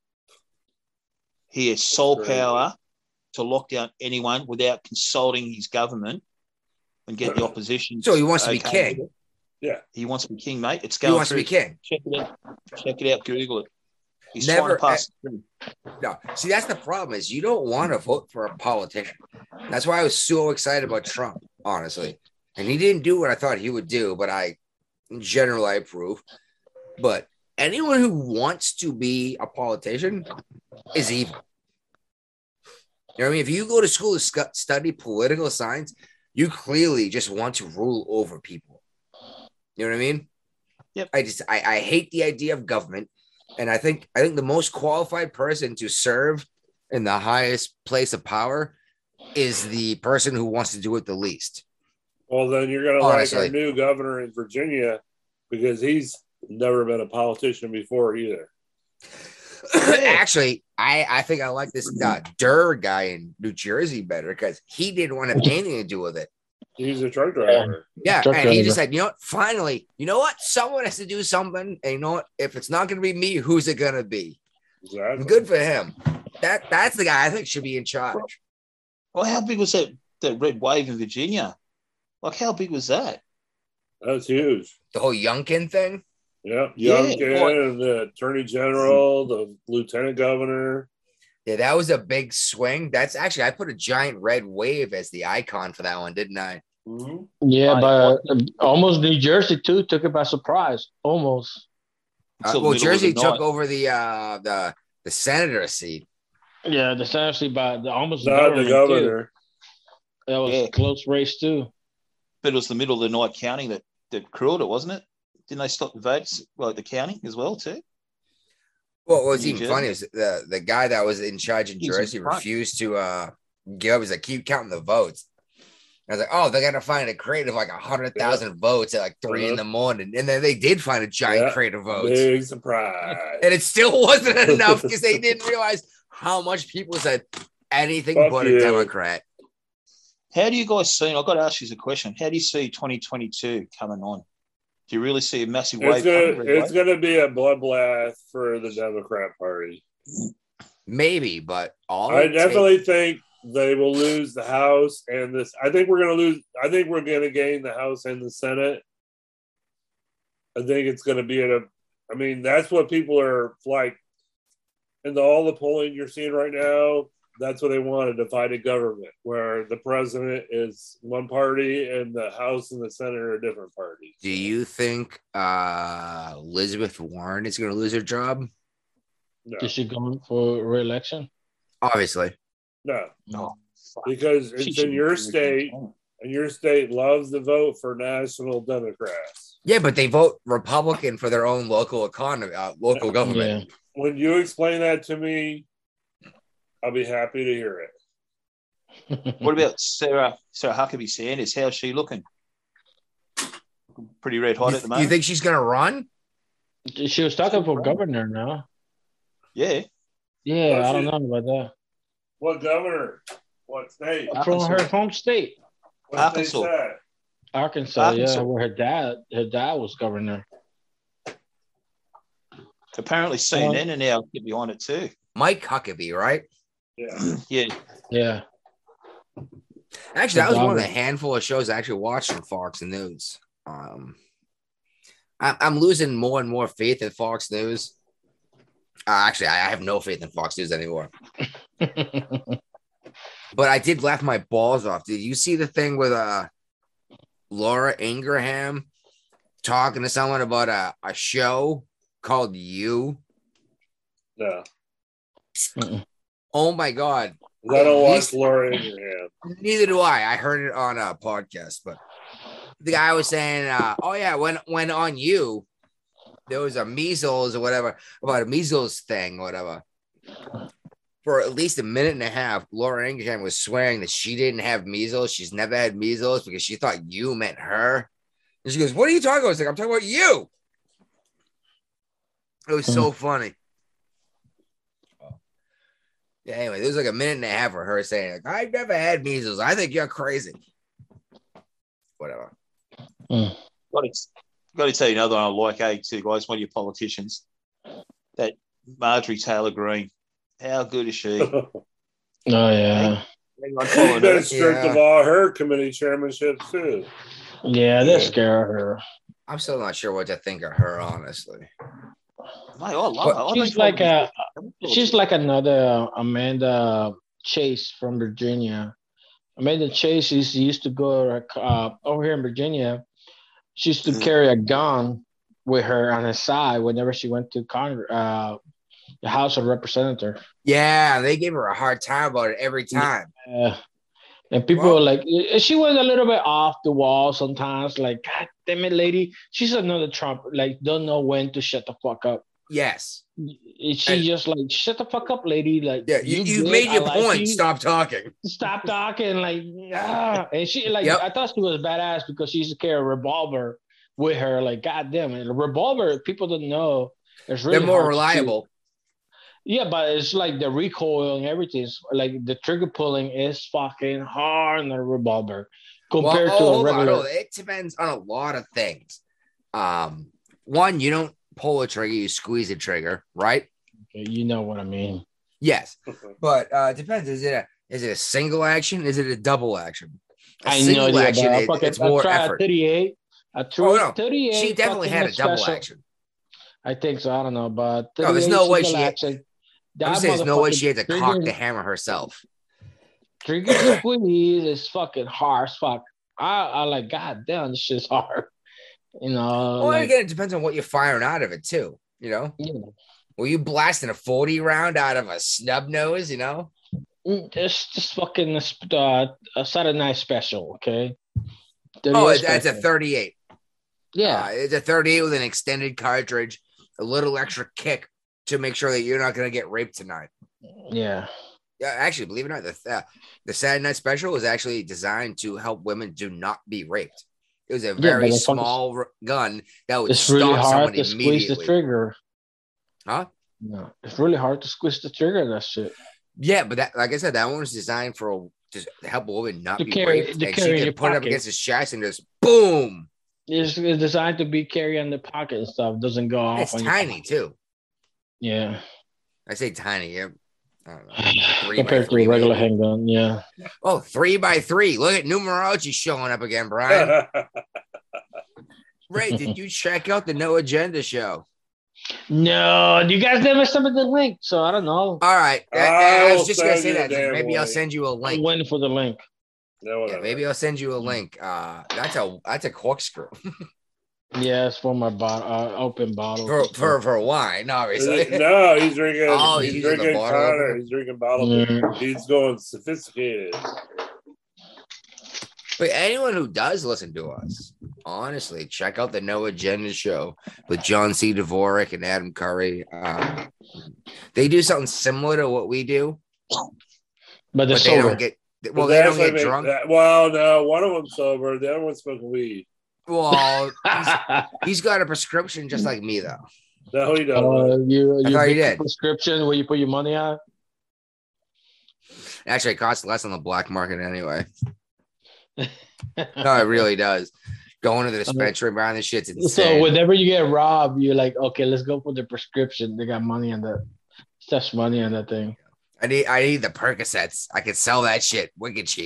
He has sole power to lock down anyone without consulting his government and get the opposition. So he wants to be king. Yeah. He wants to be king, mate. It's going He wants to be king. Check it out. Google it. He's trying to pass it through. No. See, that's the problem is you don't want to vote for a politician. That's why I was so excited about Trump, honestly. And he didn't do what I thought he would do, but in general, I approve. But anyone who wants to be a politician is evil. You know what I mean? If you go to school to study political science, you clearly just want to rule over people. You know what I mean? Yep. I hate the idea of government. And I think the most qualified person to serve in the highest place of power is the person who wants to do it the least. Well, then you're going to like our new governor in Virginia because he's never been a politician before either. Actually, I think I like this Durr guy in New Jersey better because he didn't want to have anything to do with it. He's a truck driver. Yeah, Truck and he driver. just said, you know what? Finally, you know what? Someone has to do something. And you know what? If it's not going to be me, who's it going to be? Exactly. Good for him. That's the guy I think should be in charge. Well, how big was that red wave in Virginia? Like, how big was that? That's huge. The whole Youngkin thing. Yeah, Yeah, Youngkin, and the Attorney General, the Lieutenant Governor. Yeah, that was a big swing. That's actually I put a giant red wave as the icon for that one, didn't I? Mm-hmm. Yeah, Right. but almost New Jersey too took it by surprise. Almost. Until the Well, middle of Jersey the took night. over the senator seat. Yeah, the Senate, but almost Not the government, governor. too. That was Yeah. close race too. But it was the middle of the night counting that crewed it, wasn't it? Didn't they stop the votes, like the counting as well, too? Well, what's New even Jersey. funny is the guy that was in charge in He's in Jersey front. refused to give up. He's like, keep counting the votes. I was like, oh, they're gonna find a crate of like 100,000 votes at like 3 in the morning, and then they did find a giant crate of votes, Big surprise. and it still wasn't enough because they didn't realize how much people said anything Fuck but you. a Democrat. How do you guys see? I've got to ask you a question. How do you see 2022 coming on? Do you really see a massive wave coming? It's gonna be a bloodbath for the Democrat Party. Maybe, but I definitely think they will lose the House and this. I think we're gonna gain the House and the Senate. I think it's gonna be I mean, that's what people are like. In all the polling you're seeing right now, that's what they want, a divided government where the president is one party and the House and the Senate are different parties. Do you think Elizabeth Warren is going to lose her job? No, Is she going for re-election? Obviously. no, Oh, fuck. because She it's should in be your doing state, it. and your state loves to vote for national Democrats. Yeah, but they vote Republican for their own local economy, local government. When you explain that to me, I'll be happy to hear it. What about Sarah Huckabee Sanders? How's she looking? Pretty red hot at the You moment. think she's going to run? She was talking for governor now. Yeah. Yeah, Oh, I don't know about that. What governor? What state? From her home state, What Arkansas. state's that? Arkansas. Arkansas. Yeah, where her dad was governor. Apparently CNN are now get behind it too. Mike Huckabee, right? Yeah. Yeah. Yeah. Actually, that was one of the Donald. handful of shows I actually watched on Fox News. I'm losing more and more faith in Fox News. Actually, I have no faith in Fox News anymore. But I did laugh my balls off. Did you see the thing with Laura Ingraham talking to someone about a show called You? No. Oh my God. I don't watch Laura Ingraham. Neither do I. I heard it on a podcast, but the guy was saying, oh yeah, when on You, there was a measles or whatever, about a measles thing or whatever. For at least a minute and a half, Laura Ingraham was swearing that she didn't have measles. She's never had measles because she thought you meant her. And she goes, what are you talking about? I was like, I'm talking about you. It was so funny. Yeah, anyway, there was like a minute and a half of her saying, like, I've never had measles. I think you're crazy. Whatever. Got to tell you another one I like, too, guys. One of your politicians, that Marjorie Taylor Greene. How good is she? Oh yeah. Anyone She's following been her? stripped of all her committee chairmanships too. Yeah, they scare her. I'm still not sure what to think of her, honestly. Mate, I love her. I She's don't like follow she's like another Amanda Chase from Virginia. Amanda Chase used to go over here in Virginia. She used to carry a gun with her on her side whenever she went to Congress, the House of Representatives. Yeah, they gave her a hard time about it every time. And people were like, she was a little bit off the wall sometimes. Like, God damn it, lady. She's another Trump. Like, don't know when to shut the fuck up. Yes. She just like, shut the fuck up, lady. Like, Yeah, you made your point. Stop talking. Stop talking. Like, ah. And she, like, I thought she was badass because she used to carry a revolver with her. Like, goddamn it. A revolver, people don't know. It's really They're more hard to reliable. Yeah, but it's like the recoil and everything. Like the trigger pulling is fucking hard on the revolver compared to a hold on. regular. It depends on a lot of things. One, you don't pull a trigger, you squeeze a trigger, right? You know what I mean. Yes, but it depends. Is it a single action? Is it a double action? I know it's more effort. 38. A 38. She definitely had a double action. I think so. I don't know, but no, there's no way action. There's no way she had to cock the hammer herself. Trigger squeeze is fucking hard as fuck. I like, god damn, this shit's hard. You know. Well, again, it depends on what you're firing out of it too. You know. Yeah. Were you blasting a 40 round out of a snub nose? You know. It's just fucking a Saturday Night Special, okay? It's a 38. Yeah, it's a 38 with an extended cartridge, a little extra kick to make sure that you're not going to get raped tonight. Yeah. Yeah, actually, believe it or not, the Saturday Night Special was actually designed to help women do not be raped. It was a very small gun that would stop really hard someone to immediately. Squeeze the trigger. Huh? No, it's really hard to squeeze the trigger. That shit. Yeah, but that, like I said, that one was designed to help a woman not be raped, and she can put it up against his chest and just boom. It's designed to be carried in the pocket and stuff. Doesn't go off. It's tiny too. Yeah, I say tiny. Yeah, I don't know. Compared to a regular handgun, yeah. Oh, 3x3. Look at numerology showing up again, Brian. Ray, did you check out the No Agenda show? No, you guys never sent me the link, so I don't know. All right, I was just gonna say that. Maybe I'll send you a link. I'm waiting for the link. No, yeah, maybe I'll send you a link. That's a corkscrew. Yeah, it's for my open bottle. For wine, obviously. No, he's drinking. Oh, he's drinking Connor. He's drinking bottle. Yeah. He's going sophisticated. But anyone who does listen to us, honestly, check out the No Agenda show with John C. Dvorak and Adam Curry. They do something similar to what we do, but they don't get. Well, they don't get drunk. Well, no, one of them's sober. The other one's smoking weed. Well, he's got a prescription just like me, though. No, he doesn't. You did. Prescription where you put your money on? Actually, it costs less on the black market anyway. No, it really does. Going to the dispensary and buying this shit's insane. So whenever you get robbed, you're like, okay, let's go for the prescription. They got money on that. Such money on that thing. I need the Percocets. I can sell that shit wicked cheap.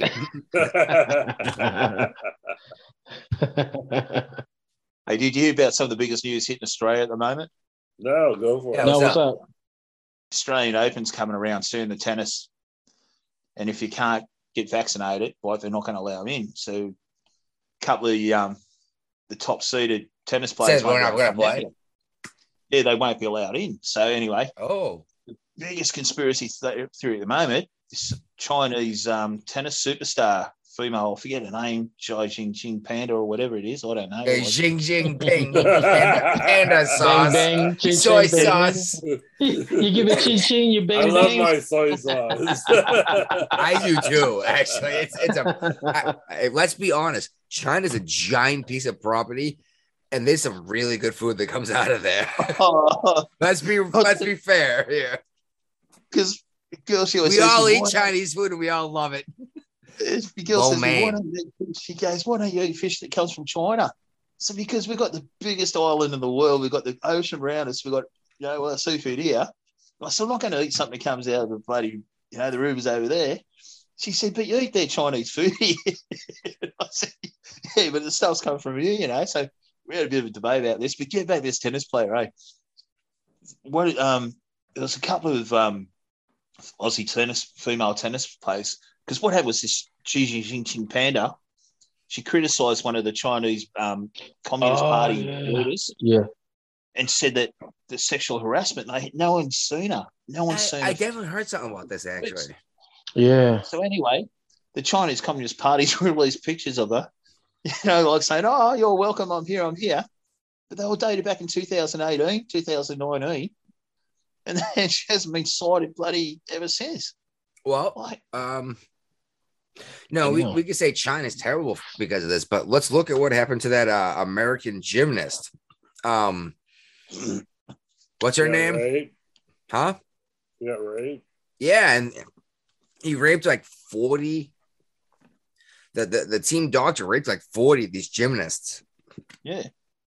Hey, did you hear about some of the biggest news hitting Australia at the moment? No, go for it. What's up? Australian Open's coming around soon, the tennis. And if you can't get vaccinated, they're not going to allow in. So a couple of the top-seeded tennis players we're not going to play. Yeah, they won't be allowed in. So anyway, the biggest conspiracy theory at the moment is Chinese tennis superstar, female, I forget her name, Xi Jinping Panda or whatever it is. I don't know. Xi Jinping Panda sauce. Bang, bang, soy bang, sauce. You give it ching ching, you bang. I love my soy sauce. I do too, actually. Let's be honest. China's a giant piece of property, and there's some really good food that comes out of there. Let's be fair here. Because we all eat Chinese food and we all love it. The girl says, she goes, why don't you eat fish that comes from China? So because we've got the biggest island in the world, we've got the ocean around us, we've got seafood here. I said, I'm not going to eat something that comes out of the bloody, the rivers over there. She said, but you eat their Chinese food here. I said, yeah, but the stuff's coming from here, So we had a bit of a debate about this. But get back to this tennis player, eh? There was a couple of Aussie female tennis players. Because what happened was this Xi Jinping Panda, she criticised one of the Chinese Communist Party leaders, and said that the sexual harassment, no one's seen her. No one's seen her. I definitely heard something about this, actually. Yeah. So anyway, the Chinese Communist Party's released pictures of her, like saying, oh, you're welcome, I'm here. But they were dated back in 2018, 2019, and then she hasn't been sighted bloody ever since. Well, no, we could say China's terrible because of this, but let's look at what happened to that American gymnast. What's her name? Right? Huh? Yeah, right. Yeah, and he raped like 40 The team doctor raped like 40 of these gymnasts. Yeah.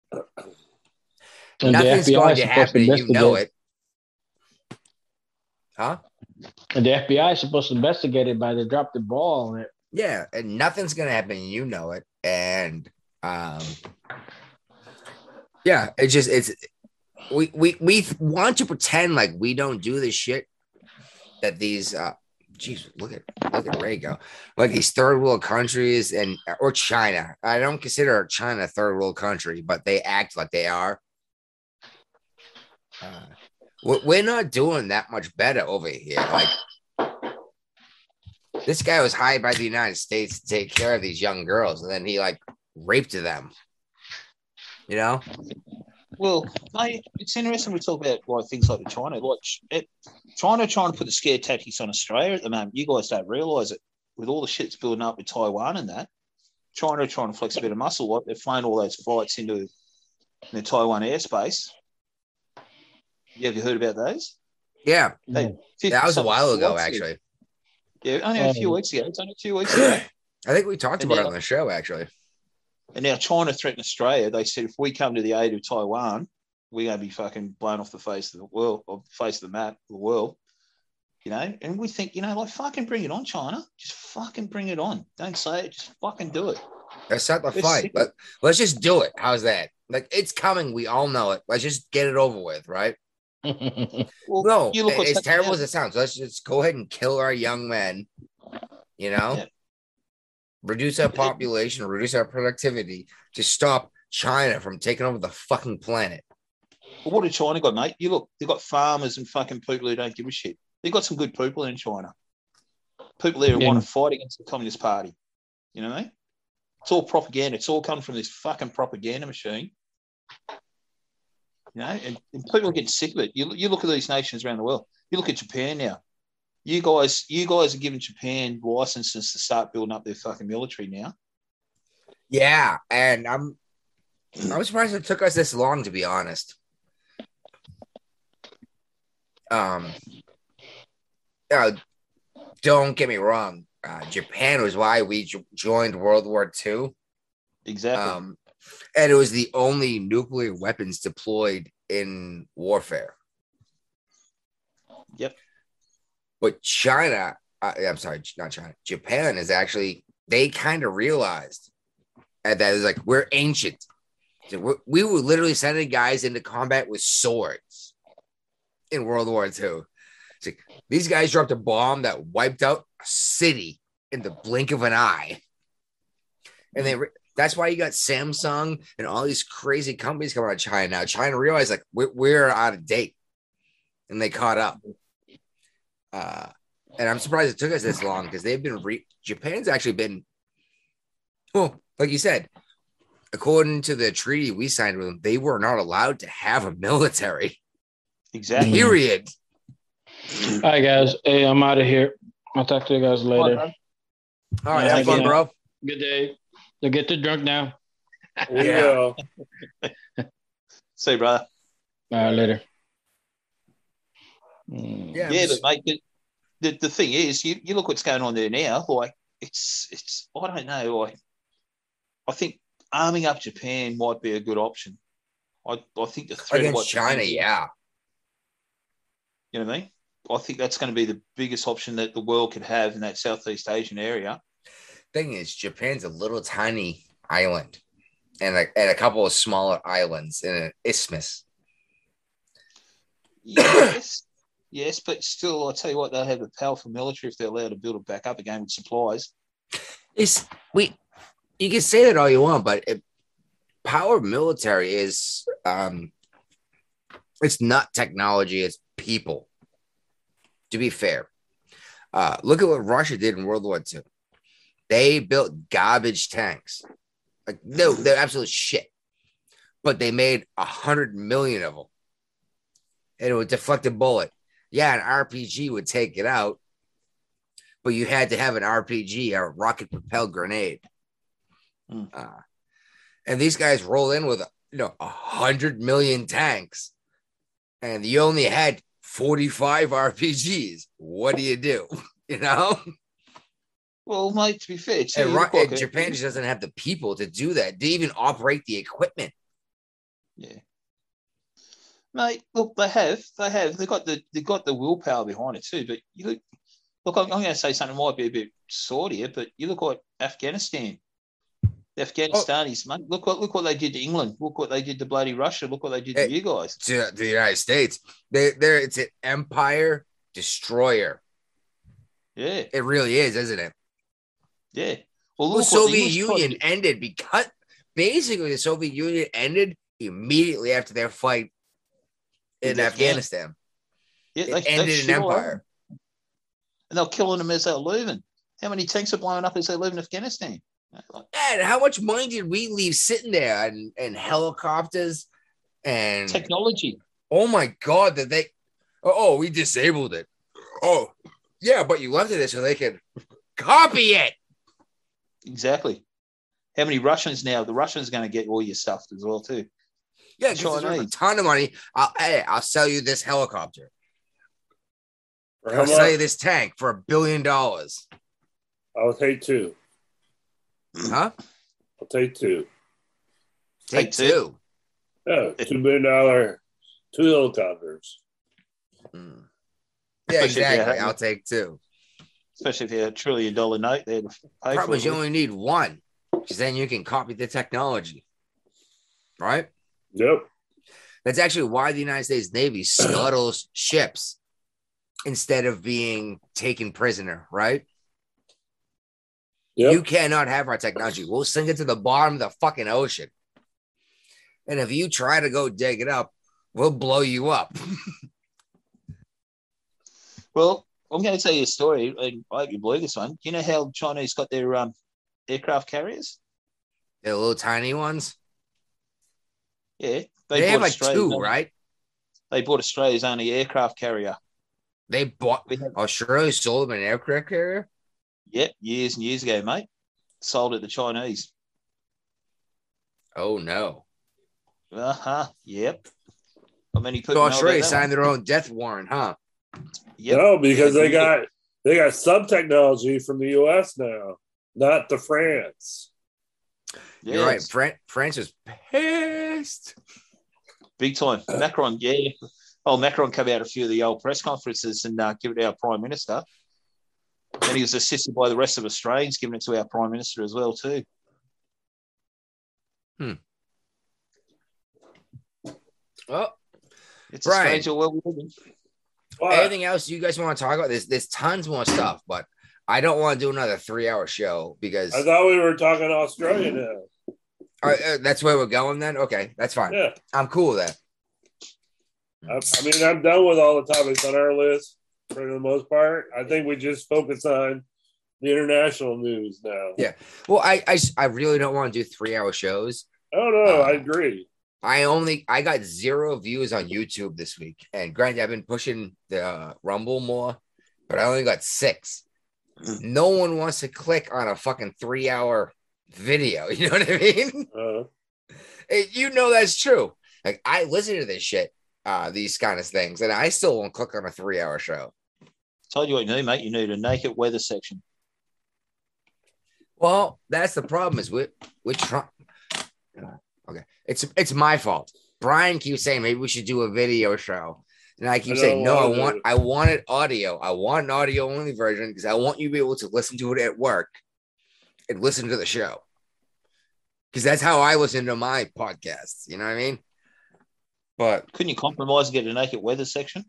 And Nothing's going to happen, and you know it. Huh? And the FBI is supposed to investigate it, but they dropped the ball on it. Yeah, and nothing's going to happen, and you know it. And yeah, we want to pretend like we don't do this shit that these geez, look at Ray go. Like these third world countries or China. I don't consider China a third world country, but they act like they are. We're not doing that much better over here. Like this guy was hired by the United States to take care of these young girls, and then he like raped them. You know? Well, it's interesting we talk about like things like China. Like China trying to put the scare tactics on Australia at the moment. You guys don't realise it. With all the shit's building up with Taiwan and that, China trying to flex a bit of muscle. Like they've flown all those flights into the Taiwan airspace. Have you heard about those? Yeah. That was a while ago, actually. Yeah, only a few weeks ago. It's only 2 weeks ago. I think we talked about it on the show, actually. And now China threatened Australia. They said if we come to the aid of Taiwan, we're going to be fucking blown off the face of the world, or the face of the map, the world. You know, and we think, like fucking bring it on, China. Just fucking bring it on. Don't say it. Just fucking do it. Let's not the fight. Let's just do it. How's that? Like it's coming. We all know it. Let's just get it over with, right? Well, no, it's terrible as it sounds. Let's just go ahead and kill our young men. You know. Yeah. Reduce our population, reduce our productivity to stop China from taking over the fucking planet. Well, what did China got, mate? You look, they've got farmers and fucking people who don't give a shit. They've got some good people in China. People there who want to fight against the Communist Party. You know what I mean? It's all propaganda. It's all come from this fucking propaganda machine. You know, and people are getting sick of it. You look at these nations around the world. You look at Japan now. You guys are giving Japan licenses to start building up their fucking military now. Yeah, and I'm surprised it took us this long, to be honest. Don't get me wrong. Japan was why we joined World War II. Exactly. And it was the only nuclear weapons deployed in warfare. Yep. But China, I'm sorry, not China, Japan is actually, they kind of realized that it's like, we're ancient. So we were literally sending guys into combat with swords in World War II. It's like, these guys dropped a bomb that wiped out a city in the blink of an eye. And that's why you got Samsung and all these crazy companies coming out of China now. China realized like we're out of date, and they caught up. And I'm surprised it took us this long because they've been Japan's actually been, well, like you said, according to the treaty we signed with them, they were not allowed to have a military. Exactly. Period. All right, guys. Hey, I'm out of here. I'll talk to you guys later. All right, have fun, bro. Good day. So get too drunk now. Yeah. See you, brother. All right, later. Yeah, but mate, the thing is, you look what's going on there now. Like it's I don't know. Like I think arming up Japan might be a good option. I think the threat against China, yeah. You know what I mean? I think that's going to be the biggest option that the world could have in that Southeast Asian area. Thing is, Japan's a little tiny island, and a couple of smaller islands in an isthmus. Yes, but still, I tell you what, they'll have a powerful military if they're allowed to build it back up again with supplies. You can say that all you want, but power military is it's not technology, it's people. To be fair, look at what Russia did in World War II. They built garbage tanks. Like, no, they're absolute shit. But they made 100 million of them. And it would deflect a bullet. Yeah, an RPG would take it out. But you had to have an RPG, a rocket-propelled grenade. And these guys roll in with 100 million tanks. And you only had 45 RPGs. What do? You know? Well, mate, to be fair, too, and Japan just doesn't have the people to do that. They even operate the equipment. Yeah. Mate, look, they have. They've got the willpower behind it too. But you look, I'm going to say something might be a bit sore here, but you look at Afghanistan. The Afghanistanis, mate. Look what they did to England. Look what they did to bloody Russia. Look what they did to you guys. To the United States. It's an empire destroyer. Yeah. It really is, isn't it? Yeah. Well, the Soviet Union ended because basically the Soviet Union ended immediately after their fight in Afghanistan. Yeah, it ended an empire. And they're killing them as they're leaving. How many tanks are blowing up as they leave in Afghanistan? And how much money did we leave sitting there and helicopters and technology? Oh my God, that they we disabled it. Oh, yeah, but you left it there so they can copy it. Exactly. How many Russians now? The Russians are going to get all your stuff as well too. Yeah, because there's a ton of money. I'll sell you this helicopter. I'll sell you this tank for $1 billion. I'll take two. Huh? I'll take two. Take two. Yeah, $2 billion, two helicopters. Yeah, exactly. I'll take two. Especially if you had a $1 trillion note there to pay Probably for it. You only need one, because then you can copy the technology. Right? Yep. That's actually why the United States Navy scuttles ships instead of being taken prisoner, right? Yep. You cannot have our technology. We'll sink it to the bottom of the fucking ocean. And if you try to go dig it up, we'll blow you up. Well, I'm going to tell you a story, and I hope you believe this one. Do you know how Chinese got their aircraft carriers? They're little tiny ones? Yeah. They have like two, right? They bought Australia's only aircraft carrier. They bought Australia sold them an aircraft carrier? Yep, years and years ago, mate. Sold it to Chinese. Oh, no. Yep. How many people so Australia signed their own death warrant, huh? Yep. No, because they got sub technology from the US now, not to France. Yes. You're right. France is pissed. Big time. Macron, yeah. Oh, Macron came out a few of the old press conferences and give it to our Prime Minister. And he was assisted by the rest of Australians, giving it to our Prime Minister as well, too. Well, it's a strange world we live in. Anything else you guys want to talk about? There's tons more stuff, but I don't want to do another 3-hour show because I thought we were talking Australia now. That's where we're going then? Okay, that's fine. Yeah. I'm cool with that. I mean, I'm done with all the topics on our list for the most part. I think we just focus on the international news now. Yeah. Well, I really don't want to do 3-hour shows. Oh, no, I agree. I got 0 views on YouTube this week. And granted, I've been pushing the Rumble more, but I only got 6. No one wants to click on a fucking 3-hour video. You know what I mean? You know that's true. Like, I listen to this shit, these kind of things, and I still won't click on a 3-hour show. Told you what you need, mate. You need a naked weather section. Well, that's the problem is we're trying. Okay, it's my fault. Brian keeps saying maybe we should do a video show, and I keep saying no. I want it audio. I want an audio only version because I want you to be able to listen to it at work and listen to the show. Because that's how I listen to my podcasts. You know what I mean? But couldn't you compromise and get a naked weather section?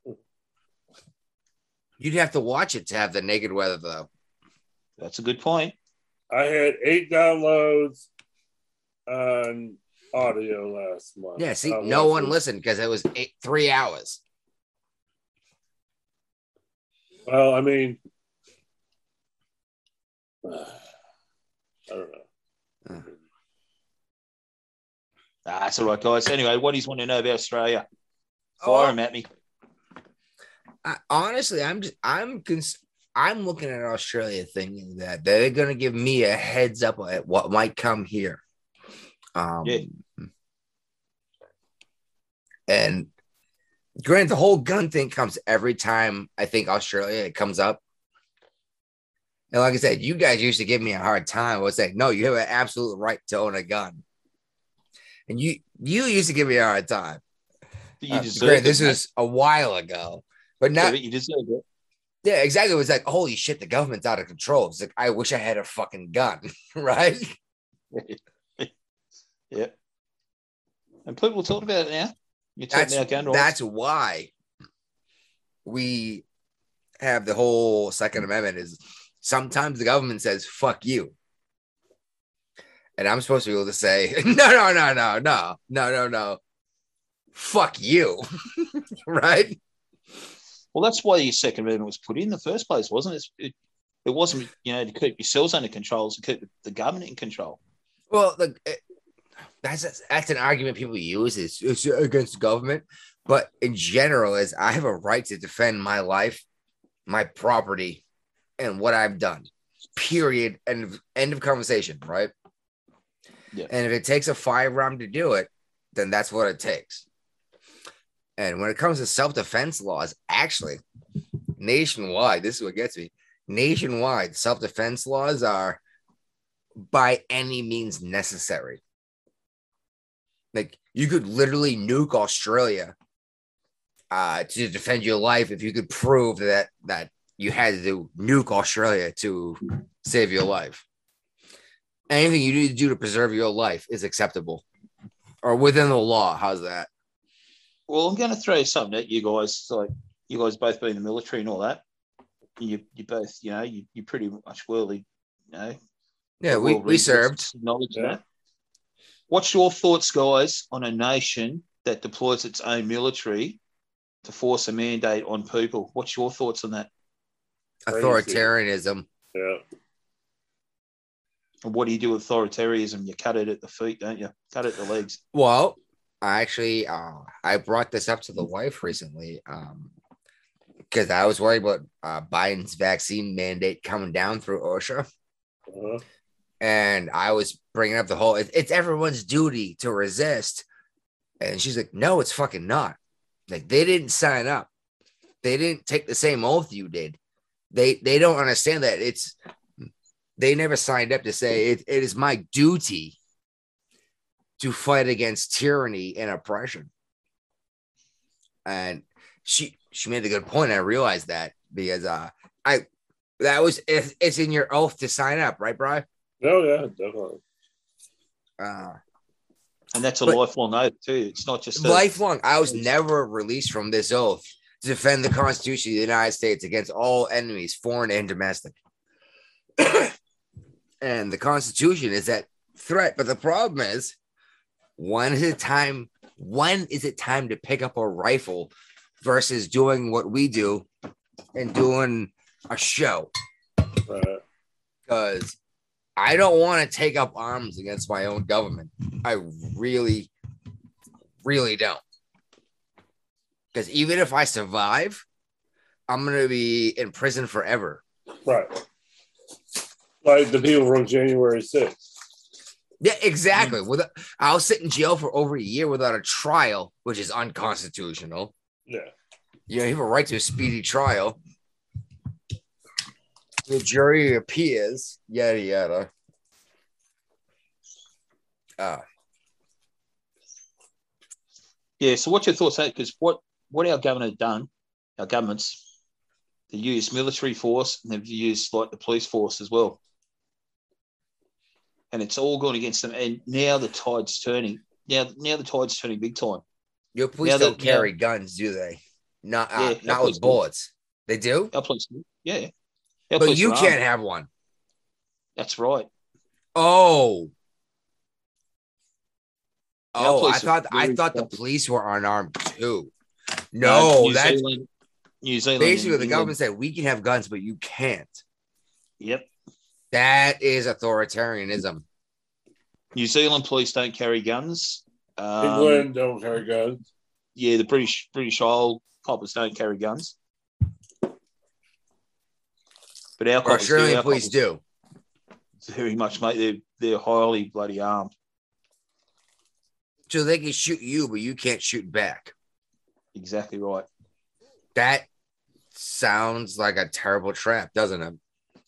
You'd have to watch it to have the naked weather, though. That's a good point. I had 8 downloads on audio last month. Yeah, see, no one listened because it was 3 hours. Well, I mean, I don't know. That's all right, guys. Anyway, what do you want to know about Australia? Fire them at me. Honestly, I'm looking at Australia thinking that they're going to give me a heads up at what might come here. And granted, the whole gun thing comes every time I think Australia it comes up. And like I said, you guys used to give me a hard time. I was saying, no, you have an absolute right to own a gun. And you used to give me a hard time. Great, this was a while ago. But now you deserve it. Yeah, exactly. It was like, holy shit, the government's out of control. It's like, I wish I had a fucking gun, right? Yeah. And people talk about it now. You talk about gun rights. That's why we have the whole Second Amendment is sometimes the government says, fuck you. And I'm supposed to be able to say, no. Fuck you. Right? Well, that's why your Second Amendment was put in the first place, wasn't it? It wasn't, to keep yourselves under control, it's to keep the government in control. Well, that's an argument people use. It's against the government. But in general, is I have a right to defend my life, my property, and what I've done. Period. End of conversation, right? Yeah. And if it takes a firearm to do it, then that's what it takes. And when it comes to self-defense laws, actually, nationwide, this is what gets me. Nationwide, self-defense laws are by any means necessary. Like, you could literally nuke Australia to defend your life if you could prove that you had to nuke Australia to save your life. Anything you need to do to preserve your life is acceptable or within the law. How's that? Well, I'm going to throw something at you guys. Like, you guys both been in the military and all that. You both, you're pretty much worldly, Yeah, we served. Knowledge of that. What's your thoughts, guys, on a nation that deploys its own military to force a mandate on people? What's your thoughts on that? Authoritarianism. Yeah. And what do you do with authoritarianism? You cut it at the feet, don't you? Cut it at the legs. Well, actually, I brought this up to the wife recently because I was worried about Biden's vaccine mandate coming down through OSHA. Uh-huh. And I was bringing up the whole, it's everyone's duty to resist. And she's like, no, it's fucking not. Like, they didn't sign up. They didn't take the same oath you did. They don't understand that they never signed up to say it is my duty to fight against tyranny and oppression. And she made a good point. I realized that because it's in your oath to sign up, right, Brian? Oh yeah, definitely. And that's a lifelong oath too. It's not just lifelong. I was never released from this oath to defend the Constitution of the United States against all enemies, foreign and domestic. And the Constitution is that threat. But the problem is, when is it time to pick up a rifle versus doing what we do and doing a show? Because I don't want to take up arms against my own government. I really, really don't. Because even if I survive, I'm going to be in prison forever. Right. Like the people from January 6th. Yeah, exactly. I'll sit in jail for over a year without a trial, which is unconstitutional. Yeah. You have a right to a speedy trial. The jury appears, yada, yada. Yeah, so what's your thoughts on that? Because what our government have done, our governments, they use military force and they've used like the police force as well. And it's all gone against them. And now the tide's turning. Now the tide's turning big time. Your police don't carry guns, do they? Not with bullets. They do? Our police do. Yeah. But you can't have one. That's right. Oh, I thought the police were unarmed too. No, that's New Zealand. Basically, the government said we can have guns, but you can't. Yep. That is authoritarianism. New Zealand police don't carry guns. England don't carry guns. Yeah, the British Isle coppers don't carry guns. But our Australian police do. Very much, mate. They're highly bloody armed. So they can shoot you, but you can't shoot back. Exactly right. That sounds like a terrible trap, doesn't it?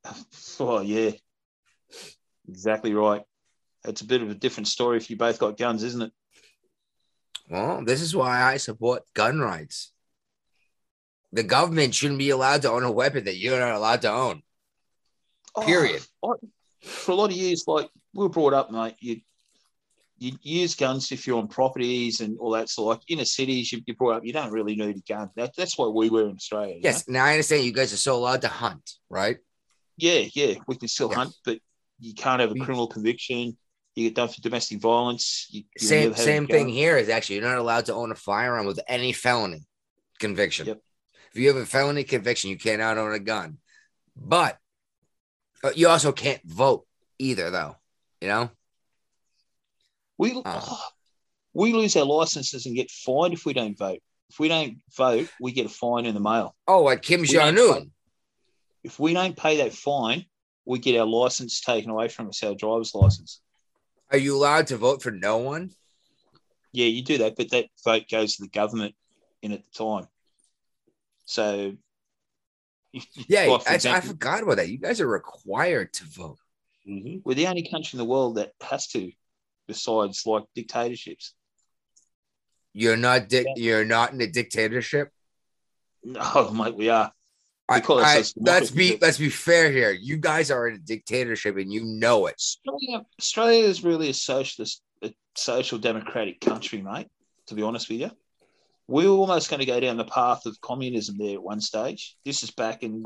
Oh, yeah. Exactly right. It's a bit of a different story if you both got guns, isn't it? Well, this is why I support gun rights. The government shouldn't be allowed to own a weapon that you're not allowed to own. Period. For a lot of years, like we were brought up, mate, you use guns if you're on properties and all that. So, like inner cities, you brought up, you don't really need a gun. That's what we were in Australia. Yes. Now I understand you guys are still allowed to hunt, right? Yeah. We can still hunt, but you can't have a criminal conviction. You get done for domestic violence. Same thing here is actually you're not allowed to own a firearm with any felony conviction. Yep. If you have a felony conviction, you cannot own a gun. But you also can't vote either, though. You know? We lose our licenses and get fined if we don't vote. If we don't vote, we get a fine in the mail. Oh, like Kim Jong-un. If we don't pay that fine, we get our license taken away from us, our driver's license. Are you allowed to vote for no one? Yeah, you do that, but that vote goes to the government at the time. So, yeah, I forgot about that. You guys are required to vote. Mm-hmm. We're the only country in the world that has to, besides like dictatorships. You're not in a dictatorship? No, mate, we are. Let's be fair here. You guys are in a dictatorship and you know it. Australia is really a social democratic country, mate, to be honest with you. We were almost going to go down the path of communism there at one stage. This is back in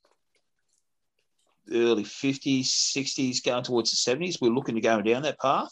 early 50s, 60s, going towards the 70s. We're looking to go down that path.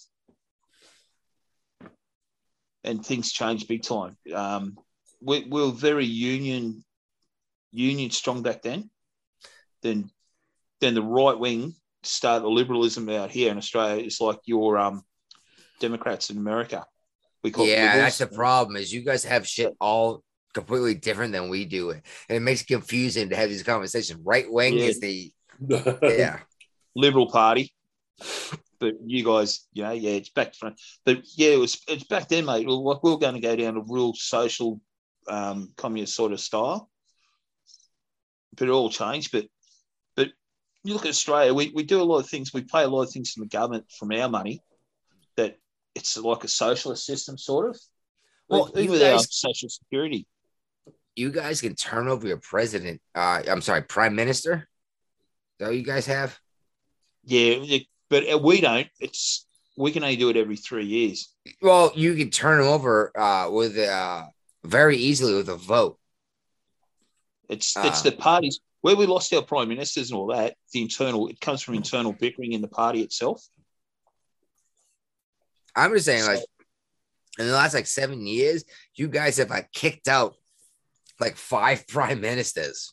And things changed big time. We were very union strong back then. Then the right wing started the liberalism out here in Australia. It's like your Democrats in America. That's the problem. Is you guys have shit all completely different than we do, and it makes it confusing to have these conversations. Right wing is the Liberal Party, but you guys, it's back to front. But it's back then, mate. We were going to go down a real social communist sort of style. But it all changed. But you look at Australia, we do a lot of things. We pay a lot of things from the government from our money that it's like a socialist system, sort of. Well, even with our social security. You guys can turn over your president. Prime minister. Is that what you guys have? Yeah, but we don't. We can only do it every 3 years. Well, you can turn him over with very easily with a vote. It's the parties where we lost our prime ministers and all that. It comes from internal bickering in the party itself. I'm just saying, like, in the last 7 years, you guys have kicked out 5 prime ministers.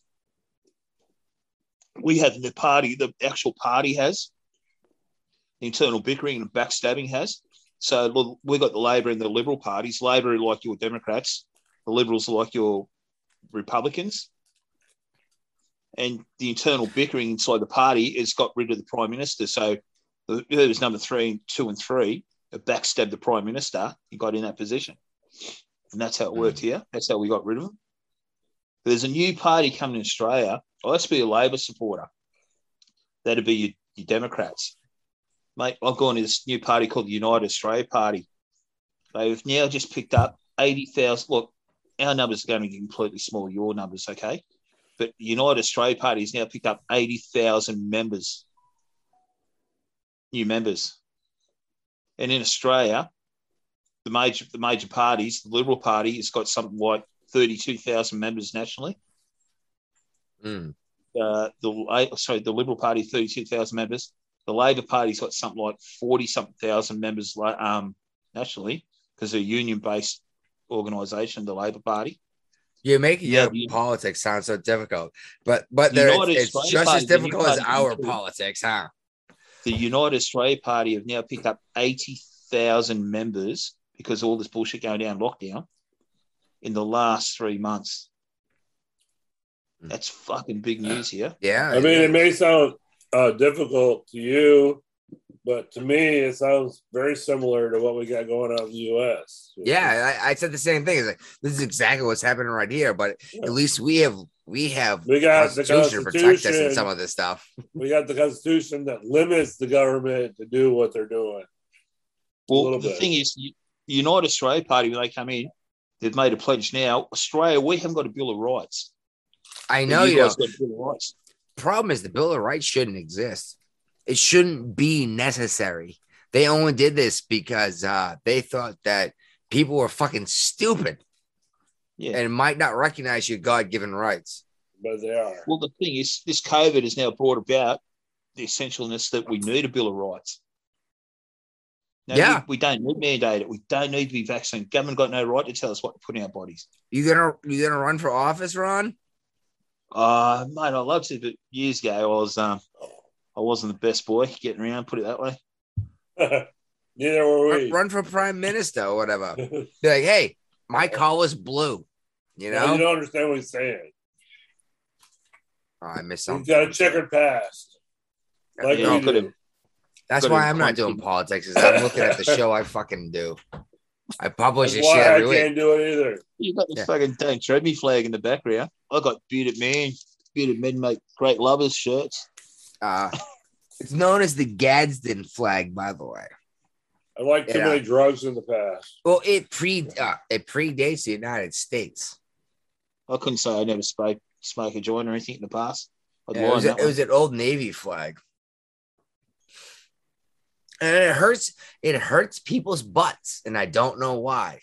We have the actual party has the internal bickering and backstabbing has. So we've got the Labor and the Liberal parties. Labor are like your Democrats. The Liberals are like your Republicans. And the internal bickering inside the party has got rid of the Prime Minister. So whoever's number 3, 2 and 3 have backstabbed the Prime Minister and got in that position. And that's how it worked here. That's how we got rid of them. There's a new party coming in Australia. Let's be a Labor supporter. That'd be your Democrats. Mate, I've gone to this new party called the United Australia Party. They've now just picked up 80,000. Look, our numbers are going to be completely small, your numbers, okay? But the United Australia Party has now picked up 80,000 members, new members. And in Australia, the major parties, the Liberal Party has got something like 32,000 members nationally. The Liberal Party, 32,000 members. The Labor Party's got something like 40-something thousand members nationally because they're a union-based organisation, the Labor Party. You're making your politics sound so difficult, but it's just as difficult as our politics, huh? The United Australia Party have now picked up 80,000 members because of all this bullshit going down lockdown in the last 3 months. That's fucking big news here. Yeah. I mean, it may sound difficult to you But to me, it sounds very similar to what we got going on in the U.S. Yeah, I said the same thing. It's like, this is exactly what's happening right here. But at least we have got the Constitution to protect us in some of this stuff. We got the Constitution that limits the government to do what they're doing. Well, the thing is, United Australia Party, when they come in, they've made a pledge now. Australia, we haven't got a Bill of Rights. I know you guys got a Bill of Rights. Problem is, the Bill of Rights shouldn't exist. It shouldn't be necessary. They only did this because they thought that people were fucking stupid and might not recognize your God-given rights. But they are. Well, the thing is, this COVID has now brought about the essentialness that we need a Bill of Rights. Now, we don't need mandate it. We don't need to be vaccinated. Government got no right to tell us what to put in our bodies. You gonna run for office, Ron? Mate, I'd love to, but years ago I wasn't the best boy getting around, put it that way. Neither were we. Run for prime minister or whatever. Be like, hey, my collar's blue. You know? Well, you don't understand what he's saying. Oh, I missed something. He's got a checkered past. Like we do. That's why I'm not doing politics. Is I'm looking at the show I fucking do. I publish this shit I every week. can't do it either. You got the fucking Don't Tread Me flag in the background. I got Bearded Men make great lovers shirts. It's known as the Gadsden flag, by the way. I like too many drugs in the past. Well, it predates the United States. I couldn't say I never smoke a joint or anything in the past. It was an Old Navy flag. And it hurts people's butts, and I don't know why.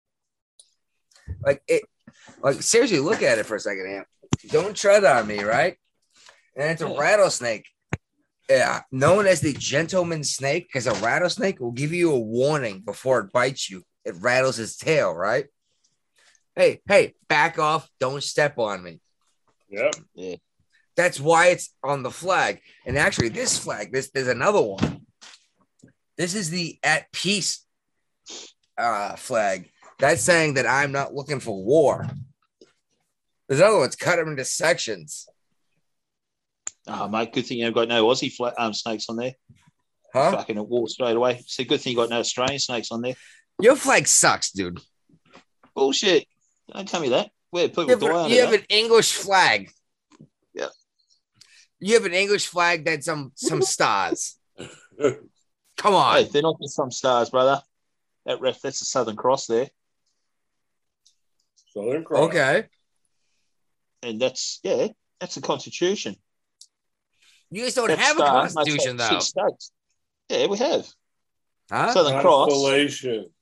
Like seriously, look at it for a second, Amp. Don't tread on me, right? And it's a rattlesnake. Yeah, known as the gentleman's snake, because a rattlesnake will give you a warning before it bites you. It rattles its tail, right? Hey, back off. Don't step on me. Yep. Yeah. That's why it's on the flag. And actually, this flag, there's another one. This is the At Peace flag. That's saying that I'm not looking for war. There's other ones, cut them into sections. Oh, mate, good thing you've got no Aussie snakes on there. Huh? Fucking at war straight away. It's a good thing you got no Australian snakes on there. Your flag sucks, dude. Bullshit. Don't tell me that. Where people you have an English flag. Yeah. You have an English flag that's some stars. Come on. Hey, they're not just some stars, brother. That's the Southern Cross there. Southern Cross. Okay. And that's the Constitution. You guys don't have a Constitution, though. 6 states. Yeah, we have. Huh? Southern Cross. Constellation.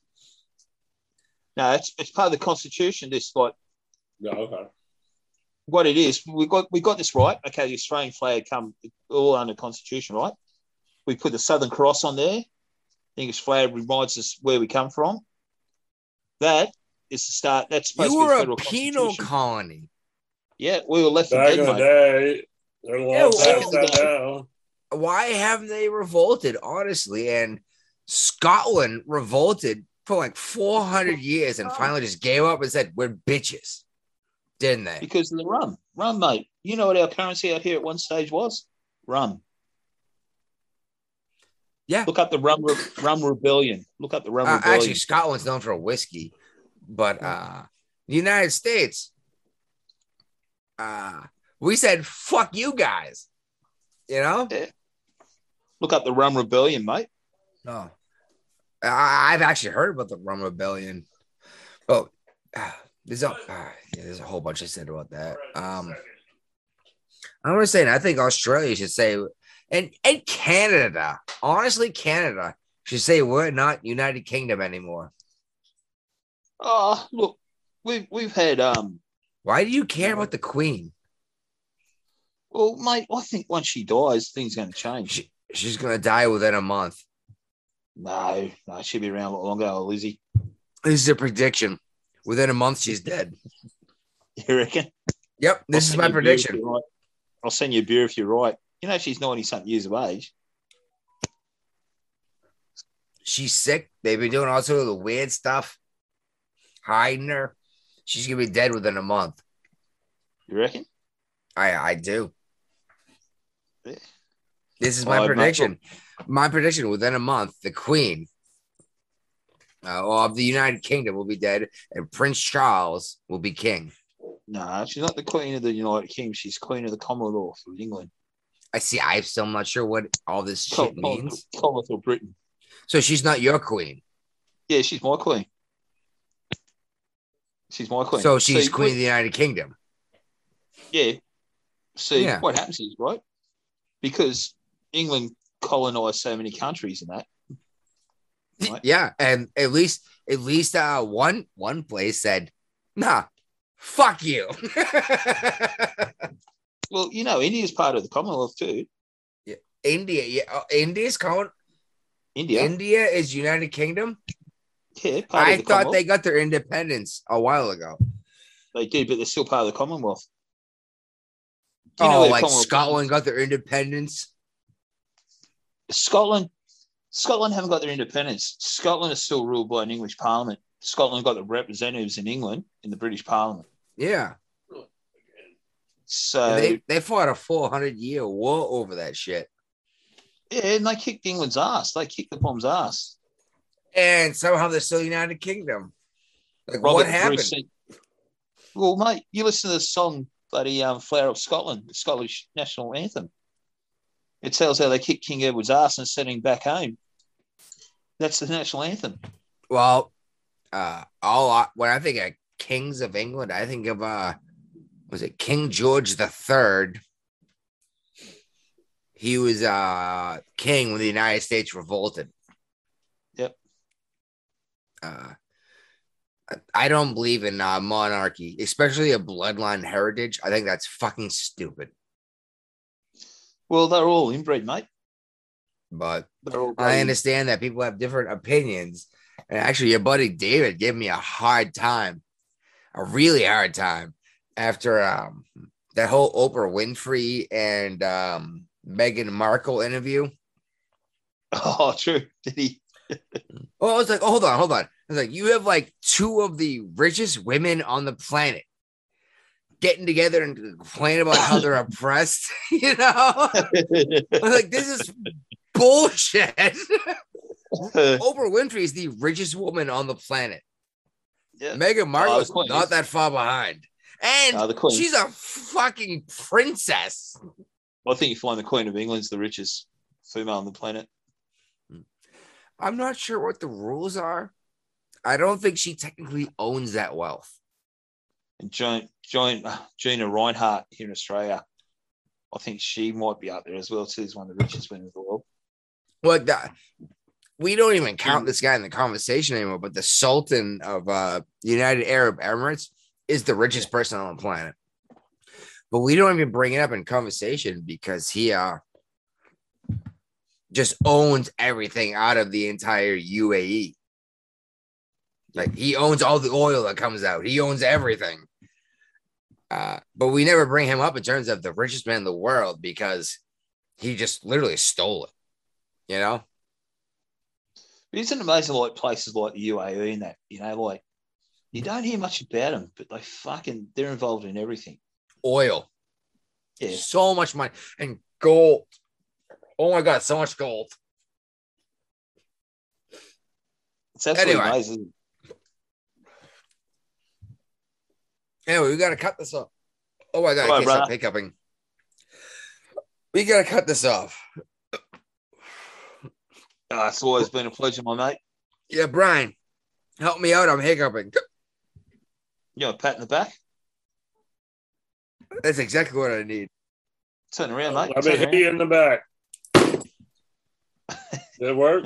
No, it's part of the Constitution. This No, okay. What it is, we got this right. Okay, the Australian flag come all under Constitution, right? We put the Southern Cross on there. The English flag reminds us where we come from. That is the start. That's supposed you to be were a federal a penal colony. Yeah, we were left back for dead, in the day. They're a long past that now. Why haven't they revolted, honestly? And Scotland revolted for like 400 years and finally just gave up and said, we're bitches. Didn't they? Because of the rum. Rum, mate. You know what our currency out here at one stage was? Rum. Yeah. Look up the rum rebellion. Look up the rum rebellion. Actually, Scotland's known for whiskey, but the United States, we said, fuck you guys. You know? Yeah. Look up the rum rebellion, mate. No. I've actually heard about the rum rebellion. Oh, there's a whole bunch of said about that. I'm gonna say, I think Australia should say, and Canada, honestly, Canada should say we're not United Kingdom anymore. Oh, look, we've had Why do you care about the Queen? Well, mate, I think once she dies, things are going to change. She's gonna die within a month. No, she'll be around a lot longer, Lizzie. This is a prediction. Within a month, she's dead. You reckon? Yep, this is my prediction. Right. I'll send you a beer if you're right. You know, she's 90-something years of age. She's sick. They've been doing all sorts of weird stuff, hiding her. She's going to be dead within a month. You reckon? I do. Yeah. This is my prediction. My prediction: within a month, the Queen of the United Kingdom will be dead, and Prince Charles will be king. No, she's not the Queen of the United Kingdom. She's Queen of the Commonwealth of England. I see. I'm still not sure what all this shit means. Commonwealth of Britain. So she's not your queen. Yeah, she's my queen. She's my queen. So she's Queen of the United Kingdom. Yeah. See, what happens is, right? Because England colonized so many countries and that. Right? Yeah, and at least one place said, "Nah, fuck you." Well, India's part of the Commonwealth too. Yeah, India's India is United Kingdom. Yeah, I thought they got their independence a while ago. They did, but they're still part of the Commonwealth. Like Scotland got their independence. Scotland haven't got their independence. Scotland is still ruled by an English Parliament. Scotland got the representatives in England in the British Parliament. Yeah. So they fought a 400-year war over that shit. Yeah, and they kicked England's ass. They kicked the Pom's ass. And somehow they're still United Kingdom. Like, Robert what happened? Well, mate, you listen to the song, bloody Flower of Scotland, the Scottish national anthem. It tells how they kicked King Edward's ass and sent him back home. That's the national anthem. Well, when I think of kings of England, I think of was it King George III? He was king when the United States revolted. Yep. I don't believe in monarchy, especially a bloodline heritage. I think that's fucking stupid. Well, they're all inbred, mate. But I understand that people have different opinions. And actually, your buddy David gave me a really hard time after that whole Oprah Winfrey and Meghan Markle interview. Oh, true. Did he? I was like, hold on. I was like, you have like two of the richest women on the planet getting together and complain about how they're oppressed, I was like, this is bullshit. Oprah Winfrey is the richest woman on the planet. Yeah. Meghan Markle is not that far behind. And she's a fucking princess. I think you find the Queen of England's the richest female on the planet. I'm not sure what the rules are. I don't think she technically owns that wealth. And Gina Reinhardt here in Australia, I think she might be up there as well too. Is one of the richest women in the world. Well, we don't even count this guy in the conversation anymore. But the Sultan of United Arab Emirates is the richest person on the planet. But we don't even bring it up in conversation because he just owns everything out of the entire UAE. Like, he owns all the oil that comes out. He owns everything. But we never bring him up in terms of the richest man in the world because he just literally stole it, Isn't it amazing, like places like the UAE and that, like you don't hear much about them, but they're involved in everything. Oil. Yeah. So much money. And gold. Oh my God, so much gold. It's absolutely amazing. Anyway, we got to cut this off. Oh my God, I can't stop hiccuping. We got to cut this off. It's always been a pleasure, my mate. Yeah, Brian, help me out. I'm hiccuping. You want a pat in the back? That's exactly what I need. Turn around, mate. Let me hit you in the back. Did it work?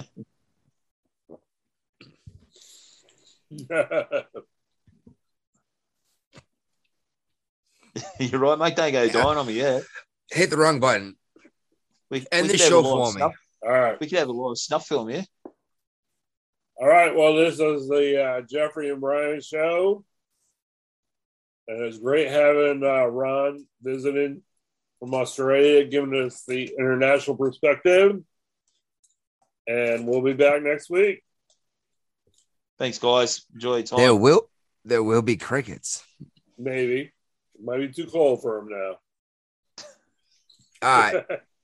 You're right, mate. Don't go dying on me yet. Hit the wrong button. End the show for me. All right. We could have a lot of snuff film here. All right. Well, this is the Jeffrey and Brian show. And it's great having Ron visiting from Australia, giving us the international perspective. And we'll be back next week. Thanks, guys. Enjoy your time. There will be crickets. Maybe. It might be too cold for them now. All right.